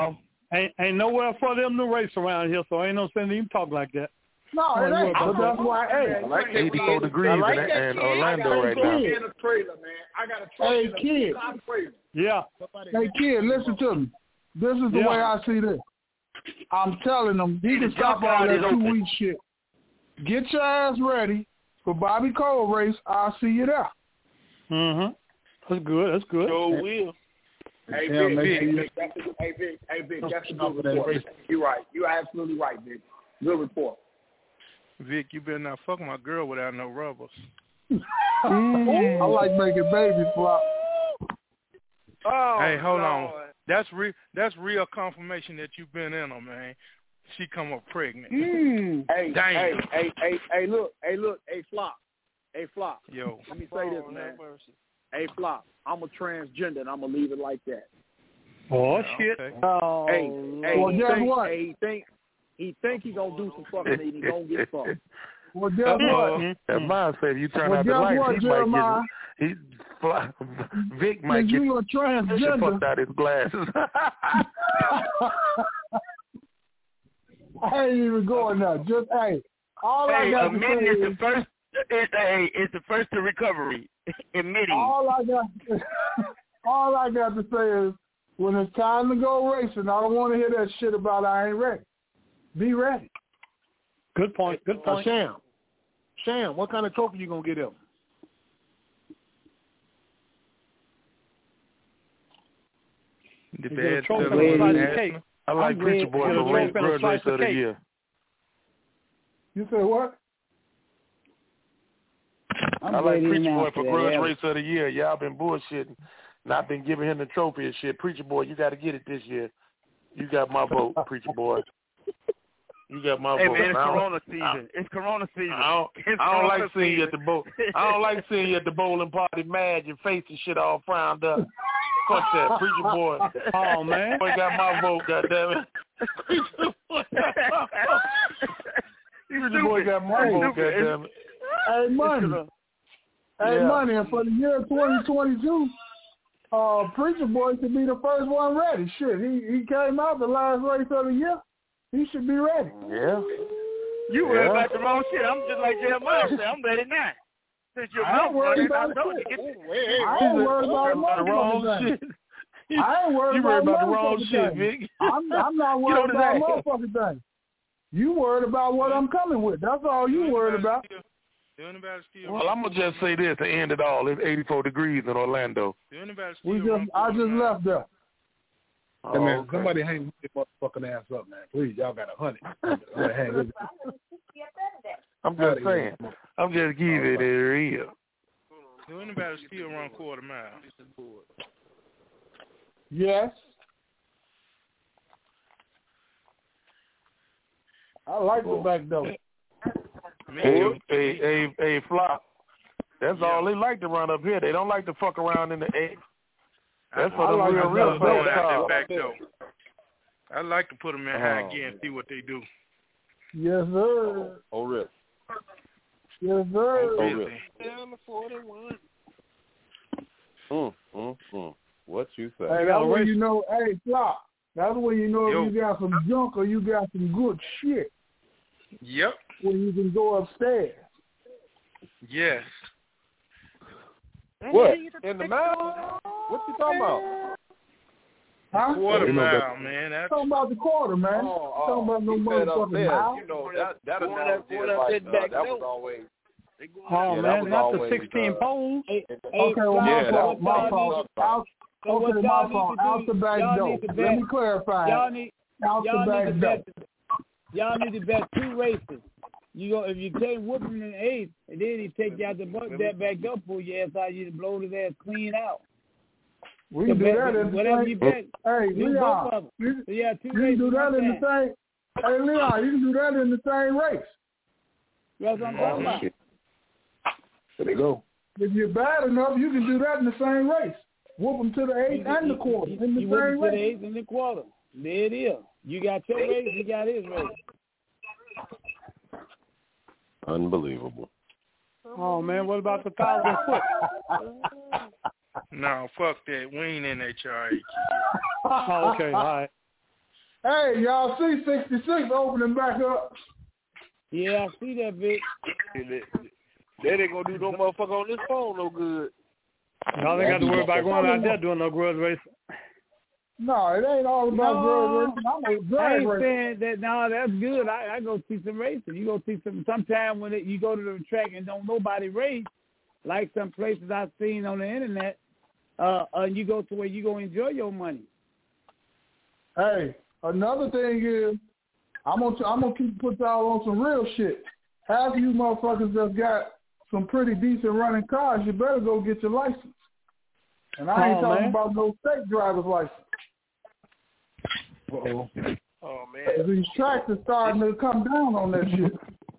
Ain't, ain't nowhere for them to race around here, so ain't no sense even talk like that. No, it ain't. But that's why, hey, I like eighty-four degrees like in, that in Orlando right now. In a trailer, man. I got a trailer. Hey, kid. Yeah. Hey, kid, listen to me. This is the yeah. way I see this. I'm telling them, you can stop all that two-week shit. Get your ass ready for Bobby Cole race. I'll see you there. Mm-hmm. That's good. That's good. So will. Hey, yeah, Vic, hey, Vic, Vic, that's a, hey, Vic, hey, Vic, that's a good report. You're right. You're absolutely right, Vic. Good report. Vic, you better not fuck my girl without no rubbers. I like making babies flop. Oh, hey, hold Lord. on. That's real. That's real confirmation that you've been in her, man. She come up pregnant. Mm. Hey, Damn. hey, hey, hey, hey, look, hey, look, hey, Flop, hey, Flop. Yo. Let me say this, man. Hey, Flop, I'm a transgender, and I'm gonna leave it like that. Oh yeah, shit. Okay. Oh, hey, hey, well, he guess think, what? Hey, he think he think he gonna do some fucking, and he gonna get fucked. Well, guess what? That mine said if you turn well, out the lights, what, he Jeremiah? might get. He, fly, Vic might Since get. you a transgender. Fucked out his glasses. I ain't even going there. Just hey, all hey, I got to admitting say is is the first. It's hey, it's the first to recovery. Admitting. All I got, all I got to say is when it's time to go racing, I don't want to hear that shit about I ain't ready. Be ready. Good point. Good point. Uh, Sham, Sham, what kind of trophy you gonna get him? The bad stuff. I like Preacher Boy for race, Grudge Racer of the Year. You say what? I'm I like Preacher Boy for Grudge Racer of the Year. Y'all been bullshitting. And I've been giving him the trophy and shit. Preacher Boy, you got to get it this year. You got my vote, Preacher Boy. You got my hey, vote. Hey man, it's I Corona season. I, it's Corona season. I don't, it's I don't corona like seeing season. you at the bowl. I don't like seeing you at the bowling party mad, your face and shit all frowned up. Fuck that, Preacher Boy. Oh man, boy got my vote. Goddamn it. Preacher Boy got my vote. Preacher Boy got my vote. Goddamn it. Hey, money. Hey, yeah. money. And for the year twenty twenty-two. Uh, Preacher Boy should be the first one ready. Shit, he he came out the last race of the year. He should be ready. Yeah. You yeah. worried about the wrong shit. I'm just like Jeremiah said. I'm ready now. Since your mouth running, I told you. Get the, I ain't worried about the wrong shit. I ain't worried you about, about the wrong shit, Vic. I'm, I'm not worried about motherfucking things. You worried about what I'm coming with. That's all you worried about. Well, I'm gonna just say this to end it all. It's eighty-four degrees in Orlando. We just, I just left there. Oh, hey, man, okay. somebody hang this motherfucking ass up, man. Please, y'all got a hundred. I'm just saying. I'm just giving it a real. Do anybody still run quarter mile? Yes. I like the back door. Hey, hey, hey, hey, Flop. That's yeah. all they like to run up here. They don't like to fuck around in the eight. That's for them like real, real going out that back door. I like to put them in oh. high gear and see what they do. Yes, sir. Oh, really? Yes, sir. Oh, really? Down to forty-one. Mm, mm, mm. What you say? Hey, that's when you know, hey, Flop. That's when you know Yo. if you got some junk or you got some good shit. Yep. When you can go upstairs. Yes. What? In the mountain? What you talking about? Huh? Quarter oh, mile, man. That's... Talking about the quarter, man. Oh, oh. Talking about no motherfucking mile. You know, that, that analogy is like, uh, that was always... Oh, yeah, man, not the sixteen uh, poles. Hey, okay, well, my yeah, fault, my fault. Out, so okay, my fault. Out the back door. Let me clarify. Y'all need, out y'all the back need to door. bet, y'all need to bet two races. You go if you can't whoop him in the eighth, and then he take you out the that back door, pull your ass out, you blow his ass clean out. We can do bet, that in whatever the you bet. Hey, Leon, you, so yeah, two you can do that in the same. Hey, Leon, you can do that in the same race. That's what I'm talking about. There they go. If you're bad enough, you can do that in the same race. Whoop them to the eighth you, and you, the quarter you, in the you same race. race. To the eighth and the quarter. There it is. You got your race, he got his race. Unbelievable. Oh man, what about the thousand foot? No, fuck that. We ain't in H R A. Oh, okay, all right. Hey, y'all see sixty-six opening back up? Yeah, I see that, Vic. They ain't gonna do no motherfucker on this phone no good. Y'all ain't got to worry about going out there doing no grudge racing. No, it ain't all about No, grudge racing. I'm a I drag ain't racer. saying that. No, that's good. I, I go see some racing. You go see some. Sometime when it, you go to the track and don't nobody race, like some places I've seen on the internet, uh, and you go to where you go enjoy your money. Hey, another thing is, I'm gonna I'm gonna keep put y'all on some real shit. Half of you motherfuckers just got some pretty decent running cars. You better go get your license. And I ain't Oh, talking man. about no state driver's license. Uh-oh. Oh man. These tracks are starting to come down on that shit.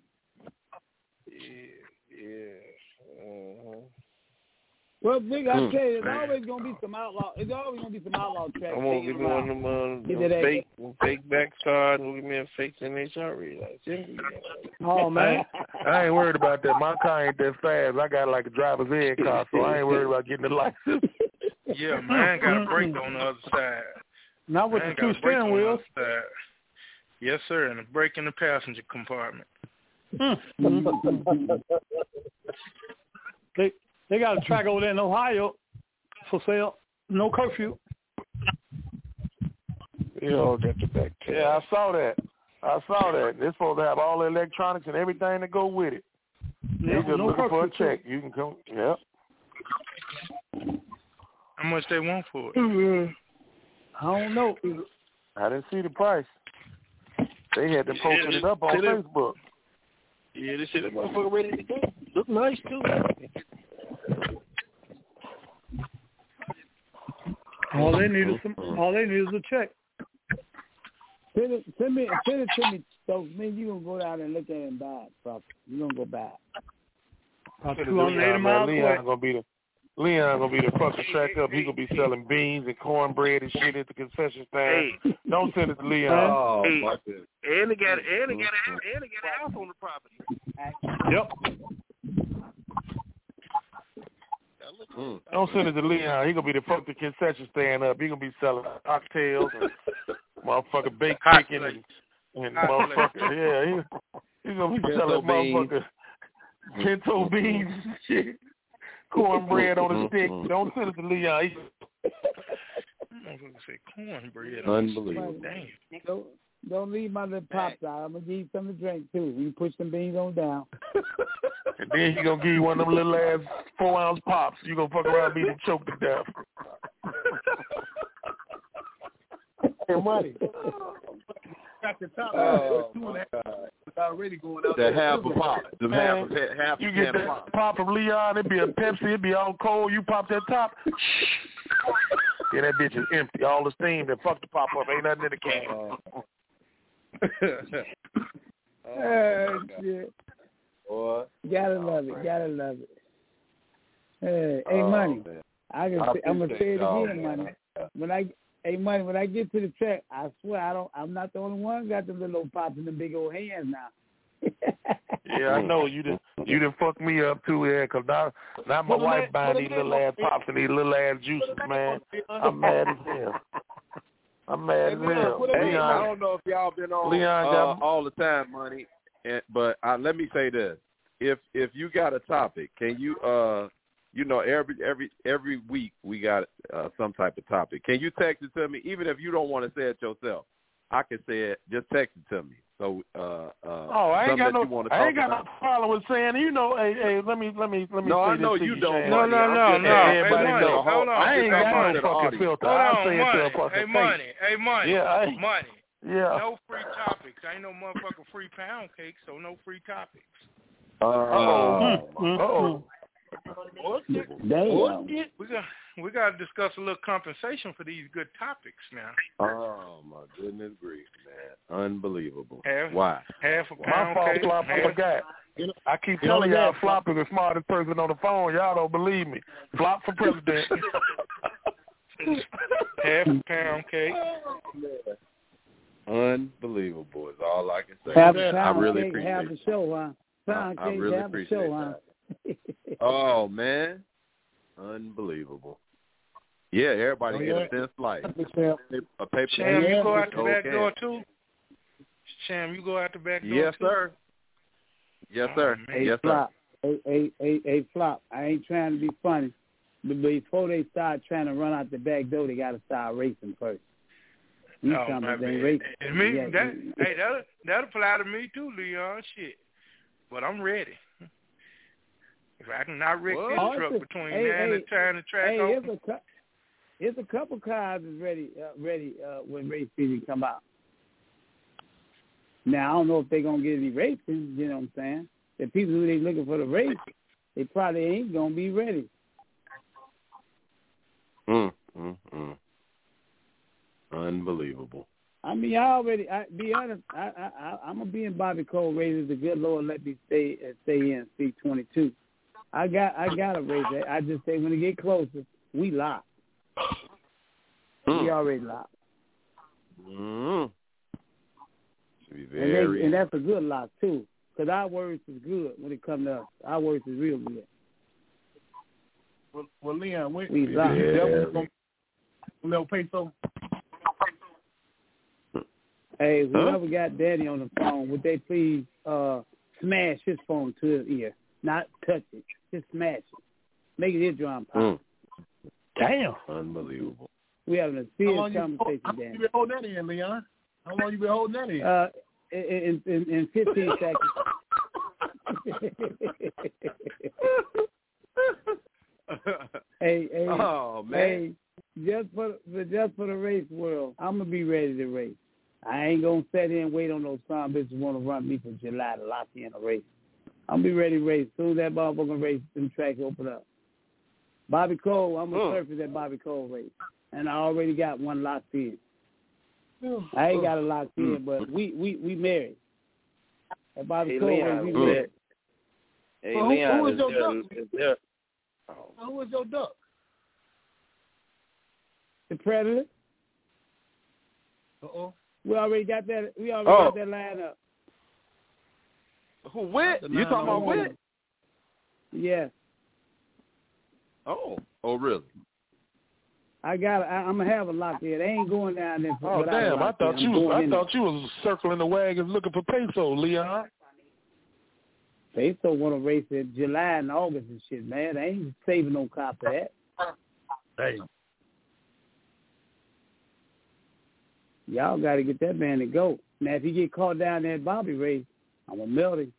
Yeah, yeah. Uh-huh. Well, Vic, I Mm, tell you, there's man. always gonna be some outlaw. There's always gonna be some outlaw tracks. I'm gonna be taking doing around. them, uh, Get them that- fake, them fake backside, and me and fake N H R like, Oh, man. I ain't worried about that. My car ain't that fast. I got like a driver's ed car, so I ain't worried about getting the license. Yeah, man, got a brake on the other side. Not with Man the got two a brake steering on the wheels. other side. Yes, sir, and a brake in the passenger compartment. they they got a track over there in Ohio for sale. No curfew. You know, got the back. Yeah, I saw that. I saw that. They're supposed to have all the electronics and everything to go with it. Yeah, You just no looking for a curfew, check. You can come. Yep. How much they want for it? I don't know. I didn't see the price. They had to post Yeah, it up on they- Facebook. Yeah, they said that motherfucker ready to go. Look nice too. All they need is some. All they need is a check. Send it, send me, send it to me. So, man, you gonna go down and look at it and buy it, bro. You gonna go buy it. About Leon, two hundred eighty man, miles Leon away. gonna be the Leon gonna be the fucking track up. He gonna be selling beans and cornbread and shit at the concession stand. Hey. Don't send it to Leon. Oh, hey, and they got and they got a house, and they got a house on the property. Yep. Don't send it to Leon. He gonna be the fucking concession stand up. He gonna be selling cocktails and motherfucking baked chicken and, and motherfucker. Yeah, he, he gonna be Pinto selling beans. motherfucker pinto beans and shit. Cornbread on a stick. Don't send it to Leon. He, I'm gonna say cornbread. Unbelievable. Damn. Don't, don't leave my little pops out. I'm gonna give you something to drink too. You push some beans on down. and then he gonna give you one of them little ass four ounce pops. You gonna fuck around and be choked to death. Hey, money. Got the top. Oh, Two and a my half. God. It's already going out. The there. half a pop. The half, Man, half you a get can that pop. pop from Leon, it'd be a Pepsi, it'd be all cold. You pop that top. Yeah, that bitch is empty. All the steam that fucked the pop up. Ain't nothing in the can. Oh, shit. Boy. Gotta love it. Gotta love it. Hey, hey, Oh, money. man. I can. I Say, I'm gonna say appreciate it y'all, again, man. money. When I, hey, money. When I get to the track, I swear I don't. I'm not the only one got them little old pops and the big old hands now. Yeah, I know you done you done fucked me up too, yeah, 'cause now now my Well, wife man, buying well, these man, little ass well, pops and these little ass juices, man. I'm mad as hell. I'm mad as Hey, Leon, hell. put it in. Hey, I Leon, don't know if y'all been on Leon uh, got- all the time, money, and, but uh, let me say this: if if you got a topic, can you uh you know every every every week we got uh, some type of topic. Can you text it to me, even if you don't want to say it yourself? I can say it. Just text it to me. So uh, uh, oh, I ain't got no, no. I ain't got no problem with saying, you know, hey, hey, let me, let me, let me No, say I know this to you you, don't. Shane. No, no, no, no. Everybody Hey, money, know. hold on. I ain't Hey, got money. no fucking filter. Hold I'll on, say it to money. a fucking Hey, face. money. Hey, money. Yeah, I, money. yeah. No free topics. Ain't no motherfucking free pound cake, so no free topics. Uh-oh. Uh-oh. Damn. We got we got to discuss a little compensation for these good topics now. Oh my goodness grief, man! Unbelievable. Half, Why? Half a My pound fault, cake. Flop. I half- forgot. I keep You know telling y'all that, Flop is the smartest person on the phone. Y'all don't believe me. Flop for president. half a pound cake. Unbelievable is all I can say. Half a I pound really cake, appreciate half a it. show, huh? Pound I, I cake, really half a appreciate show, huh? that. Oh man, unbelievable. Yeah, everybody oh, get yeah. a thin slice. A paper. Sham, you go out the back okay. door too? Sham, you go out the back door Yes, too? sir. Yes, sir. Oh, Hey, yes, Flop. Hey, hey, hey, hey, Flop. I ain't trying to be funny, but before they start trying to run out the back door, they got to start racing first. You Oh, talking my about they bad. racing. I mean, Yeah, that, hey, that'll, that'll apply to me too, Leon. Shit. But I'm ready. If I can not wreck this Oh, truck a, between hey, now hey, and the time the track hey, open. It's a, it's a couple cars is ready uh, ready uh, when race season come out. Now, I don't know if they're going to get any racing, you know what I'm saying? The people who they looking for the race, they probably ain't going to be ready. Mm, mm, mm. Unbelievable. I mean, I already, I be honest, I, I, I, I'm going to be in Bobby Cole races. The good Lord let me stay uh, stay in C twenty-two. I got I got a race. I just say when it get closer, we lock. Mm. We already locked. Mm. Should be And, very. they, and that's a good lock, too, because our words is good when it comes to us. Our words is real good. Well, well Leon, when, We did locked. you ever go Lil Peso? Hey, whoever huh? got Daddy on the phone, would they please uh, smash his phone to his ear? Not touch it. Just smash it. Make it eardrum pop. Mm. Damn. Unbelievable. We having a How serious long you, conversation, how long Daddy. you been holding that in, Leon? How long you been holding that in? Uh, in, in, in fifteen seconds. hey, hey, oh, man. hey, just for, just for the race world, I'm going to be ready to race. I ain't going to sit here and wait on those son bitches want to run me for July to lock in a race. I'm be ready to race. As soon as that motherfucking race, them tracks open up. Bobby Cole, I'm going to Mm. surface that Bobby Cole race. And I already got one locked in. I ain't got it locked in, Mm. but we, we, we married. At Bobby Hey, Cole Leon, race, we mm. married. Hey, Well, who- Leon, who is is, your there, duck? is there? Oh. Who was your duck? The Predator. Uh-oh. We already got that. We already Oh. got that line up. Who, Wit? You talking about Wit? Yes. Oh. Oh, really? I got. I, I'm gonna have a lock there. They ain't going down there. Oh without a damn! I lock thought there. you I'm was. going I in thought you was circling the wagons looking for Peso, Leon. there. They still want to race in July and August and shit, man. They ain't saving no cop for that. Hey. Y'all got to get that man to go. Now, if he get caught down there at Bobby race, I'm gonna melt him.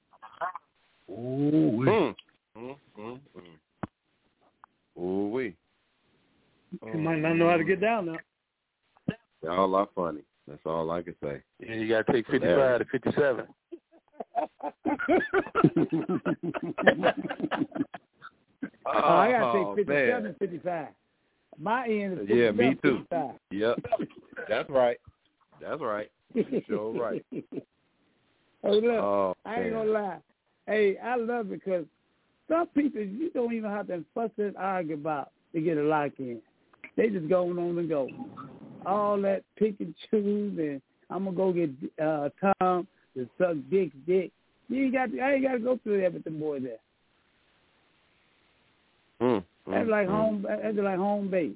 Ooh. Mm. Mm, mm, mm. Ooh, wee. You might not know how to get down there. Y'all are funny. That's all I can say. Yeah, you got to take fifty-five to fifty-seven. Oh, I got to Oh, take fifty-seven, man. fifty-five. My end is Yeah, me too. fifty-five. Yep. That's right. That's right. You're sure right. Hey, look, Oh, I ain't man. gonna lie. Hey, I love it because some people you don't even have to fuss and argue about to get a lock in. They just go on and go. All that pick and choose and I'm gonna go get uh, Tom to suck Dick's dick. You ain't got. To, I ain't got to go through that with the boy there. Mm, That's mm, like mm. home. That's like home base.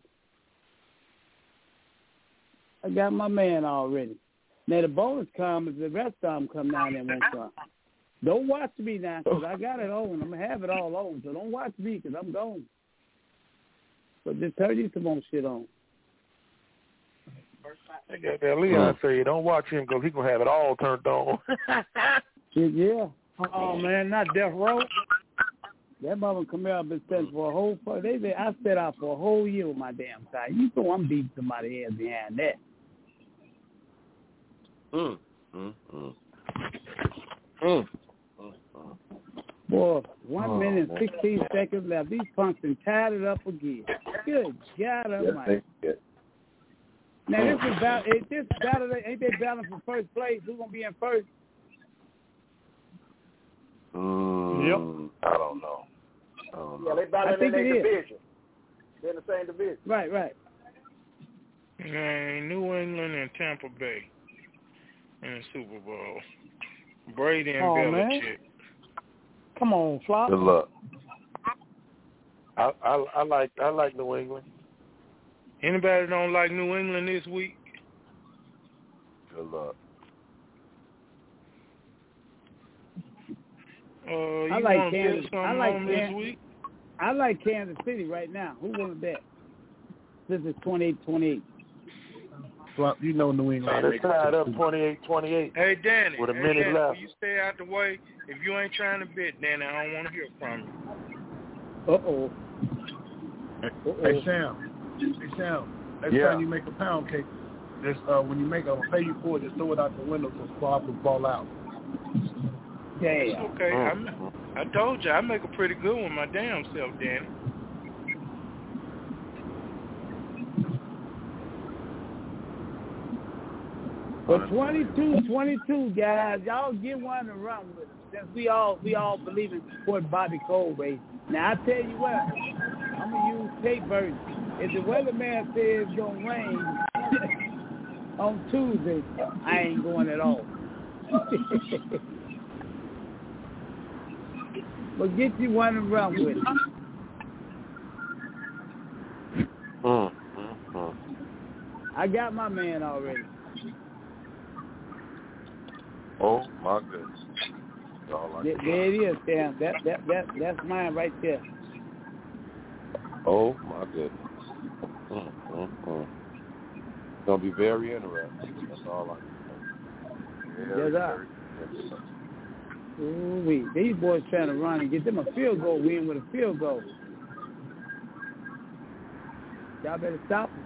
I got my man already. Now the bonus comes. The rest of them come down there and won't come. Don't watch me now, because I got it on. I'm going to have it all on. So don't watch me, because I'm gone. But just turn you some more shit on. That goddamn Leon say, don't watch him because he going to have it all turned on. Shit, yeah. Oh, man, not Death Row. That mother come out been sitting for a whole fuck. They say I set out for a whole year with my damn car. You know I'm beating somebody else behind that. Mm, mm, mm. Mm. Boy, one Oh, minute and man. sixteen seconds left. These punks done tied it up again. Good God Almighty. Yes, Now this is about is this battle ain't they battling for first place? Who's gonna be in first? Mm, Yep. I don't know. I don't Yeah, know. they battling I think in their it is. division. They're in the same division. Right, right. Man, New England and Tampa Bay in the Super Bowl. Brady and Oh, Belichick. man. Come on, Flop. Good luck. I, I I like I like New England. Anybody don't like New England this week? Good luck. Uh, you I like want to bet Kansas. something I like on Kansas. this week? I like Kansas City right now. Who want to bet? This is twenty-eight twenty-eight. Well, you know New England. It's tied up twenty-eight twenty-eight. Hey, Danny. With a hey, minute Danny, left. will you stay out the way? If you ain't trying to bet, Danny, I don't want to hear from you. Uh-oh. Uh-oh. Hey, Sam. Hey, Sam. Next Yeah. time you make a pound cake, just uh, when you make it, I'll pay you for it, just throw it out the window so Bob will fall out. Damn. Okay, I'm, I told you I make a pretty good one my damn self, Danny. But twenty-two twenty-two, guys, y'all get one and run with it. Since we all we all believe in what Bobby Cole race. Now I tell you what, I'm gonna use tape version. If the weatherman says it's gonna rain on Tuesday, I ain't going at all. But get you one and run with it. Mm, mm, mm. I got my man already. Oh my goodness. All I There, can- there it is, Sam. That that that that's mine right there. Oh my goodness. Mm, mm, mm. It's gonna be very interesting. That's all I can say. Very, Yes, sir. very interesting. Ooh, wee. These boys trying to run and get them a field goal win with a field goal. Y'all better stop them.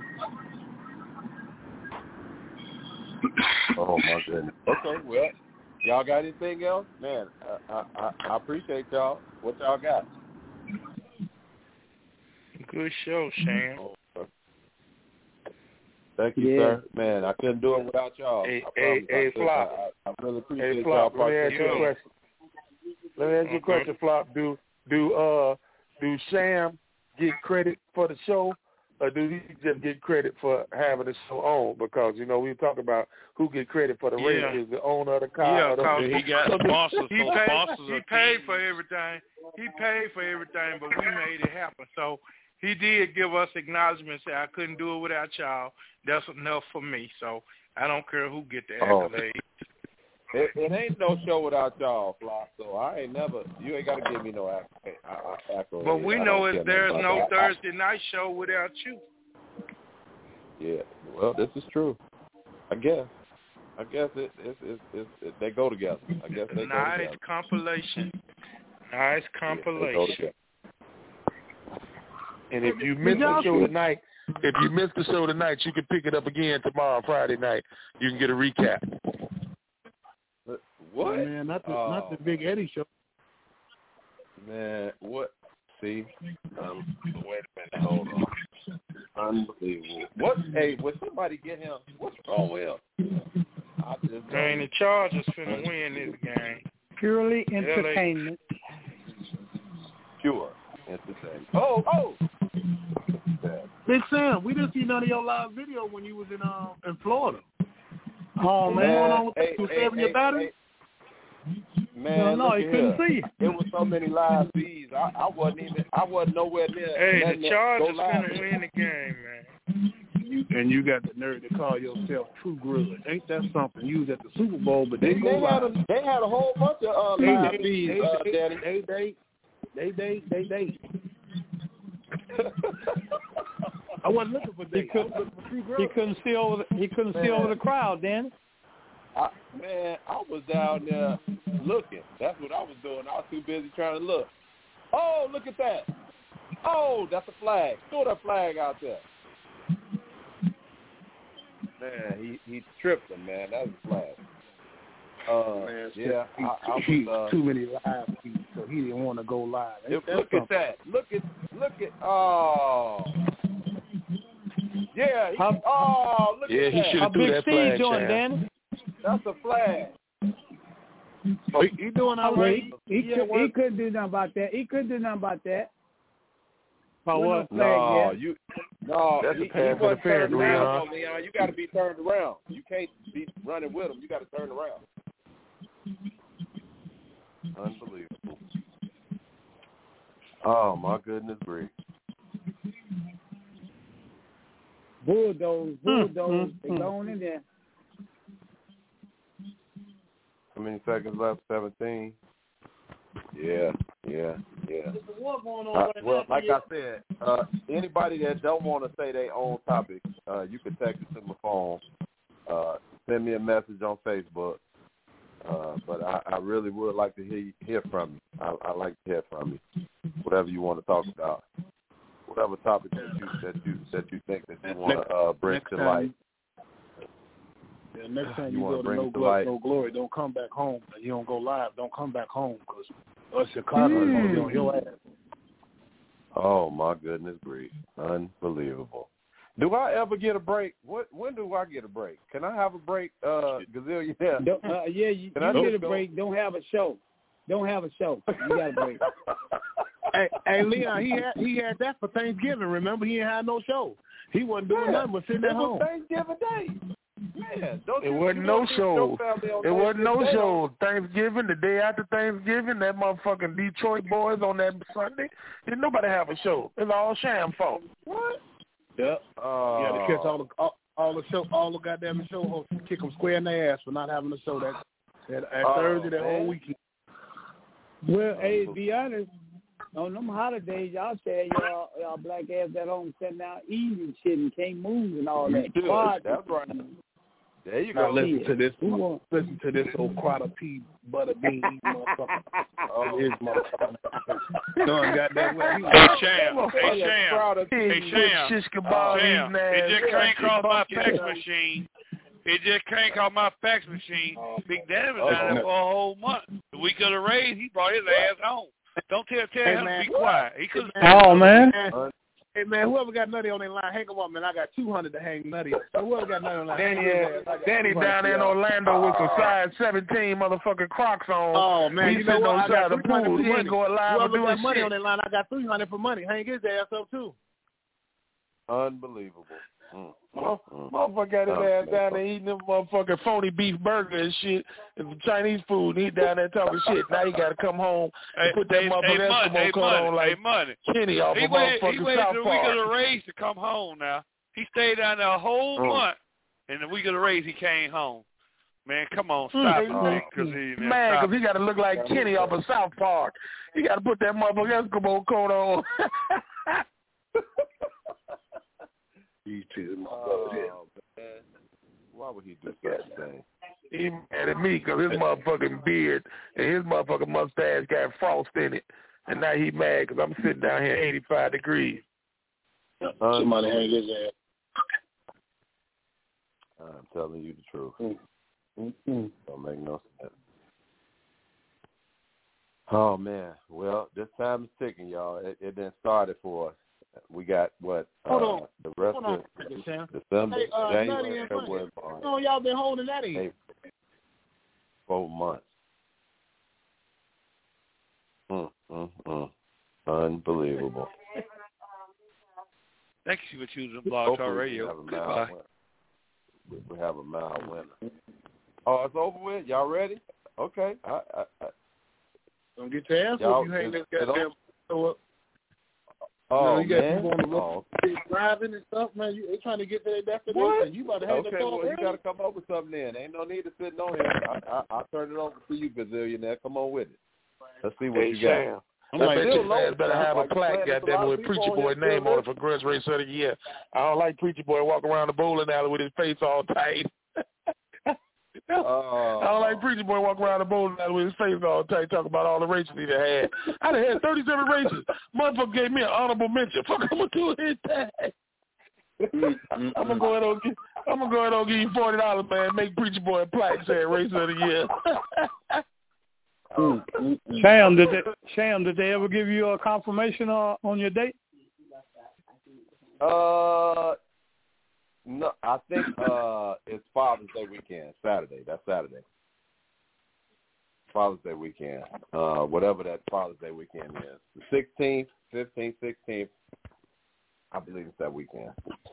Oh my goodness. Okay, well, y'all got anything else? Man, I I, I, I appreciate y'all. What y'all got? Good show, Sham. Thank you, Yeah. sir. Man, I couldn't do it without y'all. Hey, I hey, promise I hey, couldn't. Flop. I, I really appreciate Hey, y'all Flop, let me ask you a participating. question. Let me ask you a question, Flop. Do do uh do Sham get credit for the show, or do he just get credit for having the show on? Because you know we talk about who get credit for the race Yeah. is the owner of the car. Yeah, or the, cause he got so do- sponsors, He so paid, sponsors he are paid key. for everything. He paid for everything, but we made it happen. So he did give us acknowledgement, say I couldn't do it without y'all. That's enough for me. So I don't care who get the Oh. accolades. It, it ain't no show without y'all, Flop. So I ain't never. You ain't got to give me no accolade. But we I know don't if care there's nothing no about that. I- Thursday night show without you. Yeah. Well, this is true. I guess. I guess it, it, it, it, it they go together. I guess they go Nice together. compilation. Nice Yeah, they go compilation. together. And if you miss the show tonight, if you miss the show tonight, you can pick it up again tomorrow, Friday night. You can get a recap. What? Man, not the Oh. not the Big Eddie show. Man, what? See, um, wait a minute, hold on. Unbelievable. What? Hey, would somebody get him? What's wrong with him? I just Man, the Chargers finna win this game. Purely entertainment. Pure entertainment. Oh, oh. Big Sam, we didn't see none of your live video when you was in um in Florida. Oh, What's man. going on with Hey, you hey, saving hey, your battery? Man, No, no, look he at couldn't here. see you. It was so many live feeds. I, I wasn't even. I wasn't nowhere near. Hey, nothing the that Chargers go live. finna win the game, man. And you got the nerve to call yourself True Grudge. Ain't that something? You was at the Super Bowl, but they, They, go they had live. a they had a whole bunch of uh, They, live they, feeds, they, uh, they, Danny. they, they, they, they, they, they. I wasn't looking for He Dave. I couldn't, was looking for True Grudge. he couldn't see over the, he couldn't see over the crowd, Danny. I, man, I was down there looking. That's what I was doing. I was too busy trying to look. Oh, look at that. Oh, that's a flag. Throw that flag out there. Man, he, he tripped him, man. That was a flag. Uh, Man, yeah, he, I, I he was, uh, too many live feeds, so he didn't want to go live. Ain't Look, that look at something? that. Look at, look at, oh. Yeah, he, How- oh, look Yeah, at he that. should How have threw Big that Steve flag, doing, Chad. Danny? That's a flag. Oh, he, he doing all Yeah, right. he, he, Yeah, could, what? he couldn't do nothing about that. He couldn't do nothing about that. About Wasn't what? no flag No, yet. you, no, That's a he, he pass wasn't interference, turned around, Leon. though, Leon. You got to be turned around. You can't be running with him. You got to turn around. Unbelievable. Oh, my goodness, Greg. bulldoze, bulldoze. Mm, They mm, going in there. How many seconds left? seventeen. Yeah, yeah, yeah. Uh, well, like I said, uh, anybody that don't want to say their own topic, uh, you can text it to my phone. Uh, send me a message on Facebook. Uh, but I, I really would like to hear hear from you. I, I like to hear from you. Whatever you want to talk about, whatever topic that you that you that you think that you want to uh, bring to light. Yeah, next time You you, wanna go to bring no, it to Glo- light? no Glory, don't come back home. You don't go live. Don't come back home because us Chicago is going to be on your ass. Oh my goodness, grief! Unbelievable. Do I ever get a break? What? When do I get a break? Can I have a break, uh, Gazillion? Yeah, Don't, uh, yeah, you, Can you I get just a go? break. Don't have a show. Don't have a show. You got a break. Hey, hey, Leon, he had he had that for Thanksgiving. Remember, he ain't had no show. He wasn't doing Yeah, nothing but sitting it at was home. Thanksgiving Day. Yeah, don't It you, wasn't you no don't see show. your family on It wasn't no Thanksgiving Day, show. Thanksgiving, the day after Thanksgiving, that motherfucking Detroit boys on that Sunday. Didn't nobody have a show. It's all sham fault. What? Yep. Uh, You got to catch all the all, all the show, all the goddamn show hosts, kick them square in their ass for not having a show that that, that Oh, Thursday, that man. whole weekend. Well, hey, to be honest, on them holidays, y'all said y'all, y'all black ass at home sitting out eating and shit and can't move and all You that. should. Quad- That's right. There you Now go. listen to this. Who want- Listen to this old Quatter P butter bean eating motherfucker. Oh, his motherfucker. Done got that way. He Hey, was- Sham. Hey, Sham. Hey, Sham. Shish kebab Sham. eating It ass. just crank off my fax Yeah. machine. It just crank off my fax machine. Big Daddy was Oh, down there no. for a whole month. The week of the raise, he brought his ass home. Don't tell tell Hey, him man. to be quiet. He could. Oh, man. Hey, man, whoever got Nutty on their line, hang them up, man. I got two hundred to hang Nutty. So whoever got Nutty on the line, Danny, hang his ass. I got Danny two hundred down there in for y'all. Orlando with some size seventeen motherfucking Crocs on. Oh, man, He you know sitting what? on I the side got of the three hundred pool. for He ain't money. going live or Whoever doing got money shit. on their line, I got three hundred for money. Hang his ass up, too. Unbelievable. Mm, mm, mm. Motherfucker got his Oh, ass man. down there eating them motherfucking phony beef burger and shit and some Chinese food, and he down there talking shit. Now he got to come home and Hey, put that hey, motherfucking hey, money, Eskimo hey, coat money, on like hey, money. Kenny off He of waited, he motherfucking waited South the week of Park. the race to come home now. He stayed down there a whole Mm. month, and the week of the race he came home. Man, come on, Mm. stop Hey, it, man. man. Cause he, man, Man, stop because he got to look like Kenny off of South Park. He got to put that motherfucking Eskimo coat on. These two Oh, man. Why would he do such a thing? He mad at me because his motherfucking beard and his motherfucking mustache got frost in it. And now he mad because I'm sitting down here at eighty-five degrees. Somebody hang his ass. I'm telling you the truth. Mm-hmm. Don't make no sense. Oh, man. Well, this time is ticking, y'all. It, it done started for us. We got, what, Hold uh, on. the rest Hold on, of Mister Sam. December, Hey, uh, Nutty January, and February, Money. March, No, y'all been holding that in. April. Four months. Mm, mm, mm. Unbelievable. Thank you for choosing Blog Talk Hopefully Radio. We have a Goodbye. mild winner. We, we have a mild winner. Oh, it's over with? Y'all ready? Okay. I, I, I, Don't get your ass Y'all- up. You hang this is- is goddamn show up. oh, you know, you got man. people on the Oh. road driving and stuff, man. You, they trying to get to their destination. What? You about to hang Okay, the car well, you got to come up with something then. Ain't no need to sit on here. I, I, I'll turn it over to you, Gazillionaire. Come on with it. Let's see what Hey, you Sam. got. I'm like, Still this low, man better man. have a Like, plaque, man, there's a lot goddamn, of with people Preacher on here Boy name still on it for Grudge Race of the Year. I don't like Preacher Boy walking around the bowling alley with his face all tight. Oh. I don't like Preacher Boy walking around the bowling alley with his face all tight, talking about all the races he done had. I done had thirty-seven races. Motherfucker gave me an honorable mention. Fuck, I'm gonna do his tag. I'm gonna go ahead and give, I'm gonna go ahead and give you forty dollars, man. Make Preacher Boy a plaque saying Race of the Year. Sham, did they, Sham, did they ever give you a confirmation uh, on your date? Uh, no, I think uh, it's Father's Day weekend, Saturday. That's Saturday. Father's Day weekend, uh, whatever that Father's Day weekend is. The sixteenth, fifteenth, sixteenth, I believe it's that weekend.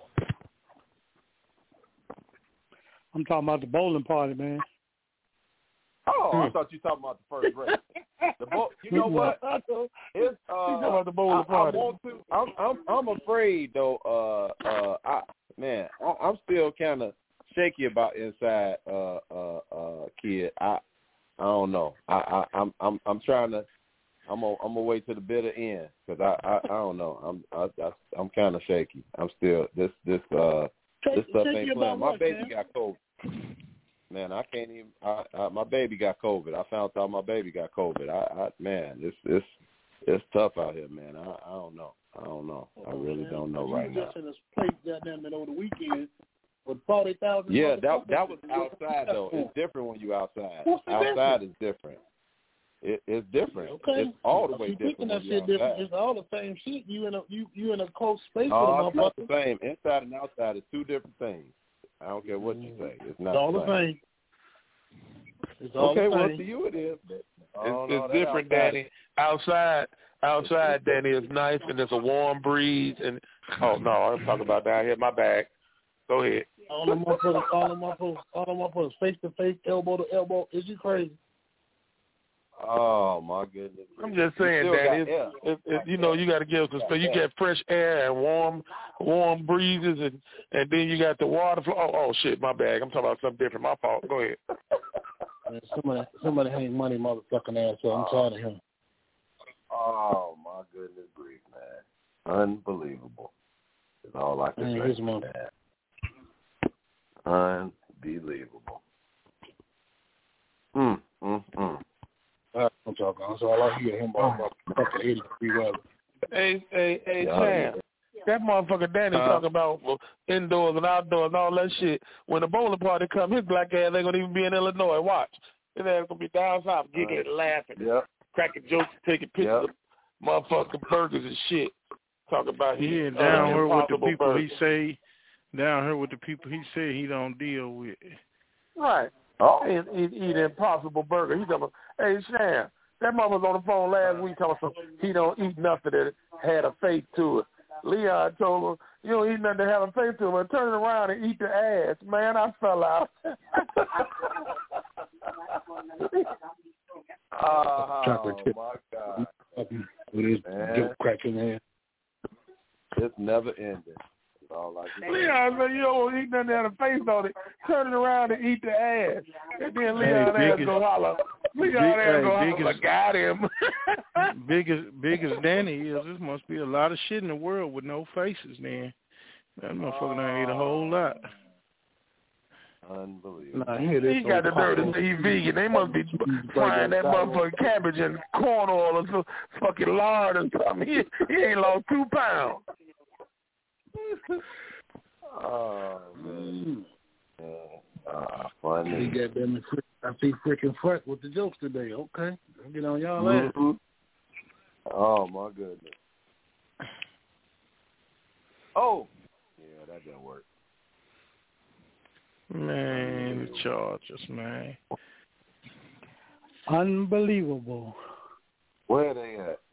I'm talking about the bowling party, man. Oh, I thought you were talking about the first race. The bo- you know what? It's uh, talking about the bowling I, party. I want to. I'm I'm I'm afraid though. Uh, uh, I man, I, I'm still kind of shaky about Inside uh, uh, uh, Kid. I I don't know. I, I I'm I'm I'm trying to. I'm gonna I'm gonna wait to the bitter end because I, I I don't know. I'm I, I I'm kind of shaky. I'm still this this uh this stuff ain't playing. My baby got COVID. Man, I can't even. I, I, my baby got COVID. I found out my baby got COVID. I, I man, it's it's it's tough out here, man. I, I don't know. I don't know. I really don't know right now. You just in a place goddamn over the weekend with forty thousand. Yeah, that that was outside though. It's different when you outside. Outside is different. It, it's different. Okay. It's all the way you different. That shit different. It's all the same shit. You in a you you in a close space no, with a motherfucker. It's not the same. Inside and outside is two different things. I don't care what you say. It's not it's all the same. It's all okay, the well same. to you it is. It's, it's different, Danny. Outside, outside, Danny is nice and there's a warm breeze. And oh no, I'm talking about down here. My bag. Go ahead. All of my put, all of my put, all of my put, face to face, elbow to elbow. Is you crazy? Oh my goodness! I'm just saying, Danny. It, it, it, you know, you got to give some space. You get fresh air and warm, warm breezes, and and then you got the water flow. Oh, oh shit, my bag. I'm talking about something different. My fault. Go ahead. Man, somebody, somebody ain't money, motherfucking ass. So I'm tired of him. Oh my goodness, grief, man! Unbelievable. Is all I can man, say. Man. Unbelievable. Mm, mm, mm. I'm talking. That's all I hear him about fucking eighty degree weather. Hey, hey, hey, yeah, Sam. That motherfucker Danny uh, talking about well, indoors and outdoors and all that shit. When the bowling party come, his black ass ain't gonna even be in Illinois. Watch. His ass gonna be down south, giggling, uh, laughing, yep. cracking jokes, taking pictures yep. of motherfucking burgers and shit. Talking about yeah, he, down uh, here with the people burgers. he say, down here with the people he say he don't deal with. Right. Oh, he, he eat Impossible Burger. He's talking, hey Sam. That mama was on the phone last week talking about he don't eat nothing that had a face to it. Leon told him, you don't eat nothing that had a face to it, but turn around and eat the ass. Man, I fell out. oh, Chocolate chip. my God. With his joke cracking ass. It's never ending. All I Leon said, you don't eat nothing that had a face on it. Turn it around and eat the ass. And then Leon hey, ass go holler. Leon ass go holler, got him. big as big as Danny is, this must be a lot of shit in the world with no faces, man. That motherfucker done ate a whole lot. Unbelievable. Nah, he he got the nerve to say vegan. They must be frying that motherfucking cabbage and corn oil or some fucking lard or something. He, he ain't lost two pounds. Oh man. Yeah. Uh, funny. He got them. I see freaking Frank with the jokes today. Okay, I'll get on y'all mm-hmm. ass. Oh my goodness. Oh. Yeah, that didn't work. Man, the Chargers, man. Unbelievable. Where are they at?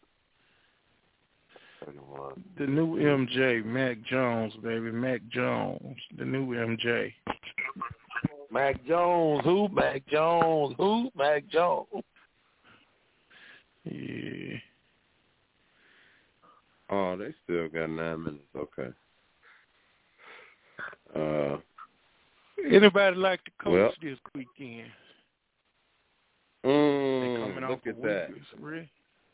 The new M J, Mac Jones, baby. Mac Jones, the new M J. Mac Jones, who? Mac Jones, who? Mac Jones. Yeah. Oh, they still got nine minutes. Okay. Uh. Anybody like to coach well, this weekend? Mm, they coming look off at that. Really?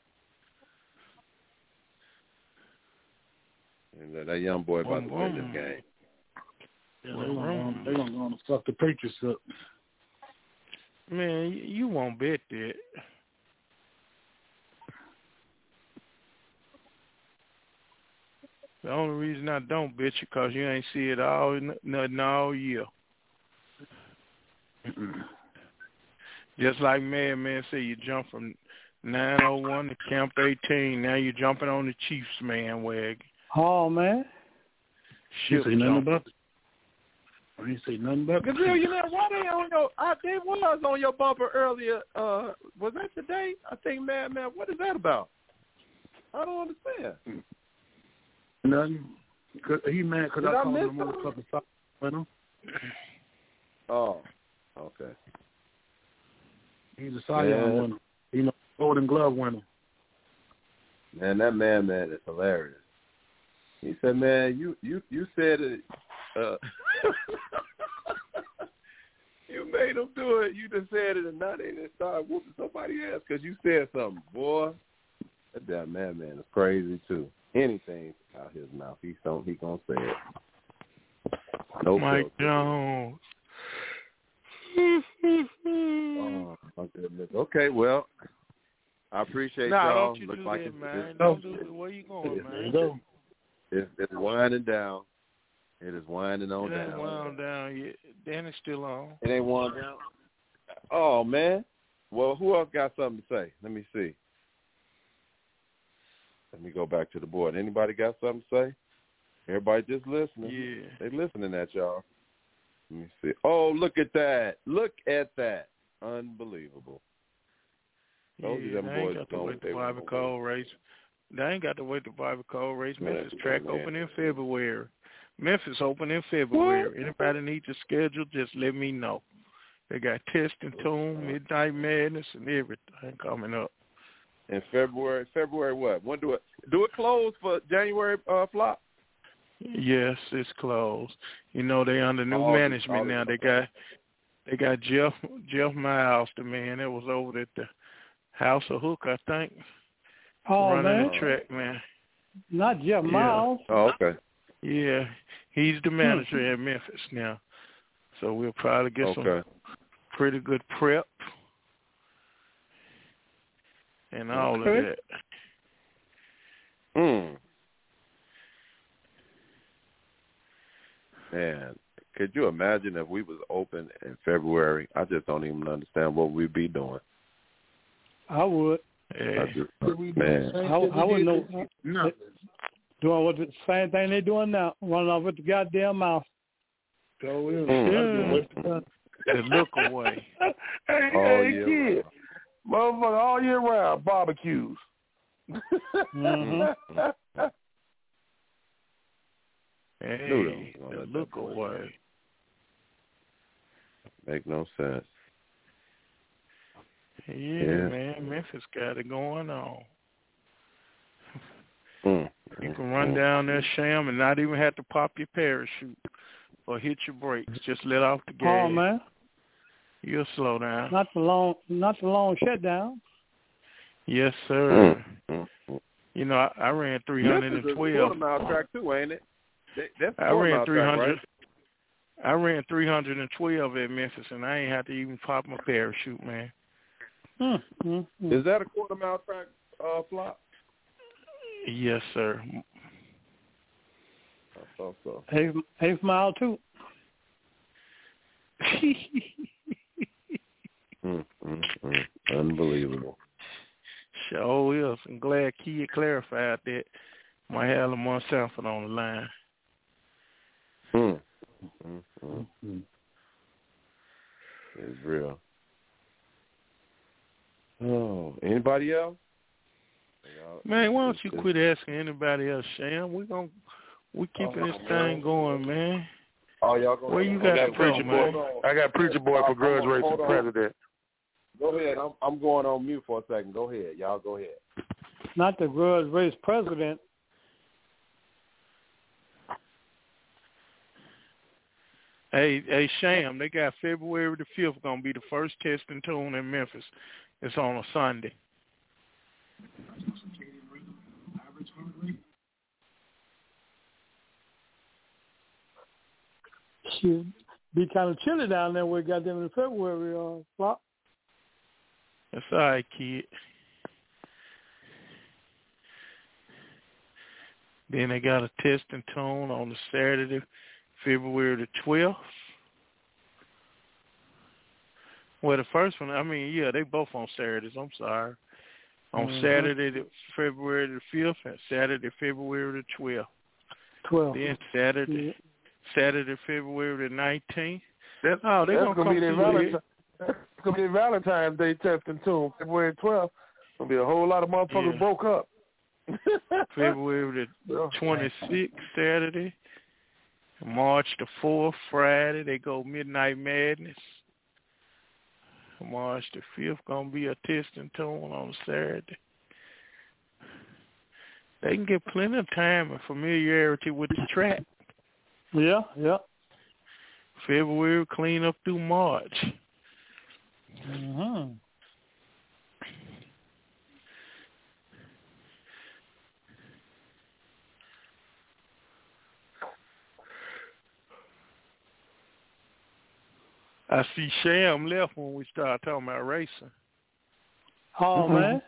And that young boy about to win this game. Yeah, they're gonna, they gonna go on to fuck the Patriots up. Man, you won't bet that. The only reason I don't bet you because you ain't see it all nothing all year. Mm-mm. Just like Madman said, you jump from nine oh one to Camp eighteen. Now you're jumping on the Chiefs man wagon. Oh man, Ship you say nothing about it. I ain't say nothing about it. Gazelle, you know why they on your? Uh, they was on your bumper earlier. Uh, was that today? I think, man, man, what is that about? I don't understand. Nothing. Cause he mad because I, I called him miss a motherfucking fuck with him. Oh, okay. He's a Cy Young winner. You know, Golden Glove winner. Man, that man, man, is hilarious. He said, man, you you you said it Uh, you made them do it. You just said it, and now they didn't start whooping somebody else because you said something, boy. That damn madman is crazy too. Anything out his mouth, he's don't he gonna say it. No Mike Jones. Oh my goodness. Okay, well, I appreciate nah, y'all. Don't you Looks do like that, it's, man. it's, Don't do it. Where you going, man? It's, it's, it's winding down. It is winding on it ain't down. wound down yet. Danny's still on. It ain't wound down. Oh man. Well, who else got something to say? Let me see. Let me go back to the board. Anybody got something to say? Everybody just listening. Yeah. They listening at y'all. Let me see. Oh, look at that. Look at that. Unbelievable. Told you Yeah, them they ain't boys got to don't- wait they the won't Bobby Cole race. They ain't got to wait the Bobby Cole race. Man, Memphis track man. open in February. Memphis open in February. What? Anybody need to schedule, just let me know. They got Test and Tune, Midnight Madness, and everything coming up. In February, February what? When do it do it close for January uh, flop? Yes, it's closed. You know they under new All management this, now. This. They got they got Jeff Jeff Miles, the man that was over at the House of Hook, I think. Oh running man, the track, man. Not Jeff Yeah. Miles. Oh, okay. Yeah, he's the manager at Memphis now. So we'll probably get Okay. some pretty good prep and all Okay. of that. Hmm. Man, could you imagine if we was open in February? I just don't even understand what we'd be doing. I would. Yeah. I just, man. I, I would know. No. Doing what the same thing they doing now, running off with the goddamn mouth. Go in. Mm. Yeah. The look away. Hey, All hey, year kid. Motherfucker, all year round, barbecues. Mm-hmm. Hey, the look away. Make no sense. Yeah, Yeah. man, Memphis got it going on. Mm. You can run down there, Sham, and not even have to pop your parachute or hit your brakes. Just let off the gas. Oh man, you'll slow down. Not the long, not the long shutdown. Yes, sir. Mm. Mm. You know, I, I ran three hundred and twelve. That's a quarter mile track too, ain't it? That, that's a I quarter ran mile three hundred. track, right? I ran three hundred and twelve at Memphis, and I ain't have to even pop my parachute, man. Mm-hmm. Is that a quarter mile track, uh, flop? Yes, sir. I thought so. Eighth, eighth mile too. mm, mm, mm. Unbelievable. Sure is. I'm glad Kia clarified that. Might have Lamar Sanford on the line. Mm. Mm, mm, mm. It's real. Oh, anybody else? Man, why don't you quit asking anybody else, Sham? We gon' we keeping this thing going, man. Oh, y'all going? Where you got got to preacher go, boy. man? I got preacher boy for grudge race for president. Go ahead. I'm I'm going on mute for a second. Go ahead, y'all. Go ahead. Not the grudge race president. Hey, hey, Sham, they got February the fifth gonna be the first test and tune in Memphis. It's on a Sunday. Should be kind of chilly down there. We got them in February. Uh, flop. That's all right, kid. Then they got a test and tune on the Saturday, February the twelfth. Well, the first one, I mean, yeah, they both on Saturdays. I'm sorry. On mm-hmm. Saturday, the February the fifth, and Saturday, February the twelfth. Twelve. Then Saturday, yeah. Saturday, February the nineteenth. That's, oh, they that's gonna, gonna come be their through Valentine. That's gonna be Valentine's Day testing too. February twelfth. Gonna be a whole lot of motherfuckers Yeah. broke up. February the twenty-sixth, Saturday. March the fourth, Friday, they go Midnight Madness. March the fifth, gonna be a test and tune on Saturday. They can get plenty of time and familiarity with the track. Yeah, yeah. February, clean up through March. Mm-hmm. I see Sham left when we started talking about racing. Oh, Mm-hmm. man.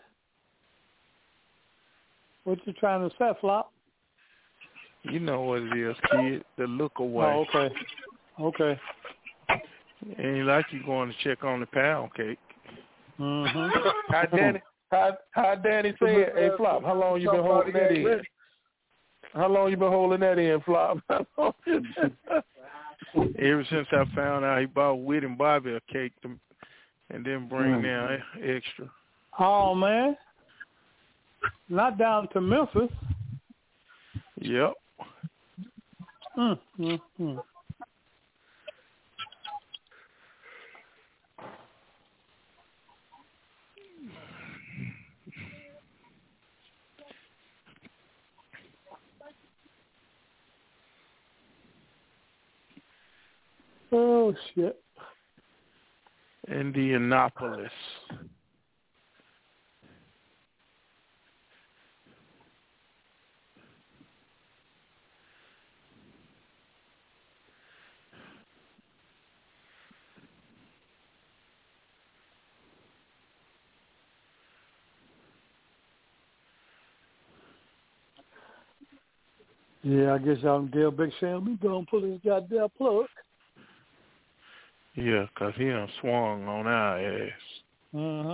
What you trying to say, Flop? You know what it is, kid. The look away. Oh, okay. Okay. Ain't like you going to check on the pound cake. Mm-hmm. How Danny, how, how Danny said, hey, Flop, how long you been holding that in? How long you been holding that in, Flop? Ever since I found out he bought Whit and Bobby a cake to, and then bring Mm. down extra. Oh, man. Not down to Memphis. Yep. Mm, mm, mm. Oh, shit. Indianapolis. Yeah, I guess y'all can tell Big Sam he gonna pull his goddamn plug. Yeah, 'cause he done swung on our ass. Mm-hmm.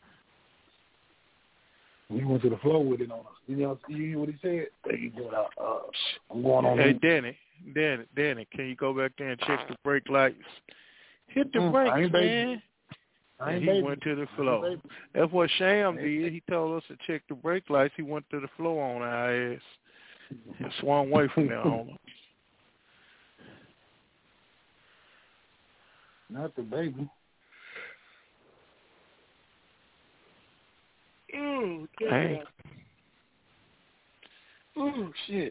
He went to the floor with it on us. You know, you hear what he said? He said, uh, uh, I'm going on. Hey, in. Danny, Danny, Danny, can you go back there and check the brake lights? Hit the Mm, I brakes, ain't man. baby. I And ain't he baby. went to the I ain't floor. baby. That's what Sham did. He told us to check the brake lights. He went to the floor on our ass and swung away from there on him. Not the baby. Mm, Dang. Oh, shit.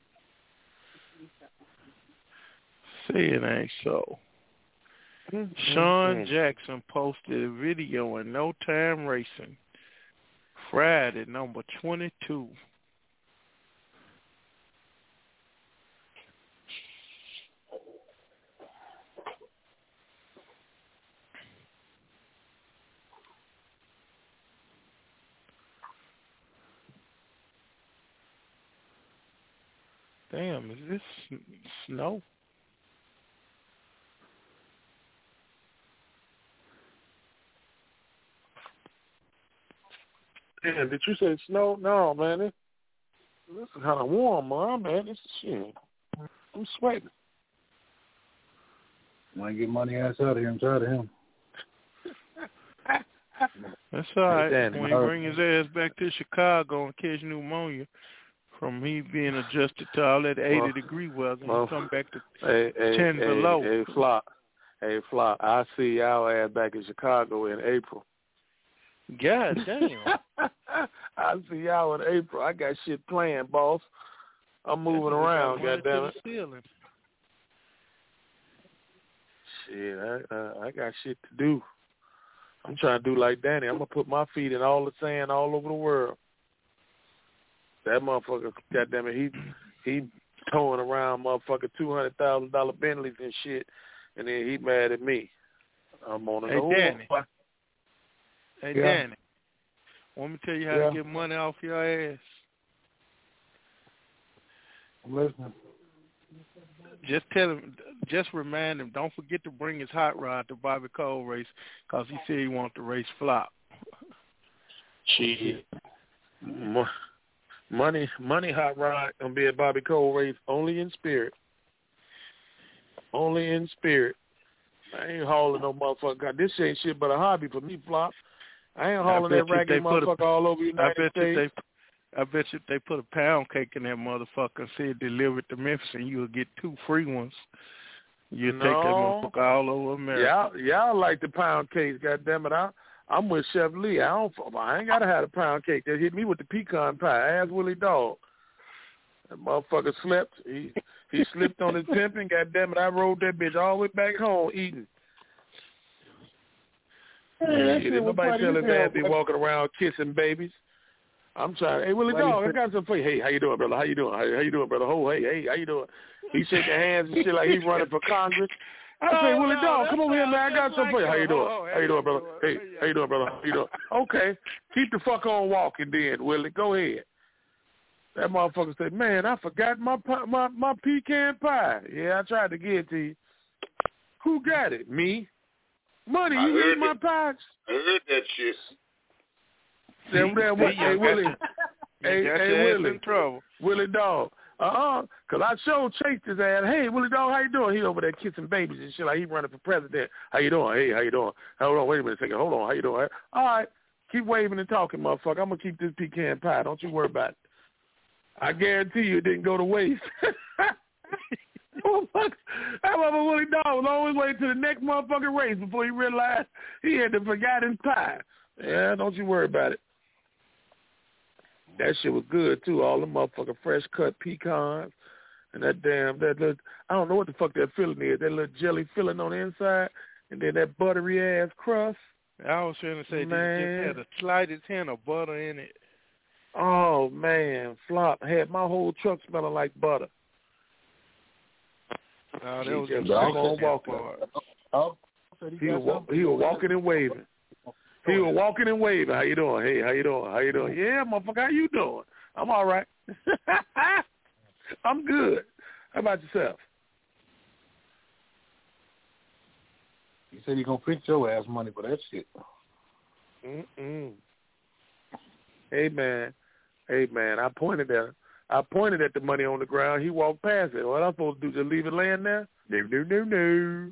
Say it ain't so. Sean Jackson posted a video in No Time Racing Friday, number twenty-two. Damn, is this s- snow? Damn, did you say snow? No, man. It, this is kind of warm, man. Man, this is shit. I'm sweating. Want to get money ass out of here and try to him. That's all right. Hey, Danny, when he uh, bring his ass back to Chicago and catch pneumonia from he being adjusted to all that eighty well, degree weather, well, he come back to hey, hey, ten hey, below. Hey, Flop. Hey, Flop. I'll see y'all ass back in Chicago in April. God damn. I'll see y'all in April. I got shit planned, boss. I'm moving around, goddammit. Shit, I, uh, I got shit to do. I'm trying to do like Danny. I'm going to put my feet in all the sand all over the world. That motherfucker, goddammit, he he towing around motherfucker two hundred thousand dollars Bentleys and shit, and then he mad at me. I'm on Hey, the Danny. Hey, Yeah. Danny. Want me to tell you how Yeah. to get money off your ass? I'm listening. Just tell him, just remind him, don't forget to bring his hot rod to Bobby Cole race, because he said he wants to race Flop. Shit. Mo- Money, money, hot rod gonna be at Bobby Cole race only in spirit. Only in spirit. I ain't hauling no motherfucker. This ain't shit but a hobby for me, Flop. I ain't hauling I bet that you raggedy they put a- motherfucker all over the I United bet States. you they, I bet you they put a pound cake in that motherfucker and said deliver it to Memphis, and you'll get two free ones. You'll No. take that motherfucker all over America. Y'all, y'all like the pound cakes, goddammit. I, I'm with Chef Lee. I don't. I ain't gotta have a pound cake. They hit me with the pecan pie. Ask Willie Dog. That motherfucker slept. He He slipped on his pimping. God damn it, I rode that bitch all the way back home eating. Hey, Shit, nobody tell his ass be walking around kissing babies. I'm trying. Hey, Willie Dog, I got something for you. Hey, how you doing, brother? How you doing? How, how you doing, brother? Oh, hey, hey, how you doing? He shaking hands and shit like he's running for Congress. I say, oh, Willie no, Dog, come over here, man. I got something like for you. How you doing? oh, How you doing, brother? Hey, how you doing, brother? How you doing? Okay, keep the fuck on walking then, Willie. Go ahead. That motherfucker said, man, I forgot my my my pecan pie. Yeah, I tried to get it to you. Who got it? Me? Money, I you heard eat my pies? I heard that shit. That, that, what, hey, Willie. Hey, got hey your ass Willie. in trouble. Willie Dog. Uh-uh. Because I showed chased his ass. Hey, Willie Dog, how you doing? He over there kissing babies and shit like he running for president. How you doing? Hey, how you doing? Hold on, wait a minute a second. Hold on, how you doing? All right. Keep waving and talking, motherfucker. I'm going to keep this pecan pie. Don't you worry about it. I guarantee you it didn't go to waste. That motherfucker Willie Dog was always waiting to the next motherfucking race before he realized he had to forgot his pie. Yeah, don't you worry about it. That shit was good too. All the motherfucking fresh cut pecans and that damn that little I don't know what the fuck that filling is. That little jelly filling on the inside, and then that buttery ass crust. I was trying to say, man. did it just had the slightest hint of butter in it? Oh man, Flop had my whole truck smelling like butter. No, that was just the on walking. Oh, he, he, was, he was walking and waving. He was walking and waving. How you doing? Hey, how you doing? How you doing? Yeah, motherfucker, how you doing? I'm all right. I'm good. How about yourself? He said he gonna fix your ass money for that shit. Mm-mm. Hey man, hey man, I pointed at I pointed at the money on the ground. He walked past it. What I'm supposed to do? Just leave it laying there? No, no, no, no.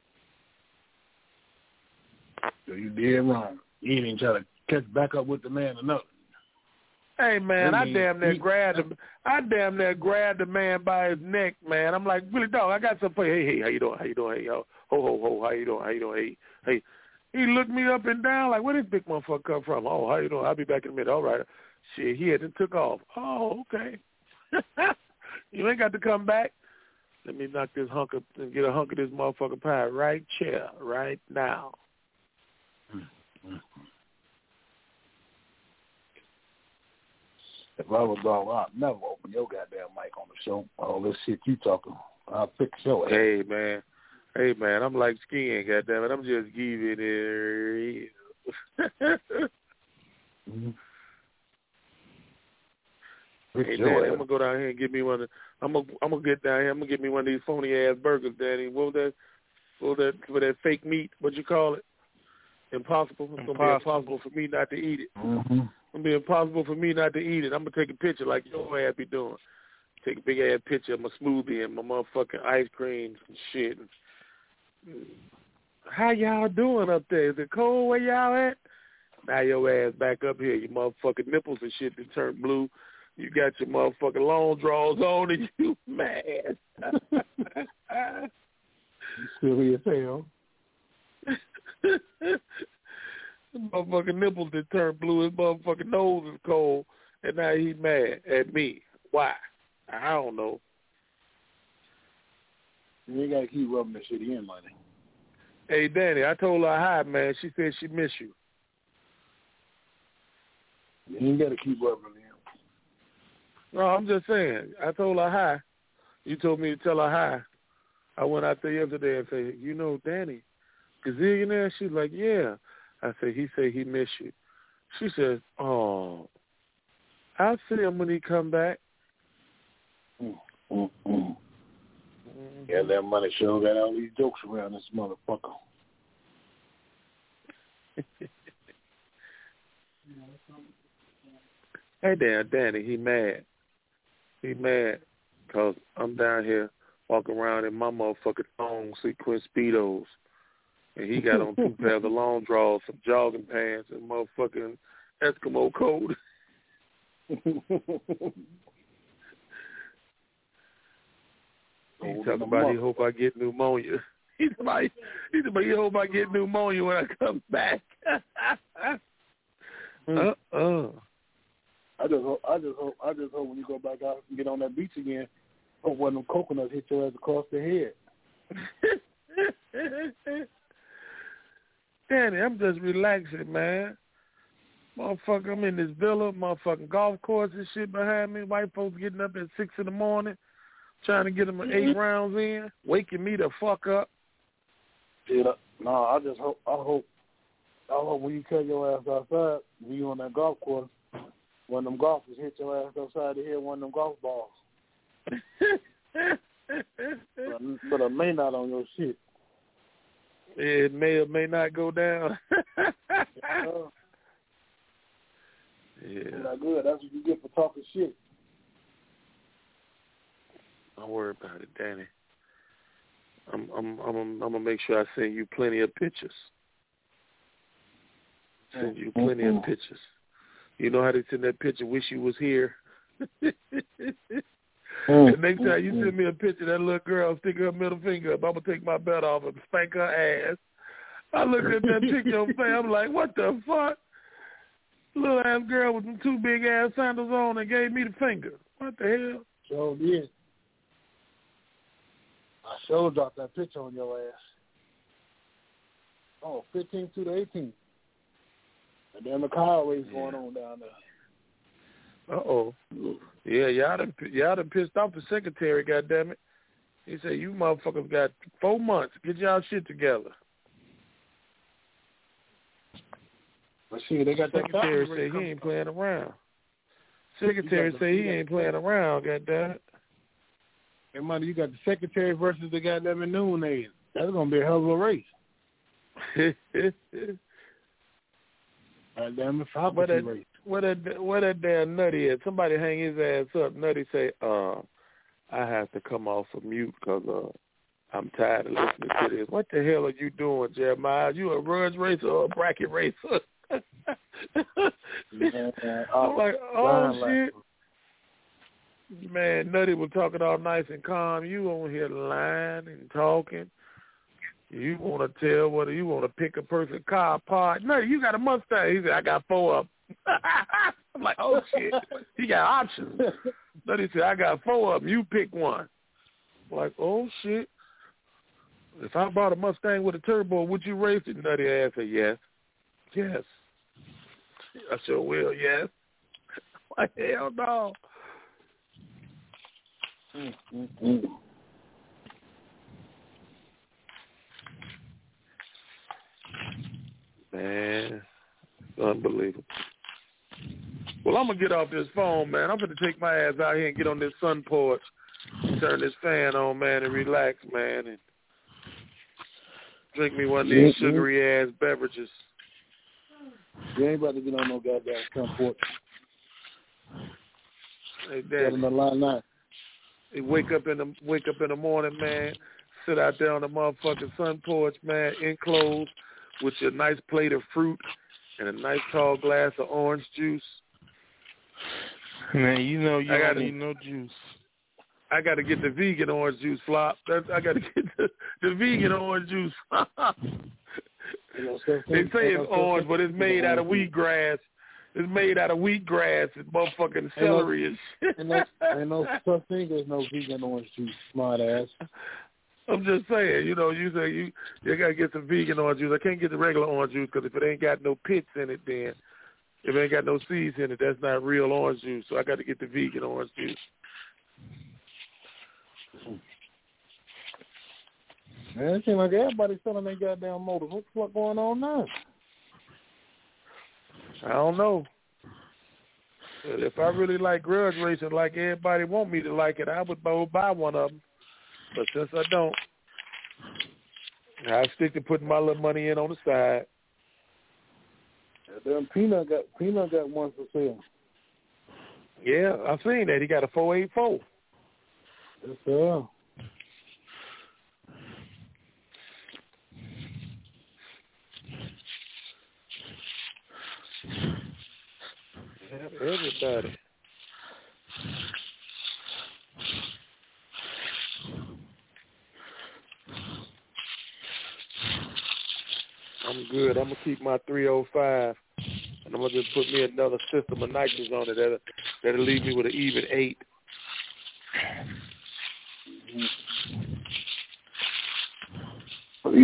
So you did wrong. You ain't even try to catch back up with the man or nothing. Hey man, I I mean, damn near he, grabbed him. I damn near grabbed the man by his neck, man. I'm like, Willie Dog, I got something for you. Hey, hey, how you doing? How you doing? Hey, yo, ho, ho, ho, how you doing? How you doing? Hey, hey. He looked me up and down like, where this big motherfucker come from? Oh, how you doing? I'll be back in a minute. All right. Shit, he had to took off. Oh, okay. You ain't got to come back. Let me knock this hunk of and get a hunk of this motherfucking pie right here, right now. Mm-hmm. If I was dog, I'd never open your goddamn mic on the show. All this shit you talking, I'll fix your ass. Hey man, hey man, I'm like skiing, goddamn it. I'm just giving it. mm-hmm. Hey Danny, I'm gonna go down here and get me one. Of, I'm gonna I'm gonna get down here. I'm gonna get me one of these phony ass burgers, Danny. What was that? What was that for that fake meat? What you call it? Impossible. It's impossible. gonna be impossible for me not to eat it. Mm-hmm. It's gonna be impossible for me not to eat it. I'm gonna take a picture like your ass be doing. Take a big ass picture of my smoothie and my motherfucking ice creams and shit. How y'all doing up there? Is it cold where y'all at? Now your ass back up here. Your motherfucking nipples and shit that turned blue. You got your motherfucking long draws on and you mad. You silly as hell. Motherfucking nipples that turned blue. His motherfucking nose is cold. And now he mad at me. Why? I don't know. You ain't got to keep rubbing that shit in, money. Hey, Danny, I told her hi, man. She said she miss you. You ain't got to keep rubbing it in. No, I'm just saying. I told her hi. You told me to tell her hi. I went out there yesterday and said, you know, Danny, gazillionaire? She's like, yeah. I said, he said he miss you. She says, oh, I'll see him when he come back. Mm, mm, mm. Yeah, that money sure got all these jokes around this motherfucker. Hey, damn, Danny, he mad. He mad because I'm down here walking around in my motherfucking long sequin Speedos. And he got on two pairs of long draws, some jogging pants, and motherfucking Eskimo coat. He talking about he hope I get pneumonia. He's like, he's about he hope I get pneumonia when I come back. uh uh. I just hope, I just hope, I just hope when you go back out and get on that beach again, Hope one of them coconuts hit your ass across the head. Danny, I'm just relaxing, man. Motherfucker, I'm in this villa, motherfucking golf course and shit behind me. White folks getting up at six in the morning, trying to get them eight mm-hmm. rounds in, waking me the fuck up. Yeah, no, I just hope, I hope, I hope when you cut your ass outside, when you on that golf course, one of them golfers hit your ass upside the head, one of them golf balls. but, but I may not on your shit. It may or may not go down. uh, yeah. Not good. That's what you get for talking shit. Don't worry about it, Danny. I'm I'm I'm I'm gonna make sure I send you plenty of pictures. Send you plenty mm-hmm. of pictures. You know how they send that picture? Wish you was here. Mm-hmm. The next time you send me a picture, that little girl sticking her middle finger up, I'm gonna take my belt off and spank her ass. I look at that picture on Facebook, I'm like, what the fuck? Little ass girl with them two big ass sandals on and gave me the finger. What the hell? Sure did. I sure dropped that picture on your ass. Oh, fifteen to the eighteen. And then the car race yeah. going on down there. Uh-oh. Yeah, y'all done, y'all done pissed off the secretary, goddammit. He said, you motherfuckers got four months. Get y'all shit together. But see, they got that secretary say he ain't playing around. Secretary say he ain't playing around, goddammit. Hey, money, you got the secretary versus the goddamn noon aid. That's going to be a hell of a race. Goddamn, what that, race. What that, what that damn Nutty is? Somebody hang his ass up. Nutty say, uh, I have to come off of mute because uh, I'm tired of listening to this. What the hell are you doing, Jeremiah? You a runs racer or a bracket racer? Man, I'm like, oh, shit. Man, Nutty was talking all nice and calm. You on here lying and talking. You want to tell whether you want to pick a person's car apart. Nutty, you got a Mustang. He said, I got four of them. I'm like, oh, shit. He got options. Nutty said, I got four of them. You pick one. I'm like, oh, shit. If I bought a Mustang with a turbo, would you race it? Nutty ass said, yes. Yes. I sure will, yes. Like, hell no. Mm-hmm. Man, it's unbelievable. Well, I'm going to get off this phone, man. I'm going to take my ass out here and get on this sun porch, turn this fan on, man, and relax, man, and drink me one of these mm-hmm. sugary-ass beverages. You ain't about to get on no goddamn sun porch. Hey, Daddy. Get on the line nine. Hey, wake up in the wake up in the morning, man. Sit out there on the motherfucking sun porch, man, enclosed with your nice plate of fruit and a nice tall glass of orange juice. Man, you know you I gotta, don't need no juice. I got to get the vegan orange juice, Flop. That's, I got to get the, the vegan orange juice. They say it's orange, but it's made out of wheatgrass. It's made out of wheatgrass and motherfucking celery and shit. Ain't no, ain't no such thing as no vegan orange juice, smart ass. I'm just saying, you know, you say you you gotta get some vegan orange juice. I can't get the regular orange juice because if it ain't got no pits in it, then if it ain't got no seeds in it, that's not real orange juice. So I got to get the vegan orange juice. Man, it seems like everybody's selling their goddamn motors. What the fuck going on now? I don't know. But if I really like grudge racing like everybody want me to like it, I would go buy one of them. But since I don't, I stick to putting my little money in on the side. Yeah, damn, Peanut got Peanut got one for sale. Yeah, I seen that. He got a four eighty-four. Yes, sir. Everybody. I'm good. I'm going to keep my three oh five, and I'm going to just put me another system of nitrous on it. That'll, that'll leave me with an even eight.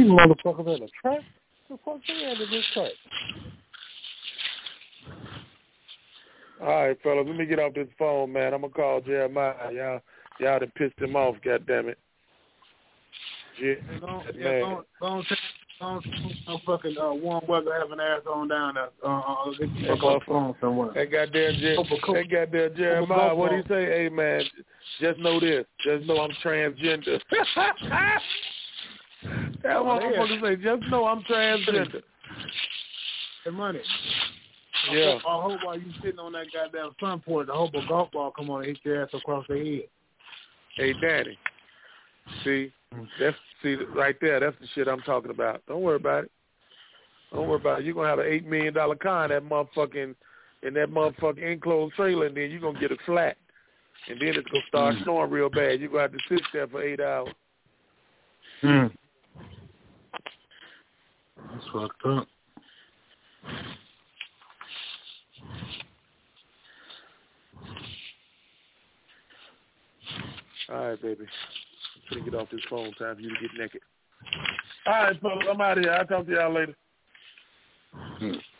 These motherfuckers at the track? The fuck they at this track? All right, fellas, let me get off this phone, man. I'm gonna call Jeremiah. Y'all, y'all done pissed him off. Goddamn it. Yeah, yeah, go, yeah, go, go on, take, go on, no fucking uh, warm weather having ass on down there. Uh, uh, get the fuck off the phone somewhere. That goddamn, Jer- that goddamn Jeremiah, what do you say? Hey, man, just know this. Just know I'm transgender. That motherfucker say, just know I'm transgender. Hey, money. Yeah. I hope, I hope while you sitting on that goddamn sun porch, I hope a golf ball come on and hit your ass across the head. Hey, Daddy. See, that's see right there. That's the shit I'm talking about. Don't worry about it. Don't worry about it. You're gonna have an eight million dollar car in that motherfucking in that motherfucking enclosed trailer, and then you're gonna get it flat, and then it's gonna start snowing real bad. You're gonna have to sit there for eight hours. Hmm. That's fucked up. All right, baby. I'm gonna get off this phone. Time for you to get naked. All right, folks. I'm out of here. I'll talk to y'all later. Hmm.